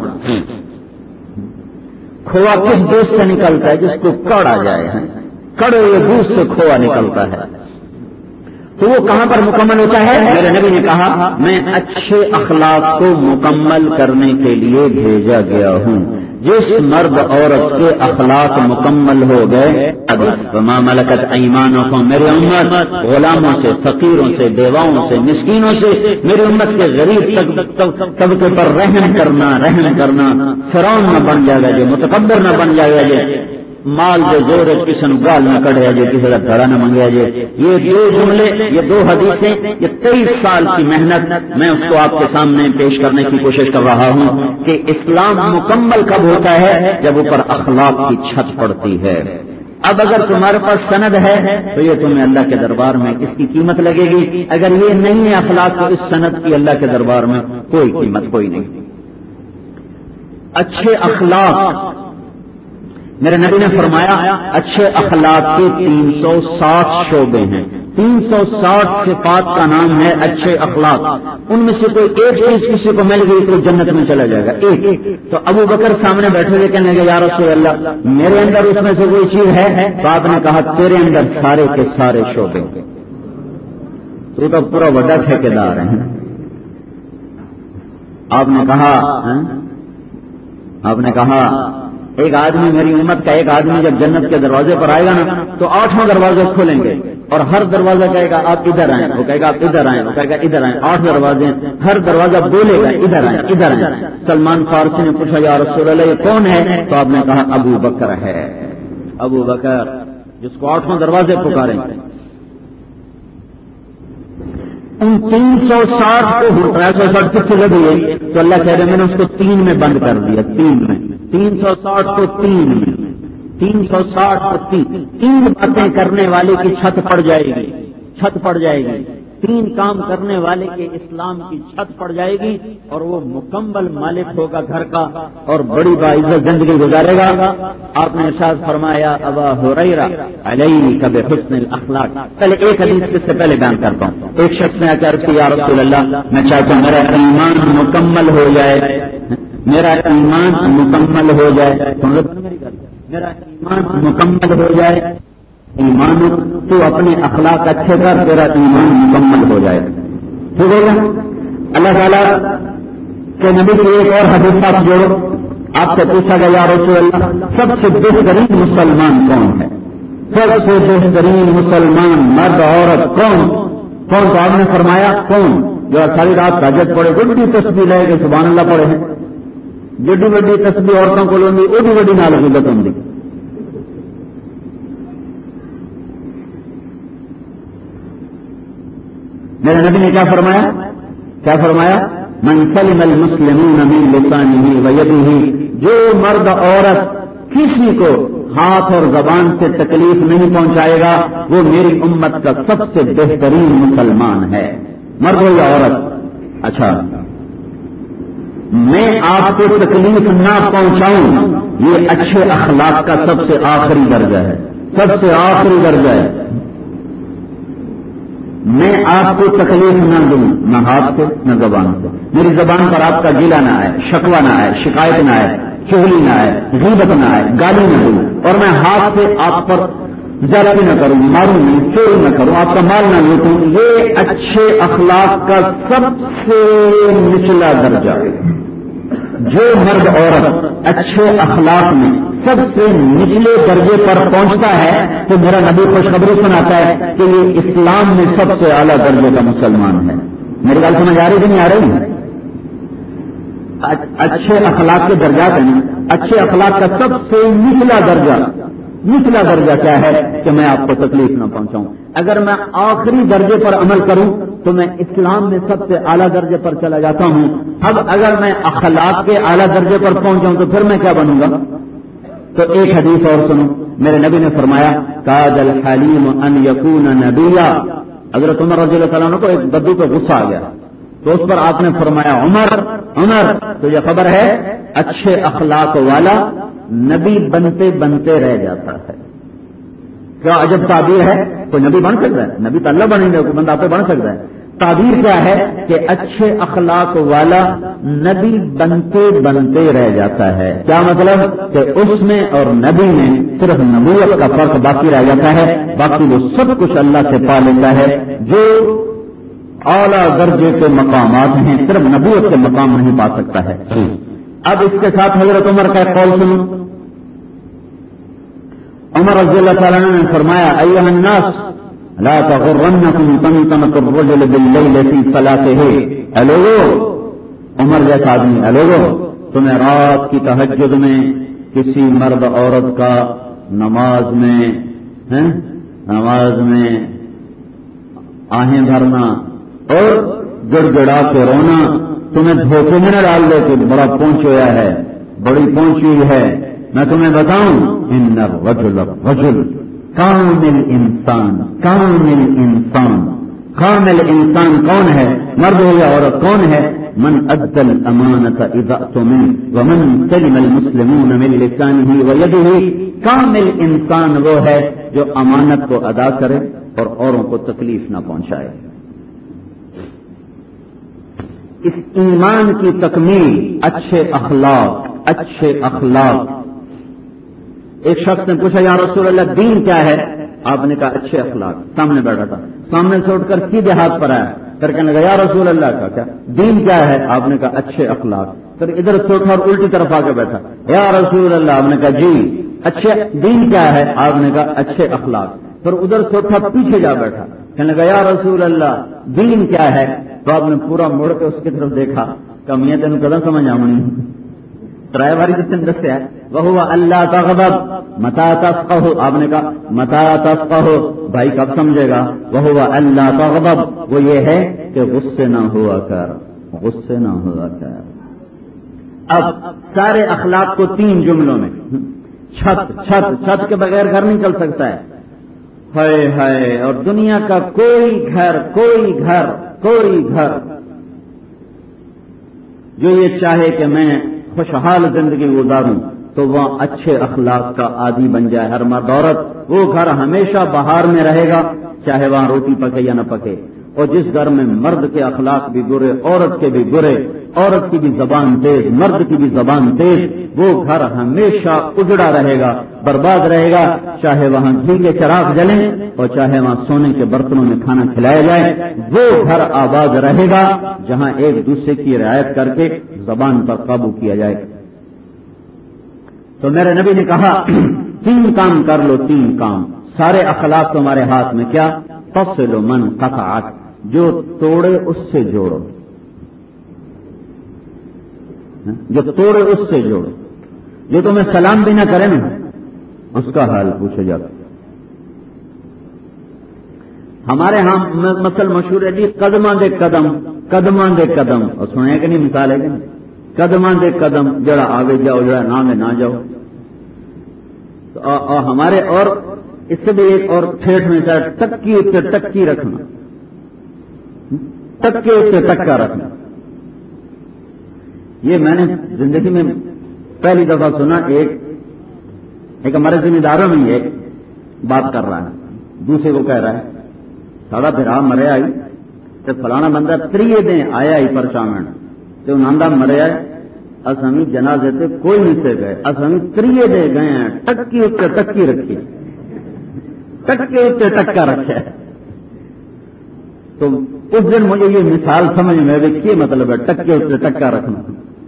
کھوआ کس دوست سے نکلتا ہے؟ جس کو کڑ آ جائے، کڑے ہوئے دودھ سے کھوआ نکلتا ہے۔ تو وہ کہاں پر مکمل ہوتا ہے؟ میرے نبی نے کہا میں اچھے اخلاق کو مکمل کرنے کے لیے بھیجا گیا ہوں. جس مرد عورت کے اخلاق مکمل ہو گئے وما ملکت ایمانکم، میری امت غلاموں سے، فقیروں سے، بیواؤں سے، مسکینوں سے، میری امت کے غریب طبقے پر رحم کرنا رحم کرنا فرعون نہ بن جائے گا، جو متکبر نہ بن جائے گا، جو مال جو زور کسن گال نہ کڑے جے کسی کا دھڑا نہ منگیا جے. یہ دو جملے، یہ دو حدیثیں، یہ تیئیس سال کی محنت میں اس کو آپ کے سامنے پیش کرنے کی کوشش کر رہا ہوں کہ اسلام مکمل کب ہوتا ہے؟ جب اوپر اخلاق کی چھت پڑتی ہے. اب اگر تمہارے پاس سند ہے تو یہ تمہیں اللہ کے دربار میں اس کی قیمت لگے گی. اگر یہ نہیں ہے اخلاق تو اس سند کی اللہ کے دربار میں کوئی قیمت کوئی نہیں. اچھے اخلاق، میرے نبی نے فرمایا اچھے اخلاق کے تین سو ساٹھ شعبے ہیں، تین سو ساٹھ صفات کا نام ہے اچھے اخلاق. ان میں سے کوئی ایک چیز کسی کو مل گئی تو جنت میں چلا جائے گا. ایک تو ابو بکر سامنے بیٹھے ہوئے کہنے لگے یا رسول اللہ میرے اندر اس میں سے کوئی چیز ہے؟ تو آپ نے کہا تیرے اندر سارے کے سارے شعبے، تو تو پورا بڑا ٹھیکیدار ہے. آپ نے کہا آپ نے کہا ایک آدمی، میری امت کا ایک آدمی جب جنت کے دروازے پر آئے گا نا تو آٹھوں دروازے کھولیں گے اور ہر دروازہ کہے گا آپ ادھر آئیں، وہ کہے گا آپ ادھر آئیں، وہ کہے گا ادھر آئیں. آٹھ دروازے، ہر دروازہ بولے گا ادھر آئیں ادھر آئیں. سلمان فارسی نے پوچھا یا رسول اللہ یہ کون ہے؟ تو آپ نے کہا ابو بکر ہے. ابو بکر جس کو آٹھوں دروازے پکاریں. ان تین سو ساٹھ کو تین سو ساٹھ کتنے لگ گئے تو اللہ کہہ رہے میں نے اس کو تین میں بند کر دیا. تین میں تین سو ساٹھ کو تین میں تین سو ساٹھ کو تین تین باتیں کرنے والے کی چھت پڑ جائے گی، چھت پڑ جائے گی. تین کام کرنے والے کے اسلام کی چھت پڑ جائے گی اور وہ مکمل مالک ہوگا گھر کا اور بڑی باعزت زندگی گزارے گا. آپ نے ارشاد فرمایا ابا ہریرہ علیک بحسن الاخلاق. پہلے ایک حدیث اس سے پہلے بیان کرتا ہوں. ایک شخص نے کہا کہ یا رسول اللہ میں چاہتا ہوں میرا ایمان مکمل ہو جائے، میرا ایمان مکمل ہو جائے، میرا ایمان مکمل ہو جائے. ایمان تو اپنے اخلاق اچھے کر تیرا ایمان مکمل ہو جائے. ٹھیک ہے نا؟ اللہ تعالیٰ کے نبی کی ایک اور حدیث آپ جوڑو. آپ سے پوچھا گیا یا رسول اللہ سب سے بہترین مسلمان کون ہے؟ سب سے بہترین مسلمان مرد عورت کون کون تو آپ نے فرمایا کون؟ جو ساری رات تہجد پڑھے، بڑی تسبیح لے کے سبحان اللہ پڑھے ہیں. جڈی وڈی تسبیح عورتوں کو لوگ ایڈی وڈی نال عقیدت ہوں. میرے نبی نے کیا فرمایا؟ کیا فرمایا؟ من سلم المسلمون من لسانه ويده. جو مرد عورت کسی کو ہاتھ اور زبان سے تکلیف نہیں پہنچائے گا وہ میری امت کا سب سے بہترین مسلمان ہے، مرد ہو یا عورت. اچھا میں آپ کو تکلیف نہ پہنچاؤں یہ اچھے اخلاق کا سب سے آخری درجہ ہے، سب سے آخری درجہ ہے. میں آپ کو تکلیف نہ دوں نہ ہاتھ سے نہ زبان سے. میری زبان پر آپ کا گلہ نہ آئے، شکوہ نہ آئے، شکایت نہ آئے، چغلی نہ آئے، غیبت نہ آئے، گالی نہ دوں. اور میں ہاتھ سے آپ پر زیادتی نہ کروں، ماروں نہیں، چوری نہ کروں، آپ کا مال نہ لوٹوں. یہ اچھے اخلاق کا سب سے نچلا درجہ ہے. جو مرد عورت اچھے اخلاق میں سب سے نچلے درجے پر پہنچتا ہے تو میرا نبی خوشخبری سناتا ہے کہ یہ اسلام میں سب سے اعلیٰ درجے کا مسلمان ہے. میری بات سمجھ آ رہی کہ نہیں آ رہی؟ اچھے اخلاق کے درجات ہیں. اچھے اخلاق کا سب سے نچلا درجہ نچلا درجہ کیا ہے کہ میں آپ کو تکلیف نہ پہنچاؤں. اگر میں آخری درجے پر عمل کروں تو میں اسلام میں سب سے اعلیٰ درجے پر چلا جاتا ہوں. اب اگر میں اخلاق کے اعلیٰ درجے پر پہنچ جاؤں تو پھر میں کیا بنوں گا؟ تو ایک حدیث اور سنو. میرے نبی نے فرمایا کاد الحلیم ان یکون نبیا. حضرت عمر رضی اللہ عنہ کو ایک بدو پہ غصہ آ گیا تو اس پر آپ نے فرمایا عمر عمر تو یہ خبر ہے اچھے اخلاق والا نبی بنتے بنتے رہ جاتا ہے. کیا عجب تعبیر ہے. کوئی نبی بن سکتا ہے؟ نبی تو اللہ بنے گا، کوئی بندہ آپ پہ بن سکتا ہے. تعبیر کیا ہے کہ اچھے اخلاق والا نبی بنتے بنتے رہ جاتا ہے. کیا مطلب کہ اس میں اور نبی میں صرف نبوت کا فرق باقی رہ جاتا ہے، باقی وہ سب کچھ اللہ سے پا لیتا ہے. جو اعلیٰ درجے کے مقامات ہیں صرف نبوت کے مقام نہیں پا سکتا ہے. اب اس کے ساتھ حضرت عمر کا قول سنو. عمر رضی اللہ تعالیٰ عنہ نے فرمایا ایھا الناس لا تغرنکم طمطمۃ الرجل باللیل فی صلاته. اے لوگو، عمر جیسا آدمی، اے لوگو تمہیں رات کی تہجد میں کسی مرد عورت کا نماز میں نماز میں آہیں بھرنا اور گڑ گڑا کے رونا تمہیں دھوکے میں نہ ڈال دے کہ بڑا پہنچ ہوا ہے، بڑی پہنچ ہوئی ہے. میں تمہیں بتاؤں ان الرجل رجل کامل انسان کامل انسان کامل انسان کون ہے؟ مرد ہو یا عورت کون ہے؟ من ادى الامانة اذا اؤتمن ومن سلم المسلمون من لسانه ويده. کامل انسان وہ ہے جو امانت کو ادا کرے اور اوروں کو تکلیف نہ پہنچائے. اس ایمان کی تکمیل اچھے اخلاق اچھے اخلاق. ایک شخص نے پوچھا یا رسول اللہ دین کیا ہے؟ آپ نے کہا اچھے اخلاق. سامنے بیٹھا تھا، سامنے سے اٹھ کر سیدھے ہاتھ پر آیا، پھر کہنے لگا یا رسول اللہ کا کیا دین کیا ہے؟ آپ نے کہا اچھے اخلاق. پھر ادھر سے اٹھا اور الٹی طرف آ کے بیٹھا، یا رسول اللہ. آپ نے کہا جی اچھے دین کیا ہے؟ آپ نے کہا اچھے اخلاق. پھر ادھر سے اٹھا پیچھے جا بیٹھا، کہنے لگا یا رسول اللہ دین کیا ہے؟ تو آپ نے پورا مڑ کے اس کی طرف دیکھا کہ میاں تین کدم سمجھ آمنی ترائے باری جس نے دستے ہے وہ اللہ تغضب متا تفقہ. آپ نے کہا متا تفقہ بھائی کب سمجھے گا؟ وہ اللہ تغضب وہ یہ ہے کہ غصے نہ ہوا کر غصے نہ ہوا کر. اب سارے اخلاق کو تین جملوں میں چھت چھت چھت کے بغیر گھر نہیں چل سکتا ہے. ہائے ہائے. اور دنیا کا کوئی گھر کوئی گھر کوئی گھر جو یہ چاہے کہ میں خوشحال زندگی گزاروں تو وہ اچھے اخلاق کا عادی بن جائے. ہر مرد عورت وہ گھر ہمیشہ بہار میں رہے گا چاہے وہاں روٹی پکے یا نہ پکے. اور جس گھر میں مرد کے اخلاق بھی برے، عورت کے بھی برے، عورت کی بھی زبان تیز، مرد کی بھی زبان تیز، وہ گھر ہمیشہ اجڑا رہے گا، برباد رہے گا. چاہے وہاں گھی کے چراغ جلیں اور چاہے وہاں سونے کے برتنوں میں کھانا کھلایا جائے، وہ گھر آباد رہے گا جہاں ایک دوسرے کی رعایت کر کے زبان پر قابو کیا جائے. تو میرے نبی نے کہا تین کام کر لو، تین کام. سارے اخلاق تمہارے ہاتھ میں. کیا؟ تصل من قطعک جو توڑے اس سے جوڑو، جو توڑے اس سے جوڑو. جو تمہیں سلام بھی نہ کرے نا اس کا حال پوچھا جاتا. ہمارے ہاں مثل مشہور ہے جی قدماں دے قدم قدماں دے قدم. اور سنے کہ نہیں مثال ہے کہ نہیں؟ قدماں دے قدم جڑا آگے جاؤ جڑا نہ میں نہ جاؤ. اور ہمارے اور اس سے بھی ایک اور ٹھیٹ میں سے ٹکی سے ٹکی رکھنا، ٹکے سے ٹکا رکھنا. یہ میں نے زندگی میں پہلی دفعہ سنا. ایک ایک ہمارے ذمہ داروں میں ایک بات کر رہا ہے، دوسرے کو کہہ رہا ہے ساڑا پھرا مرے آئی تو فلانا بندہ تریے دن آیا ہی پرچاون تو ناندا مرے آئے اصمی جنازے سے کوئی نہیں سے گئے، اصمی تریے دے گئے ہیں. ٹکی اتنے ٹکی رکھی، ٹکے اتنے ٹکا رکھا. تو اس دن مجھے یہ مثال سمجھ میں آئی کہ مطلب ہے ٹکے اتنے ٹکا رکھنا.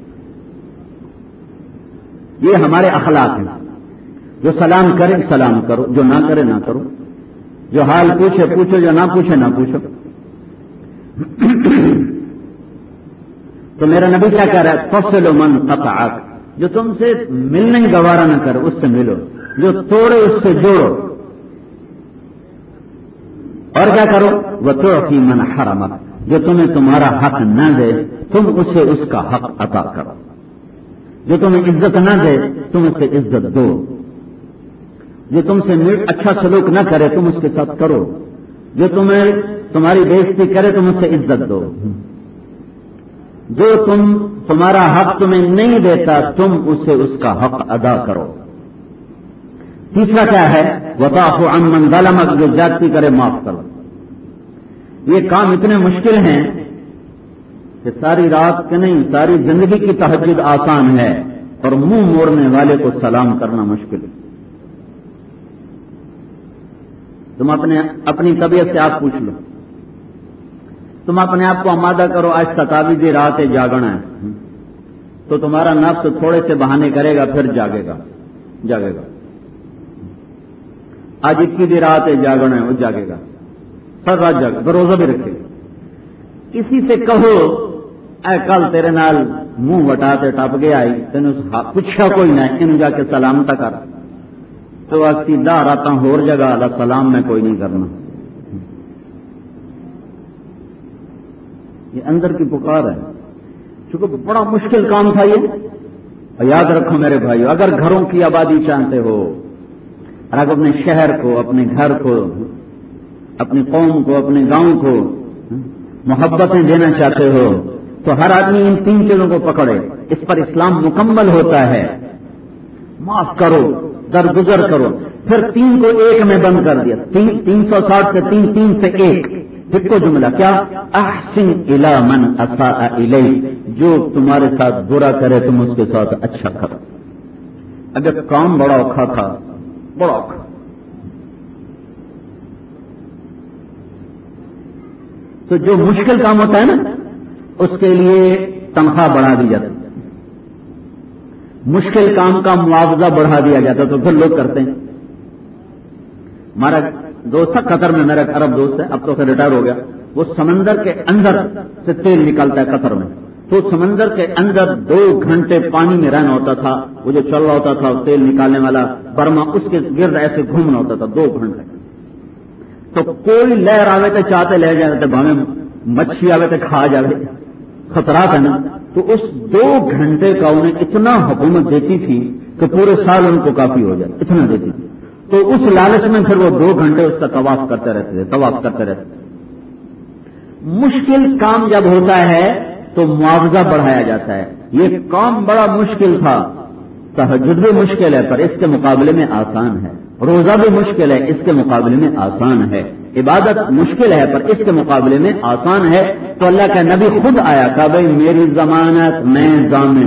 یہ ہمارے اخلاق ہیں. جو سلام کرے سلام کرو، جو نہ کرے نہ کرو، جو حال پوچھے پوچھو، جو نہ پوچھے نہ پوچھو. تو میرا نبی کیا کہہ رہا ہے؟ فصل من قطعک جو تم سے ملنے گوارا نہ کرو اس سے ملو، جو توڑے اس سے جوڑو. اور کیا کرو؟ وتعطی من حرمک جو تمہیں تمہارا حق نہ دے تم اسے اس کا حق عطا کرو. جو تمہیں عزت نہ دے تم اسے عزت دو. جو تم سے اچھا سلوک نہ کرے تم اس کے ساتھ کرو. جو تمہیں تمہاری بےزتی کرے تم اسے عزت دو. جو تم تمہارا حق تمہیں نہیں دیتا تم اسے اس کا حق ادا کرو. تیسرا کیا ہے؟ وَتَعْفُ عَمَّنْ ظَلَمَكَ جو زیادتی کرے معاف کرو. یہ کام اتنے مشکل ہیں کہ ساری رات کے نہیں ساری زندگی کی تہجد آسان ہے اور منہ موڑنے والے کو سلام کرنا مشکل ہے۔ تم اپنے اپنی طبیعت سے آپ پوچھ لو، تم اپنے آپ کو آمادہ کرو آج ستاویزی رات ہے، جاگنا ہے، تو تمہارا نفس تھوڑے سے بہانے کرے گا، پھر جاگے گا جاگے گا آج اکیس رات ہے، جاگنا ہے، وہ جاگے گا، سر رات جاگے گا، روزہ بھی رکھے گا۔ کسی سے کہو اے کل تیرے نال منہ وٹاتے ٹپ گیا آئی تین پوچھا کوئی نہ ان جا کے سلام تا کر تو سیدھا رات ہور جگہ اللہ سلام میں کوئی نہیں کرنا۔ یہ اندر کی پکار ہے، چونکہ بڑا مشکل کام تھا یہ۔ اور یاد رکھو میرے بھائیو، اگر گھروں کی آبادی چاہتے ہو، اگر اپنے شہر کو، اپنے گھر کو، اپنی قوم کو، اپنے گاؤں کو محبتیں دینا چاہتے ہو تو ہر آدمی ان تین چیزوں کو پکڑے، اس پر اسلام مکمل ہوتا ہے۔ معاف کرو، درگزر کرو، پھر تین کو ایک میں بند کر دیا، تین تین سو ساٹھ سے تین تین سے ایک ایک کو جملہ کیا؟ احسن الی من اساء الیک، جو تمہارے ساتھ برا کرے تم اس کے ساتھ اچھا کرو۔ اگر کام بڑا اوکھا تھا، بڑا اوکھا، تو جو مشکل کام ہوتا ہے نا اس کے لیے تنخواہ بڑھا دی جاتی، مشکل کام کا معاوضہ بڑھا دیا جاتا، تو پھر لوگ کرتے ہیں۔ ہمارا دوست تھا قطر میں، میرا ایک عرب دوست ہے، اب تو ریٹائر ہو گیا، وہ سمندر کے اندر سے تیل نکالتا ہے قطر میں، تو سمندر کے اندر دو گھنٹے پانی میں رہنا ہوتا تھا، وہ جو چل رہا ہوتا تھا تیل نکالنے والا برما، اس کے گرد ایسے گھومنا ہوتا تھا دو گھنٹے، تو کوئی لہر آوے تو چاہتے لے جاتے بھاوے مچھی آوے تو کھا جاوے، خطرات ہے نا، تو اس دو گھنٹے کا انہیں اتنا حکومت دیتی تھی کہ پورے سال ان کو کافی ہو جائے، اتنا دیتی تھی، تو اس لالچ میں پھر وہ دو گھنٹے اس کا طواف کرتے رہتے تھے طواف کرتے رہتے تھے۔ مشکل کام جب ہوتا ہے تو معاوضہ بڑھایا جاتا ہے۔ یہ کام بڑا مشکل تھا، تہجد بھی مشکل ہے پر اس کے مقابلے میں آسان ہے، روزہ بھی مشکل ہے اس کے مقابلے میں آسان ہے، عبادت مشکل ہے پر اس کے مقابلے میں آسان ہے، تو اللہ کا نبی خود آیا کہا بھائی میری ضمانت، میں ضامن،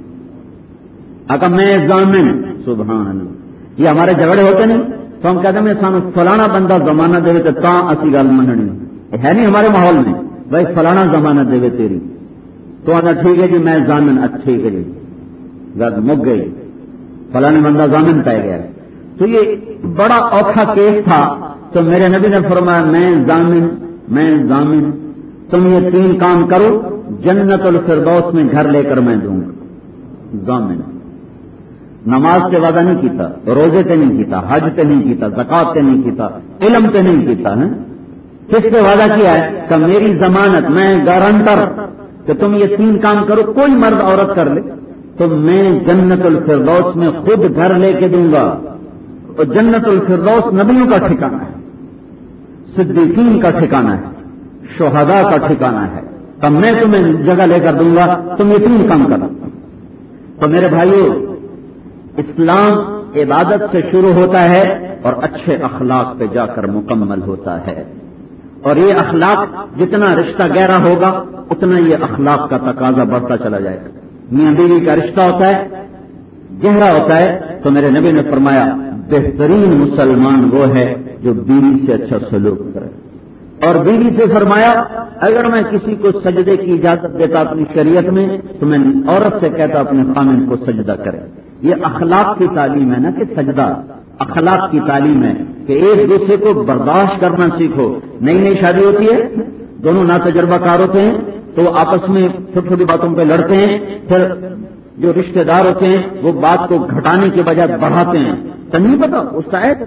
آقا میں ضامن، سبحان اللہ۔ یہ ہمارے جھگڑے ہوتے نہیں تو ہم کہتے ہیں سانو فلانا بندہ ضمانت دے تو تاں اسی گل مننی ہے نہیں ہمارے ماحول میں، بھائی فلانا ضمانت دے تیری تو آنا ٹھیک ہے جی میں ضامن، اچھا ٹھیک ہے جی گل مک گئی، فلانا بندہ ضامن پہ گیا۔ تو یہ بڑا اوکھا کیس تھا، تو میرے نبی نے فرمایا میں ضامن، میں ضامن، تم یہ تین کام کرو جنت الفردوس میں گھر لے کر میں دوں گا، ضامن۔ نماز سے وعدہ نہیں کیتا، روزے تے نہیں کیتا، حج تے نہیں کیتا، زکات تے نہیں کیتا، علم تے نہیں کیتا ہے، کس سے وعدہ کیا ہے کہ میری ضمانت، میں گارنٹر کہ تم یہ تین کام کرو، کوئی مرد عورت کر لے تو میں جنت الفردوس میں خود گھر لے کے دوں گا، اور جنت الفردوس نبیوں کا ٹھکانہ ہے، صدیقین کا ٹھکانہ ہے، شہداء کا ٹھکانہ ہے، تب میں تمہیں جگہ لے کر دوں گا، تم یہ تین کام کرو۔ تو میرے بھائیو، اسلام عبادت سے شروع ہوتا ہے اور اچھے اخلاق پہ جا کر مکمل ہوتا ہے، اور یہ اخلاق جتنا رشتہ گہرا ہوگا اتنا یہ اخلاق کا تقاضا بڑھتا چلا جائے گا۔ میاں بیوی کا رشتہ ہوتا ہے، گہرا ہوتا ہے، تو میرے نبی نے فرمایا بہترین مسلمان وہ ہے جو بیوی سے اچھا سلوک کرے، اور بیوی سے فرمایا اگر میں کسی کو سجدے کی اجازت دیتا اپنی شریعت میں تو میں عورت سے کہتا اپنے خامن کو سجدہ کرے۔ یہ اخلاق کی تعلیم ہے نا کہ سجدہ اخلاق کی تعلیم ہے کہ ایک دوسرے کو برداشت کرنا سیکھو۔ نئی نئی شادی ہوتی ہے، دونوں نا تجربہ کار ہوتے ہیں تو وہ آپس میں چھوٹی چھوٹی باتوں پہ لڑتے ہیں، پھر جو رشتہ دار ہوتے ہیں وہ بات کو گھٹانے کے بجائے بڑھاتے ہیں، تو نہیں پتا اس کا ہے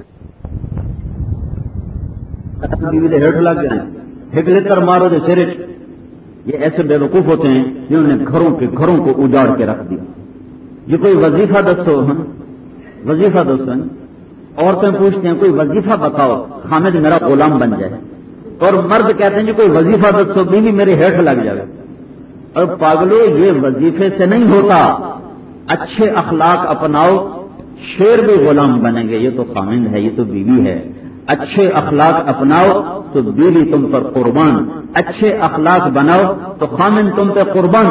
ہیٹ لگ جائیں ہگلے کر مارو دے سرے۔ یہ ایسے بے وقوف ہوتے ہیں جنہوں نے گھروں کے گھروں کو اجاڑ کے رکھ دیا۔ یہ کوئی وظیفہ دسو، ہاں وظیفہ دسو، عورتیں پوچھتے ہیں کوئی وظیفہ بتاؤ حامد میرا غلام بن جائے، اور مرد کہتے ہیں جی کوئی وظیفہ دسو بیوی میرے ہیٹ لگ جائے۔ اور پاگلو یہ وظیفے سے نہیں ہوتا، اچھے اخلاق اپناؤ، شیر بھی غلام بنیں گے، یہ تو خامند ہے، یہ تو بیوی ہے، اچھے اخلاق اپناؤ تو بیوی تم پر قربان، اچھے اخلاق بناؤ تو خامن تم پہ قربان،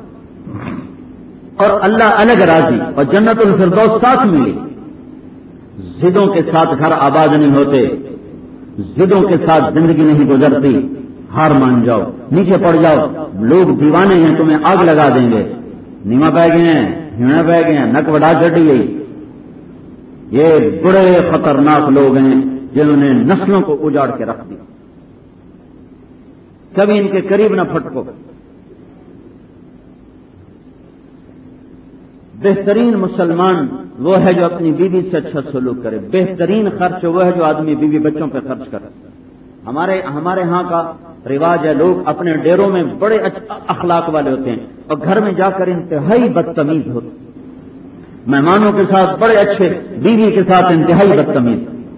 اور اللہ الگ راضی اور جنت الفردوس ساتھ ملی۔ ضدوں کے ساتھ گھر آباد نہیں ہوتے، ضدوں کے ساتھ زندگی نہیں گزرتی۔ ہار مان جاؤ، نیچے پڑ جاؤ، لوگ دیوانے ہیں تمہیں آگ لگا دیں گے، نیما پہ گئے ہیں، ہیڑا پہ گئے ہیں، نک وڑا چڑھی گئی۔ یہ بڑے خطرناک لوگ ہیں جنہوں نے نسلوں کو اجاڑ کے رکھ دیا، کبھی ان کے قریب نہ پھٹکو۔ بہترین مسلمان وہ ہے جو اپنی بیوی سے اچھا سلوک کرے، بہترین خرچ وہ ہے جو آدمی بیوی بچوں پہ خرچ کرے۔ ہمارے ہمارے ہاں کا رواج ہے، لوگ اپنے ڈیروں میں بڑے اخلاق والے ہوتے ہیں اور گھر میں جا کر انتہائی بدتمیز ہوتے، مہمانوں کے ساتھ بڑے اچھے، بیوی کے ساتھ انتہائی بدتمیز۔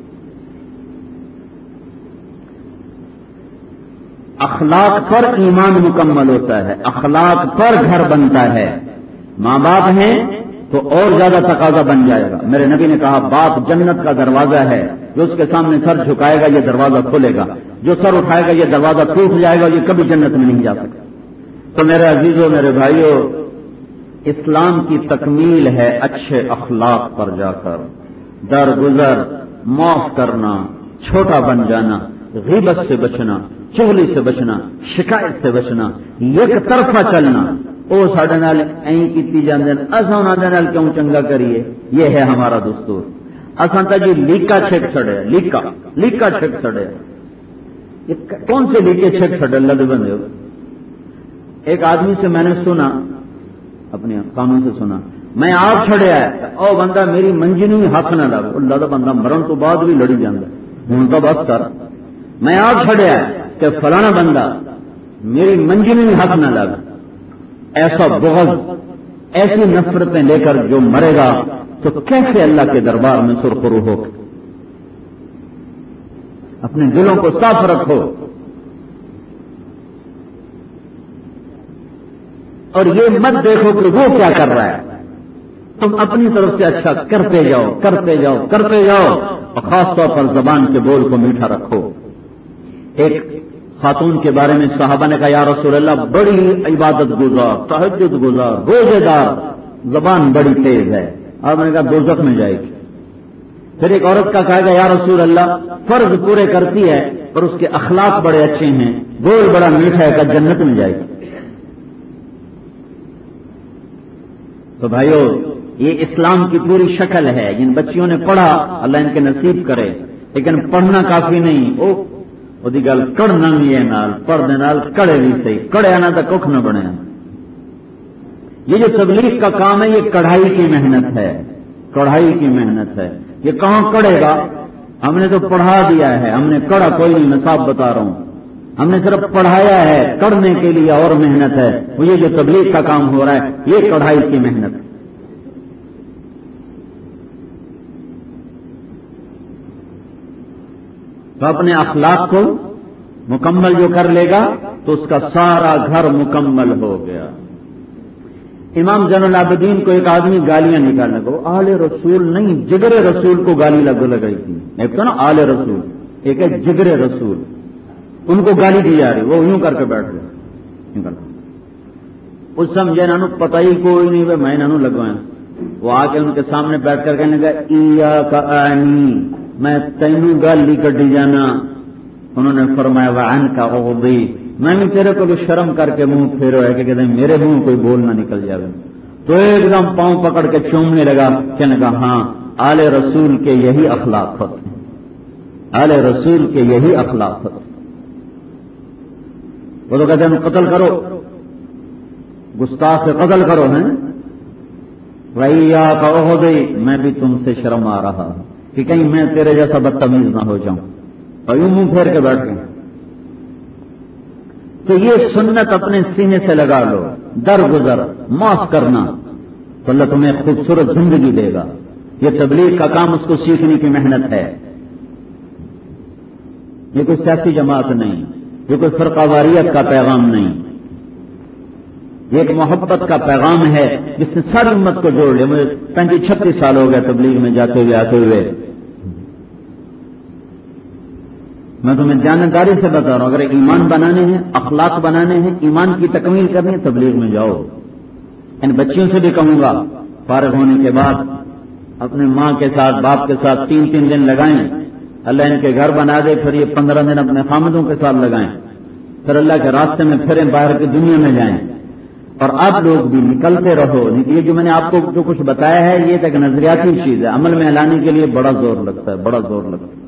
اخلاق پر ایمان مکمل ہوتا ہے، اخلاق پر گھر بنتا ہے۔ ماں باپ ہیں تو اور زیادہ تقاضا بن جائے گا۔ میرے نبی نے کہا باپ جنت کا دروازہ ہے، جو اس کے سامنے سر جھکائے گا یہ دروازہ کھلے گا، جو سر اٹھائے گا یہ دروازہ ٹوٹ جائے گا، یہ کبھی جنت میں نہیں جا سکتا۔ تو میرے عزیزوں، میرے بھائیوں، اسلام کی تکمیل ہے اچھے اخلاق پر جا کر درگزر، معاف کرنا، چھوٹا بن جانا، غیبت سے بچنا، چغلی سے بچنا، شکایت سے بچنا، یک طرفہ چلنا۔ او ساڈے نال این کیتی جاندے نے، اساں انہاں دے نال کیوں چنگا کریے؟ یہ ہے ہمارا دستور۔ اساں تا جی لیکا چھک چھڑے، لیکا لیکا چھک چھڑے۔ یہ کون سے لیکے چھک چھڑے اللہ دے بندے ہو؟ ایک آدمی سے میں نے سنا، اپنے قانون سے سنا، میں آپ چھڑیا ہے، او بندہ میری منجی نہیں ہاتھ نہ لگ، اللہ دا بندہ مرن تو بعد بھی لڑی جاندا، ہن تو بس کر۔ میں آپ چھڑیا ہے کہ فلانا بندہ میری منجی نہیں ہاتھ نہ لگ۔ ایسا بغض، ایسی نفرتیں لے کر جو مرے گا تو کیسے اللہ کے دربار میں سرخرو ہو؟ اپنے دلوں کو صاف رکھو، اور یہ مت دیکھو کہ وہ کیا کر رہا ہے، تم اپنی طرف سے اچھا کرتے جاؤ کرتے جاؤ کرتے جاؤ، اور خاص طور پر زبان کے بول کو میٹھا رکھو۔ ایک خاتون کے بارے میں صحابہ نے کہا یا رسول اللہ بڑی عبادت گزار، تہجد گزار، روزے دار، زبان بڑی تیز ہے، آپ نے کہا دوزخ میں جائے گی۔ پھر ایک عورت کا کہا گیا یا رسول اللہ فرض پورے کرتی ہے اور اس کے اخلاق بڑے اچھے ہیں، بول بڑا میٹھا ہے، کہ جنت میں جائے گی۔ تو بھائیو، یہ اسلام کی پوری شکل ہے۔ جن بچیوں نے پڑھا اللہ ان کے نصیب کرے، لیکن پڑھنا کافی نہیں، وہ وہی گل کڑنا بھی ہے نال، پڑھنے نال کڑے بھی صحیح، کڑے آنا تو ککھ نہ بنے۔ یہ جو تبلیغ کا کام ہے یہ کڑھائی کی محنت ہے، کڑھائی کی محنت ہے۔ یہ کہاں کڑے گا؟ ہم نے تو پڑھا دیا ہے، ہم نے کڑا کوئی نہیں، میں صاف بتا رہا ہوں، ہم نے صرف پڑھایا ہے، کڑنے کے لیے اور محنت ہے۔ وہ یہ جو تبلیغ کا کام ہو رہا ہے یہ کڑھائی کی محنت ہے۔ تو اپنے اخلاق کو مکمل جو کر لے گا تو اس کا سارا گھر مکمل ہو گیا۔ امام زین العابدین کو ایک آدمی گالیاں نکالنے کو، آل رسول نہیں جگر رسول کو گالی لگ لگائی تھی۔ ایک تو نا آل رسول، ایک ہے جگر رسول، ان کو گالی دی جا رہی، وہ یوں کر کے بیٹھ گئے۔ اس سمجھے انہوں پتہ ہی کوئی نہیں، میں انہوں لگوایا۔ وہ آ کے ان کے سامنے بیٹھ کر کہنے لگا ایاک اعنی، میں تینوں گالی کٹی جانا۔ انہوں نے فرمایا وعنک اغضی، میں بھی تیرے کو شرم کر کے منہ پھیرو ہے کہ کہتے ہیں میرے منہ کوئی بول نہ نکل جائے۔ تو ایک دم پاؤں پکڑ کے چومنے لگا، کہنے لگا ہاں آل رسول کے یہی اخلاق ہوتے ہیں، آل رسول کے یہی اخلاق ہوتے ہیں۔ وہ تو کہتے ہیں قتل کرو، گستاخ سے قتل کرو ہیں۔ وَإِيَّاكَ أُغْضِي، میں بھی تم سے شرم آ رہا کہ کہیں میں تیرے جیسا بدتمیز نہ ہو جاؤں، اور یوں منہ پھیر کے بیٹھ گئے۔ تو یہ سنت اپنے سینے سے لگا لو، درگزر، معاف کرنا، تو اللہ تمہیں خوبصورت زندگی دے گا۔ یہ تبلیغ کا کام اس کو سیکھنے کی محنت ہے۔ یہ کوئی سیاسی جماعت نہیں، یہ کوئی فرقہ واریت کا پیغام نہیں، یہ ایک محبت کا پیغام ہے جس نے ساری امت کو جوڑ لیا۔ مجھے پینتیس چھتیس سال ہو گئے تبلیغ میں جاتے ہوئے آتے ہوئے۔ میں تمہیں جانکاری سے بتا رہا ہوں، اگر ایمان بنانے ہیں، اخلاق بنانے ہیں، ایمان کی تکمیل کرنی ہے، تبلیغ میں جاؤ۔ ان بچیوں سے بھی کہوں گا فارغ ہونے کے بعد اپنے ماں کے ساتھ باپ کے ساتھ تین تین دن لگائیں، اللہ ان کے گھر بنا دے، پھر یہ پندرہ دن اپنے خامدوں کے ساتھ لگائیں، پھر اللہ کے راستے میں پھریں، باہر کی دنیا میں جائیں، اور آپ لوگ بھی نکلتے رہو۔ یہ جو میں نے آپ کو جو کچھ بتایا ہے یہ ایک نظریاتی چیز ہے، عمل میں لانے کے لیے بڑا زور لگتا ہے، بڑا زور لگتا ہے۔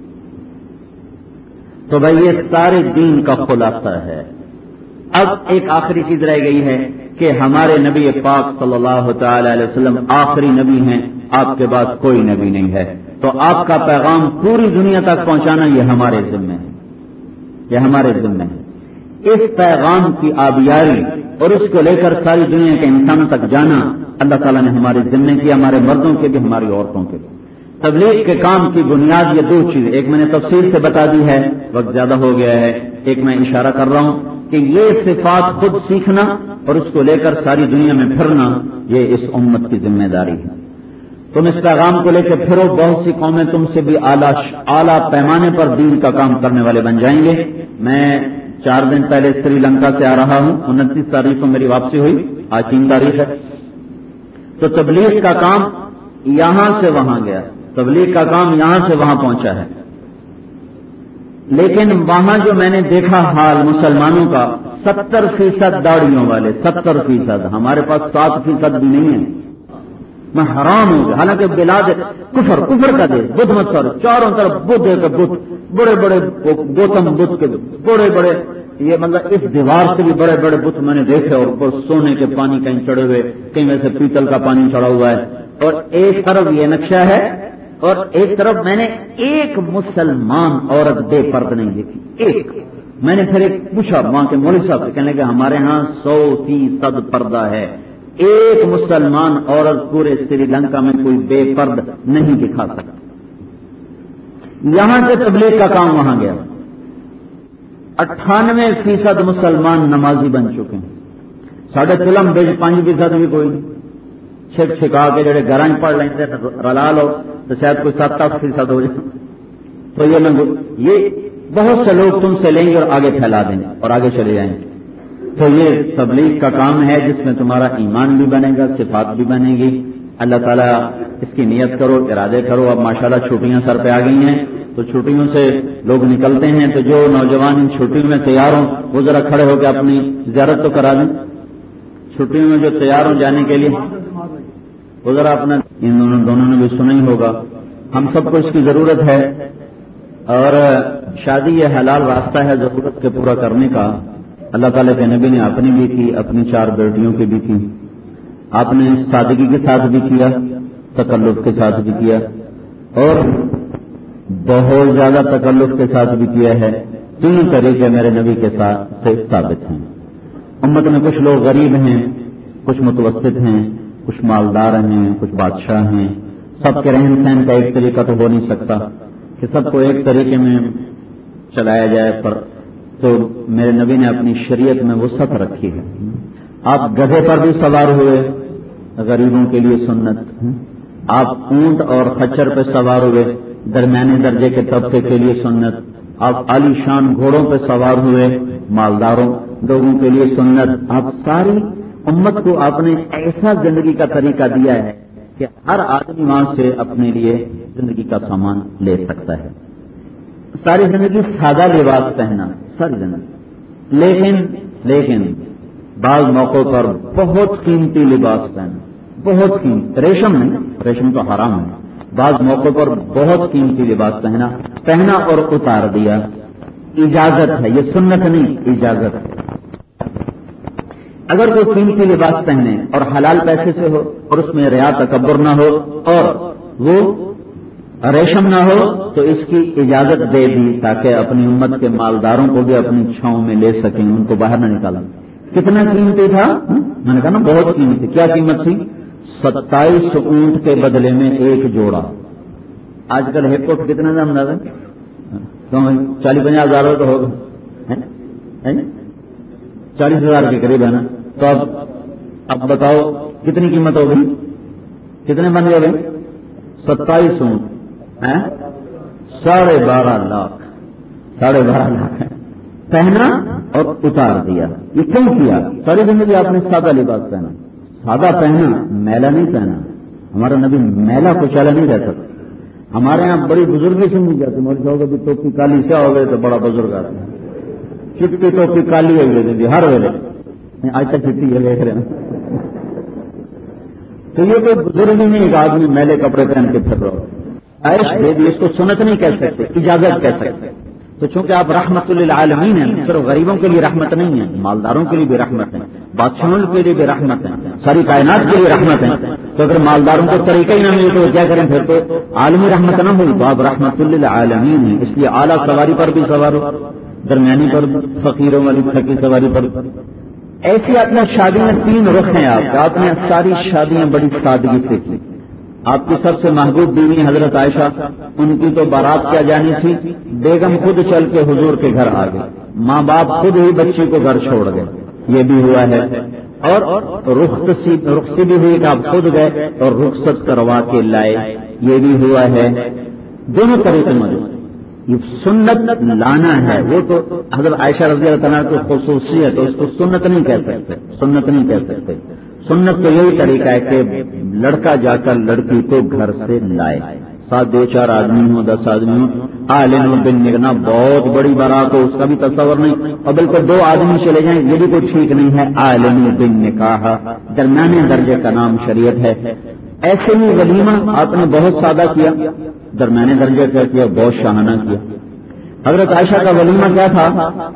تو بھائی یہ سارے دین کا خلاصہ ہے۔ اب ایک آخری چیز رہ گئی ہے کہ ہمارے نبی پاک صلی اللہ تعالی علیہ وسلم آخری نبی ہیں، آپ کے بعد کوئی نبی نہیں ہے، تو آپ کا پیغام پوری دنیا تک پہنچانا یہ ہمارے ذمہ ہے، یہ ہمارے ذمہ ہے۔ اس پیغام کی آبیاری اور اس کو لے کر ساری دنیا کے انسانوں تک جانا اللہ تعالیٰ نے ہمارے ذمہ کیا، ہمارے مردوں کے بھی، ہماری عورتوں کے بھی۔ تبلیغ کے کام کی بنیاد یہ دو چیزیں، ایک میں نے تفصیل سے بتا دی ہے، وقت زیادہ ہو گیا ہے، ایک میں اشارہ کر رہا ہوں کہ یہ صفات خود سیکھنا اور اس کو لے کر ساری دنیا میں پھرنا یہ اس امت کی ذمہ داری ہے۔ تم اس پیغام کو لے کے پھرو، بہت سی قومیں تم سے بھی اعلیٰ اعلیٰ پیمانے پر دین کا کام کرنے والے بن جائیں گے۔ میں چار دن پہلے سری لنکا سے آ رہا ہوں، انتیس تاریخ کو میری واپسی ہوئی، آج تین تاریخ ہے، تو تبلیغ کا کام یہاں سے وہاں گیا، تبلیغ کا کام یہاں سے وہاں پہنچا ہے، لیکن وہاں جو میں نے دیکھا حال مسلمانوں کا، ستر فیصد داڑیوں والے، ستر فیصد، ہمارے پاس سات فیصد بھی نہیں ہے۔ میں حیران ہوں گیا، حالانکہ بلاد کفر کفر کا دے، بدھ مت کر، چاروں طرف بدھ کے بت، بڑے بڑے گوتم بدھ کے بڑے بڑے، یہ مطلب اس دیوار سے بھی بڑے بڑے بت میں نے دیکھے، اور سونے کے پانی کہیں چڑھے ہوئے، کہیں ویسے پیتل کا پانی چڑھا ہوا ہے، اور ایک طرف یہ نقشہ ہے اور ایک طرف میں نے ایک مسلمان عورت بے پرد نہیں دیکھی، ایک۔ میں نے پھر ایک پوچھا وہاں کے مولوی صاحب سے، کہنے لگے ہمارے ہاں سو فیصد پردہ ہے، ایک مسلمان عورت پورے سری لنکا میں کوئی بے پرد نہیں دکھا سکتا۔ یہاں سے تبلیغ کا کام وہاں گیا، اٹھانوے فیصد مسلمان نمازی بن چکے ہیں، ساڑھے تلم بیج پانچ فیصد بھی کوئی نہیں، چھک چھکا کے جڑے گھر پڑھ لیں گے رلا لو تو شاید کوئی سات آٹھ فیصد ہو جائے۔ تو یہ میں یہ بہت سے لوگ تم سے لیں گے اور آگے پھیلا دیں گے اور آگے چلے جائیں گے۔ تو یہ تبلیغ کا کام ہے جس میں تمہارا ایمان بھی بنے گا، صفات بھی بنے گی۔ اللہ تعالیٰ اس کی نیت کرو، ارادے کرو۔ اب ماشاءاللہ چھٹیاں سر پہ آ گئی ہیں، تو چھٹیوں سے لوگ نکلتے ہیں، تو جو نوجوان ان چھٹیوں میں تیار ہوں وہ ذرا کھڑے ہو کے اپنی زیارت تو کرا دیں۔ چھٹیوں میں جو تیار ہوں جانے کے لیے وہ ذرا اپنا، ان دونوں دونوں نے بھی سنا ہی ہوگا، ہم سب کو اس کی ضرورت ہے، اور شادی یہ حلال راستہ ہے ضرورت کے پورا کرنے کا۔ اللہ تعالیٰ کے نبی نے اپنی بھی کی، اپنی چار بیٹیوں کی بھی کی، آپ نے سادگی کے ساتھ بھی کیا، تکلف کے ساتھ بھی کیا، اور بہت زیادہ تکلف کے ساتھ بھی کیا ہے۔ تین طریقے میرے نبی کے ساتھ سے ثابت ہیں۔ امت میں کچھ لوگ غریب ہیں، کچھ متوسط ہیں، کچھ مالدار ہیں، کچھ بادشاہ ہیں، سب کے رہن سہن کا ایک طریقہ تو ہو نہیں سکتا کہ سب کو ایک طریقے میں چلایا جائے، پر تو میرے نبی نے اپنی شریعت میں وسعت رکھی ہے۔ آپ گدھے پر بھی سوار ہوئے، غریبوں کے لیے سنت، آپ اونٹ اور خچر پہ سوار ہوئے، درمیانے درجے کے طبقے کے لیے سنت، آپ عالی شان گھوڑوں پہ سوار ہوئے، مالداروں لوگوں کے لیے سنت۔ آپ ساری امت کو آپ نے ایسا زندگی کا طریقہ دیا ہے کہ ہر آدمی وہاں سے اپنے لیے زندگی کا سامان لے سکتا ہے۔ ساری زندگی سادہ لباس پہنا، ساری زندگی، لیکن لیکن بعض موقعوں پر بہت قیمتی لباس پہنا، بہت قیمتی، ریشم نہیں، ریشم تو حرام ہے، بعض موقعوں پر بہت قیمتی لباس پہنا پہنا اور اتار دیا۔ اجازت ہے، یہ سنت نہیں، اجازت ہے۔ اگر کوئی قیمتی لباس پہنے اور حلال پیسے سے ہو اور اس میں ریا تکبر نہ ہو اور وہ ریشم نہ ہو تو اس کی اجازت دے دی تاکہ اپنی امت کے مالداروں کو بھی اپنی چھاؤں میں لے سکیں، ان کو باہر نہ نکالیں۔ کتنا قیمتی تھا؟ میں نے کہا نا بہت قیمتی۔ کیا قیمت تھی؟ ستائیس اونٹ کے بدلے میں ایک جوڑا۔ آج کل ہیپ کوٹ کتنا دام ہے؟ چالیس پچاس ہزار تو ہوگا، چالیس ہزار کے قریب ہے نا۔ تو اب اب بتاؤ کتنی قیمت ہوگی؟ کتنے بن گئے بھائی؟ ستائیس اونٹ، ساڑھے بارہ لاکھ ساڑھے بارہ لاکھ ہے. پہنا اور اتار دیا. یہ کیوں کیا؟ ساری زندگی آپ نے سادہ لباس پہنا، سادہ پہنا، میلا نہیں پہنا. ہمارا نبی میلا کچالا نہیں رہتا. ہمارے یہاں بڑی بزرگی سمجھی جاتی. مجھے کہو کہ ٹوپی کالی سے ہو گئے تو بڑا بزرگ آتا ہے. چٹکی ٹوپی کالی ہوئی ہوتی ہر ویلے، آج تک چٹکی یہ دیکھ رہے ہیں. تو یہ کوئی بزرگ نہیں، ایک آدمی میلے کپڑے پہن کے پھر رہا. عائش دے دی، اس کو سنت نہیں کہہ سکتے، اجازت کہہ سکتے. تو چونکہ آپ رحمت للعالمین ہیں، صرف غریبوں کے لیے رحمت نہیں ہے، مالداروں کے لیے بھی رحمت ہے، بادشاہوں کے لیے بھی رحمت ہے، ساری کائنات کے لیے رحمت ہے. تو اگر مالداروں کو طریقہ ہی نہ ملے تو کیا کریں؟ پھر تو عالمی رحمت نہ ہوئی. تو آپ رحمت للعالمین ہیں، اس لیے اعلیٰ سواری پر بھی سوار ہو، درمیانی پر، فقیروں والی تھکی سواری پر. ایسی آپ نے شادی میں تین رخ ہیں. آپ آپ نے ساری شادیاں بڑی سادگی سے کی. آپ کی سب سے محبوب بیوی حضرت عائشہ، ان کی تو بارات کیا جانی تھی، بیگم خود چل کے حضور کے گھر آ گئے. ماں باپ خود ہی بچی کو گھر چھوڑ گئے، یہ بھی ہوا ہے. اور رخصتی رخصتی بھی ہوئی کہ آپ خود گئے اور رخصت کروا کے لائے، یہ بھی ہوا ہے. دونوں طریقے موجود. یہ سنت لانا ہے، وہ تو حضرت عائشہ رضی اللہ تعالیٰ کی خصوصیت، اس کو سنت نہیں کہہ سکتے. سنت نہیں کہہ سکتے. سنت تو یہی طریقہ ہے کہ لڑکا جا کر لڑکی کو گھر سے لائے. ساتھ دو چار آدمی ہوں، دس آدمی ہوں، عالم بن نگنا بہت بڑی بارات ہو، اس کا بھی تصور نہیں. اور بالکل دو آدمی چلے جائیں یہ بھی کوئی ٹھیک نہیں ہے. عالم بن نکاح درمیانے درجے کا نام شریعت ہے. ایسے ہی ولیمہ آپ نے بہت سادہ کیا، درمیانے درجے کا کیا، بہت شاہانہ کیا. حضرت عائشہ کا ولیمہ کیا تھا؟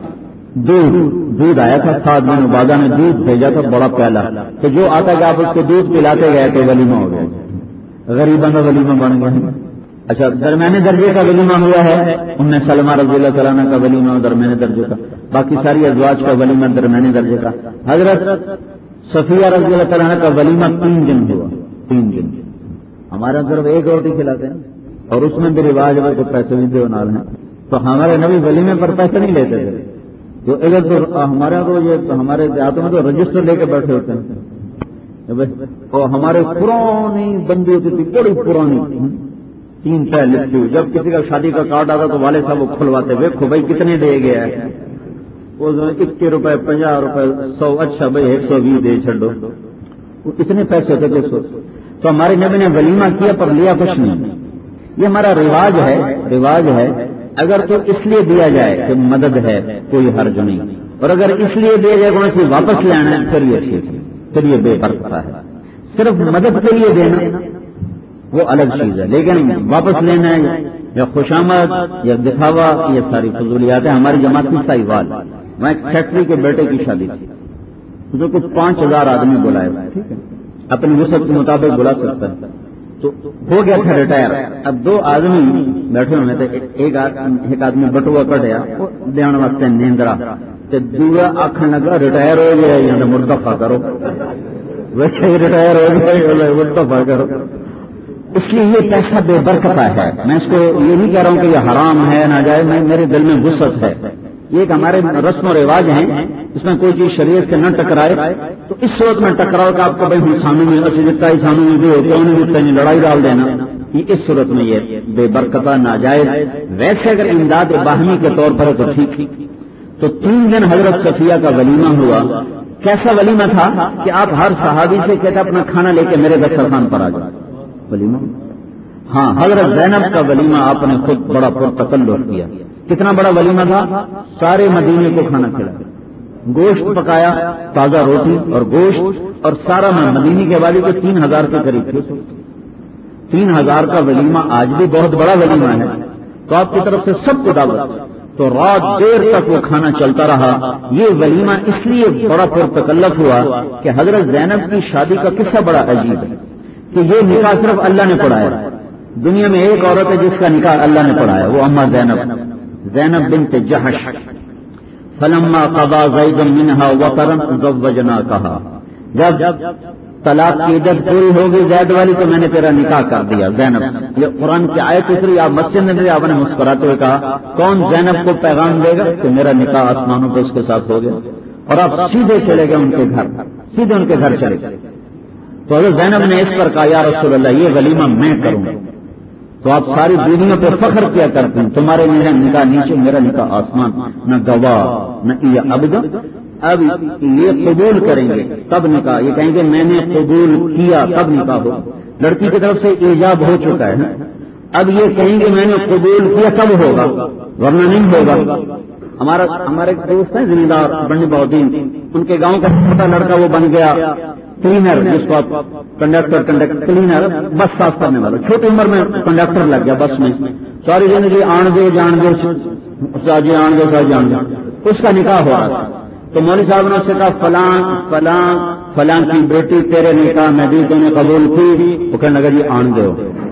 دودھ دودھ آیا تھا. سات دن عبادہ نے دودھ بھیجا تھا، بڑا پیالہ. تو جو آتا کہ آپ اس کو دودھ پلاتے گئے تو ولیمہ ہو گیا، غریبوں کا ولیمہ بن گیا. اچھا، درمیانے درجے کا ولیمہ ہوا ہے ام سلمہ رضی اللہ تعالیٰ عنہ کا ولیمہ درمیانے درجے کا. باقی ساری ازواج کا ولیمہ درمیانے درجے کا. حضرت صفیہ رضی اللہ تعالیٰ عنہ کا ولیمہ تین دن ہوا. تین دن ہمارے طرف ایک روٹی کھلاتے ہیں، اور اس میں بھی رواج ہے کہ پیسے بھی دو نال ہیں. تو ہمارے نبی ولیمے پر پیسے نہیں لیتے تھے. تو ادھر تو ہمارے تو یہ ہمارے دیہاتوں میں تو رجسٹر لے کے بیٹھے ہوتے ہیں. اور ہمارے پرانی بندی ہوتی تھی، بڑی پرانی، تین پہ لکھی ہوئی. جب کسی کا شادی کا کارڈ آتا تو والے صاحب وہ کھلواتے، دیکھو بھائی کتنے دے گیا ہے. وہ اکیس روپے، پنجا روپے، سو. اچھا بھائی ایک سو بیس دے چھڈو. وہ اتنے پیسے ہوتے تھے. سو تو ہمارے نبی نے ولیمہ کیا پر لیا کچھ نہیں. یہ ہمارا رواج ہے. رواج ہے اگر تو اس لیے دیا جائے کہ مدد ہے کوئی حرج نہیں، اور اگر اس لیے دیا جائے کہ اسے واپس لے آنا ہے پھر یہ ٹھیک ہے، پھر یہ بے برکت ہے. صرف مدد کے لیے دینا وہ الگ چیز ہے، لیکن واپس لینا ہے یا خوشامد یا دکھاوا، یہ ساری فضولیات ہیں. ہماری جماعت کی سائیوال، میں ایک سیکٹری کے بیٹے کی شادی تھی، جو کچھ پانچ ہزار آدمی بلائے، ٹھیک ہے، اپنی وسعت کے مطابق بلا سکتا ہے. تو ہو گیا تھا ریٹائر. اب دو آدمی بیٹھے ہوئے تھے، ایک ایک آدمی بٹوا کٹیا دین واسطے نیندرا، دوسرا آخر لگا ریٹائر ہو گیا یا مردفع کرو. ویسے ریٹائر ہو گیا مردفع کرو. اس لیے یہ پیسہ بے برکت ہے. میں اس کو یہ نہیں کہہ رہا ہوں کہ یہ حرام ہے ناجائز، میں میرے دل میں وسعت ہے. یہ ایک ہمارے رسم و رواج ہیں، اس میں کوئی چیز شریعت سے نہ ٹکرائے. تو اس صورت میں ٹکراؤ کہ آپ کو بھائی انسانوں میں اچھی جتنا انسانوں میں بھی ہوتے ہیں انہیں لڑائی ڈال دینا، یہ اس صورت میں یہ بے برکتہ ناجائز. ویسے اگر امداد باہمی کے طور پر ہے تو ٹھیک. تو تین دن حضرت صفیہ کا ولیمہ ہوا. کیسا ولیمہ تھا کہ آپ ہر صحابی سے کہتے اپنا کھانا لے کے میرے دسترخوان پر آ جائے. ولیمہ ہاں، حضرت زینب کا ولیمہ آپ نے خود بڑا پرتکلف کیا. کتنا بڑا ولیمہ تھا، سارے مدینے کو کھانا کھلایا، گوشت پکایا، تازہ روٹی اور گوشت، اور سارا میں مدینے کے والی کے تین ہزار کے قریب تھے. تین ہزار کا ولیمہ آج بھی بہت بڑا ولیمہ ہے. تو آپ کی طرف سے سب کو دعوت. تو رات دیر تک وہ کھانا چلتا رہا. یہ ولیمہ اس لیے بڑا پرتکلف ہوا کہ حضرت زینب کی شادی کا قصہ بڑا عجیب ہے کہ یہ نکاح صرف اللہ نے پڑھایا. دنیا میں ایک عورت ہے جس کا نکاح اللہ نے پڑھایا، وہ اما زینب، زینب بنت جحش. فلما قضى زید منها وطرا زوجناکها. جب طلاق کی عدت پوری ہوگی زید والی تو میں نے تیرا نکاح کر دیا زینب. یہ قرآن کی آیت اتری، آپ مسجد میں بھی آپ نے مسکراتے ہوئے کہا کون زینب کو پیغام دے گا کہ میرا نکاح آسمانوں پہ اس کے ساتھ ہو گیا. اور آپ سیدھے چلے گئے ان کے گھر، سیدھے ان کے گھر چلے گئے. تو حضرت زینب نے اس پر کہا یا رسول اللہ یہ ولیمہ میں کروں. تو آپ ساری دنیا پہ فخر کیا کرتے ہیں، تمہارے میرا نکاح نیچے، میرا نکاح آسمان، نہ گواہ نہ یہ عبد، اب یہ قبول کریں گے تب نکاح، یہ کہیں گے میں نے قبول کیا تب نکاح ہو، لڑکی کی طرف سے ایجاب ہو چکا ہے، اب یہ کہیں گے میں نے قبول کیا تب ہوگا ورنہ نہیں ہوگا۔ ہمارا ہمارے دوست ہیں زمیندار بنی بہدین، ان کے گاؤں کا چھوٹا لڑکا وہ بن گیا کلینر، جس کو آپ کنڈکٹر کنڈکٹر کلینر بس صاف کرنے والا، چھوٹی عمر میں کنڈکٹر لگ گیا بس میں، ساری زندگی آن دے جان دے ساجی آن دے ساجی جان دے، اس کا نکاح ہو رہا تھا۔ تو مولوی صاحب نے اس سے کہا فلاں فلاں فلاں کی بیٹی تیرے نکاح میں بھی تو نے قبول کی، وہ کہنے لگا جی آن دے،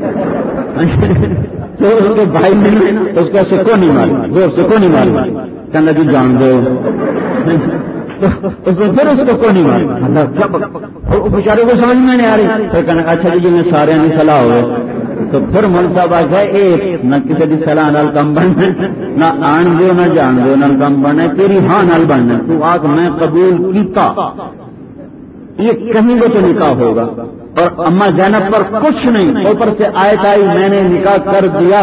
تو اس کے بھائی نے اس کا سکو نہیں ماری، وہ سکو نہیں ماری، کہنے لگی جان دو، اس کو پھر اس کو کو نہیں ماری، بیچارے کو سمجھ میں نہیں آ رہی، پھر کہنے اچھا جی میں سارے نہیں صلاح ہوئے، تو پھر مول صاحب آ گئے ایک نہ کسی کی صلاح نال کم بننا، نہ آن دو نہ جان دو نال کم بننا، تیری ہاں نال بننا، تو آگ میں قبول کیتا، یہ کہیں گے تو نکاح ہوگا۔ اور اما زینب پر کچھ نہیں، اوپر سے آیت آئی میں نے نکاح کر دیا،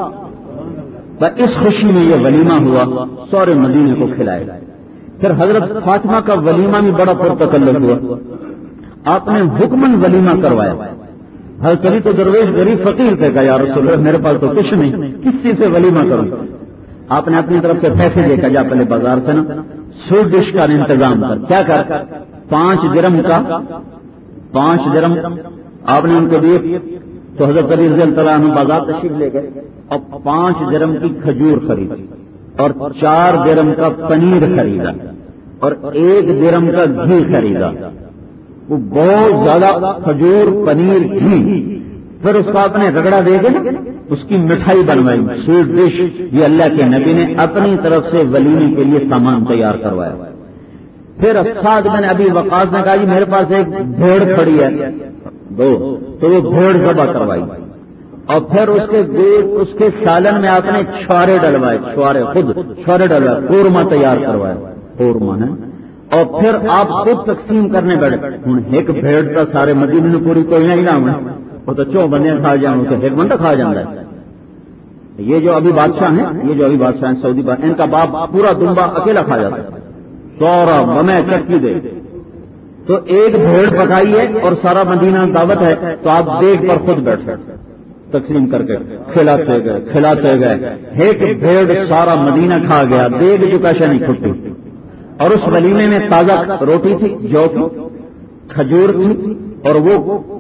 بس اس خوشی میں یہ ولیمہ ہوا، سورے مدینے کو کھلائے۔ پھر حضرت فاطمہ کا ولیمہ بھی بڑا پرتکلف ہوا، آپ نے حکمن ولیمہ کروایا۔ حضرت علی تو درویش غریب فقیر تھے، کہا یا رسول اللہ میرے پاس تو کچھ نہیں، کس چیز سے ولیمہ کروں؟ آپ نے اپنی طرف سے پیسے دے کر جا پہلے بازار سے نا سوٹ ڈش کا انتظام کر، کیا کر پانچ درم کا، پانچ درم آپ نے ان کو دیے، تو حضرت علی رضی اللہ عنہ بازار تشریف لے گئے اور پانچ درم کی کھجور خریدی اور چار درم کا پنیر خریدا اور ایک درم کا گھی خریدا، وہ بہت زیادہ کھجور پنیر گھی، پھر اس کو آپ نے رگڑا دے کے اس کی مٹھائی بنوائی، سویٹ ڈش، یہ اللہ کے نبی نے اپنی طرف سے ولیمے کے لیے سامان تیار کروایا۔ پھر سعد بن ابی وقاص نے کہا جی میرے پاس ایک بھیڑ کھڑی ہے دو، تو وہ بھیڑ ذبح کروائی، اور پھر اس کے گوشت اس کے سالن میں آپ نے چھوارے ڈلوائے، چھوارے خود چھوارے ڈلوائے، قورمہ تیار کروایا، قورمہ ہے، اور پھر آپ خود تقسیم کرنے بیٹھے۔ ہوں ایک بھیڑ کا سارے مدینے میں پوری کوئی نہیں نام ہے، وہ تو چو بندے کھا جاؤں تو ایک بندہ کھا جاتا ہے۔ یہ جو ابھی بادشاہ ہیں، یہ جو ابھی بادشاہ ہیں سعودی بادشاہ، ان کا باپ پورا دمبا اکیلا کھا جاتا ہے، سورا بمے چکی دے، تو ایک بھیڑ پکائی ہے اور سارا مدینہ دعوت ہے، تو آپ دیکھ پر خود بیٹھے تقسیم کر کے کھلاتے گئے کھلاتے گئے، ایک بھیڑ سارا مدینہ کھا گیا، دیکھ جو کیسے نہیں کھٹی، اور اس ولیمے میں تازہ روٹی تھی، جو کی کھجور تھی، اور وہ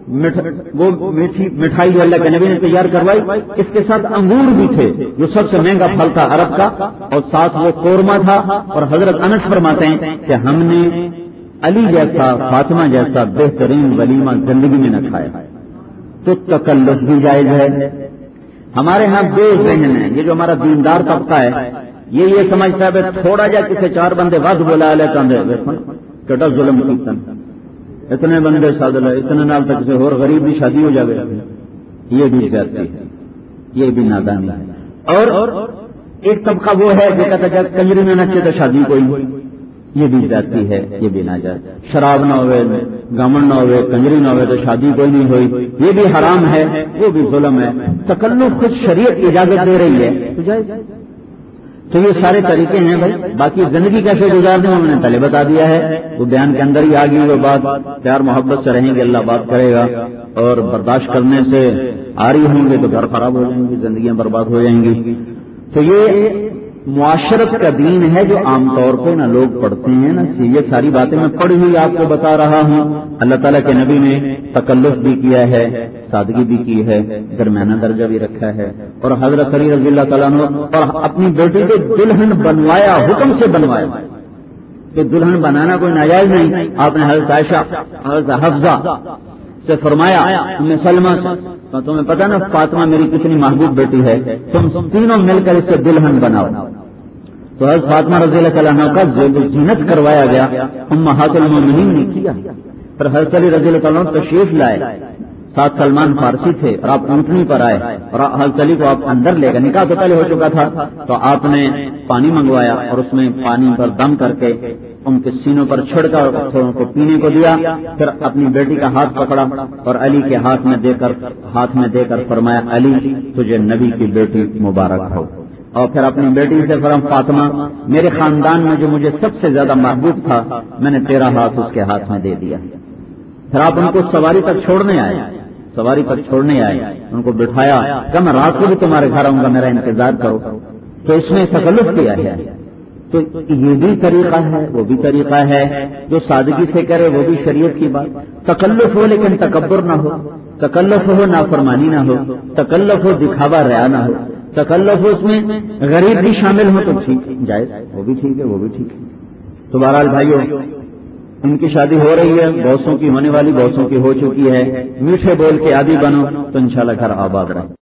وہ میٹھی مٹھائی جو اللہ کے نبی نے تیار کروائی، اس کے ساتھ انگور بھی تھے جو سب سے مہنگا پھل تھا عرب کا، اور ساتھ وہ قورمہ تھا۔ اور حضرت انس فرماتے ہیں کہ ہم نے علی جیسا فاطمہ جیسا بہترین ولیمہ زندگی میں نہ کھایا، تو تکلف بھی جائز ہے۔ ہمارے ہاں دو ذہن ہیں، یہ جو ہمارا دیندار طبقہ ہے یہ یہ سمجھتا ہے تھوڑا جا کسی چار بندے ود بولا لے کاندے کٹا ظلم کیتن، اتنے بندے ساد لے اتنے نال تک کسی اور غریب کی شادی ہو جائے، یہ بھی زیادتی ہے، یہ بھی نادانی ہے۔ اور ایک طبقہ وہ ہے جو کہتا ہے کنجری میں نچے تو شادی کوئی، یہ بھی زیادتی ہے، یہ بھی ناجائز، شراب نہ ہوئے گامن نہ ہوئے کنجری نہ ہوئے تو شادی کوئی نہیں ہوئی، یہ بھی حرام ہے، وہ بھی ظلم ہے۔ تکلف خود شریعت اجازت دے رہی ہے تو جائز، تو یہ سارے طریقے ہیں بھائی۔ باقی زندگی کیسے گزارنے ہم نے پہلے بتا دیا ہے، وہ بیان کے اندر ہی آ گئی وہ بات، پیار محبت سے رہیں گے اللہ بات کرے گا، اور برداشت کرنے سے آ رہی ہوں گے تو گھر خراب ہو جائیں گے، زندگیاں برباد ہو جائیں گی۔ تو یہ معاشرت کا دین ہے جو عام طور پہ نہ لوگ پڑھتے ہیں نا، یہ ساری باتیں میں پڑھی ہوئی آپ کو بتا رہا ہوں۔ اللہ تعالیٰ کے نبی نے تکلف بھی کیا ہے، سادگی بھی کی ہے، درمیانہ درجہ بھی رکھا ہے، اور حضرت علی رضی اللہ تعالیٰ عنہ اور اپنی بیٹی کو دلہن بنوایا، حکم سے بنوایا، کہ دلہن بنانا کوئی ناجائز نہیں۔ آپ نے حضرت عائشہ حضرت حفصہ سے فرمایا ام سلمہ سے، تو تمہیں پتا نا فاطمہ میری کتنی محبوب بیٹی ہے، تم تینوں مل کر اس سے دلہن بناؤ۔ تو حضرت فاطمہ رضی اللہ تعالیٰ عنہ کا زینت کروایا گیا، امہات المومنین نے کیا۔ پھر حضرت علی رضی اللہ تعالیٰ عنہ تشریف لائے، ساتھ سلمان فارسی تھے اور آپ اونٹنی پر آئے اور حضرت علی کو آپ اندر لے گئے، نکاح تو پہلے ہو چکا تھا، تو آپ نے پانی منگوایا اور اس میں پانی پر دم کر کے ان کے سینوں پر چھڑکا اور ان کو پینے کو دیا، پھر اپنی بیٹی کا ہاتھ پکڑا اور علی کے ہاتھ میں دے کر ہاتھ میں دے کر فرمایا علی تجھے نبی کی بیٹی مبارک ہو، اور پھر اپنی بیٹی سے فرمایا فاطمہ میرے خاندان میں جو مجھے سب سے زیادہ محبوب تھا میں نے تیرا ہاتھ اس کے ہاتھ میں دے دیا۔ پھر آپ ان کو سواری تک چھوڑنے آئے سواری تک چھوڑنے آئے ان کو بٹھایا کہ میں رات کو بھی تمہارے گھر آؤں گا، میرا انتظار کرو، تو اس میں تکلف کیا ہے؟ تو یہ بھی طریقہ ہے، وہ بھی طریقہ ہے، جو سادگی سے کرے وہ بھی شریعت کی بات۔ تکلف ہو لیکن تکبر نہ ہو، تکلف ہو نافرمانی نہ ہو، تکلف ہو دکھاوا ریا نہ ہو، تکلف ہو اس میں غریب بھی شامل ہو تو ٹھیک جائز، وہ بھی ٹھیک ہے وہ بھی ٹھیک ہے۔ تو بہرحال بھائیوں ان کی شادی ہو رہی ہے، بہتوں کی ہونے والی، بہتوں کی ہو چکی ہے، میٹھے بول کے عادی بنو تو انشاءاللہ گھر آباد رہے۔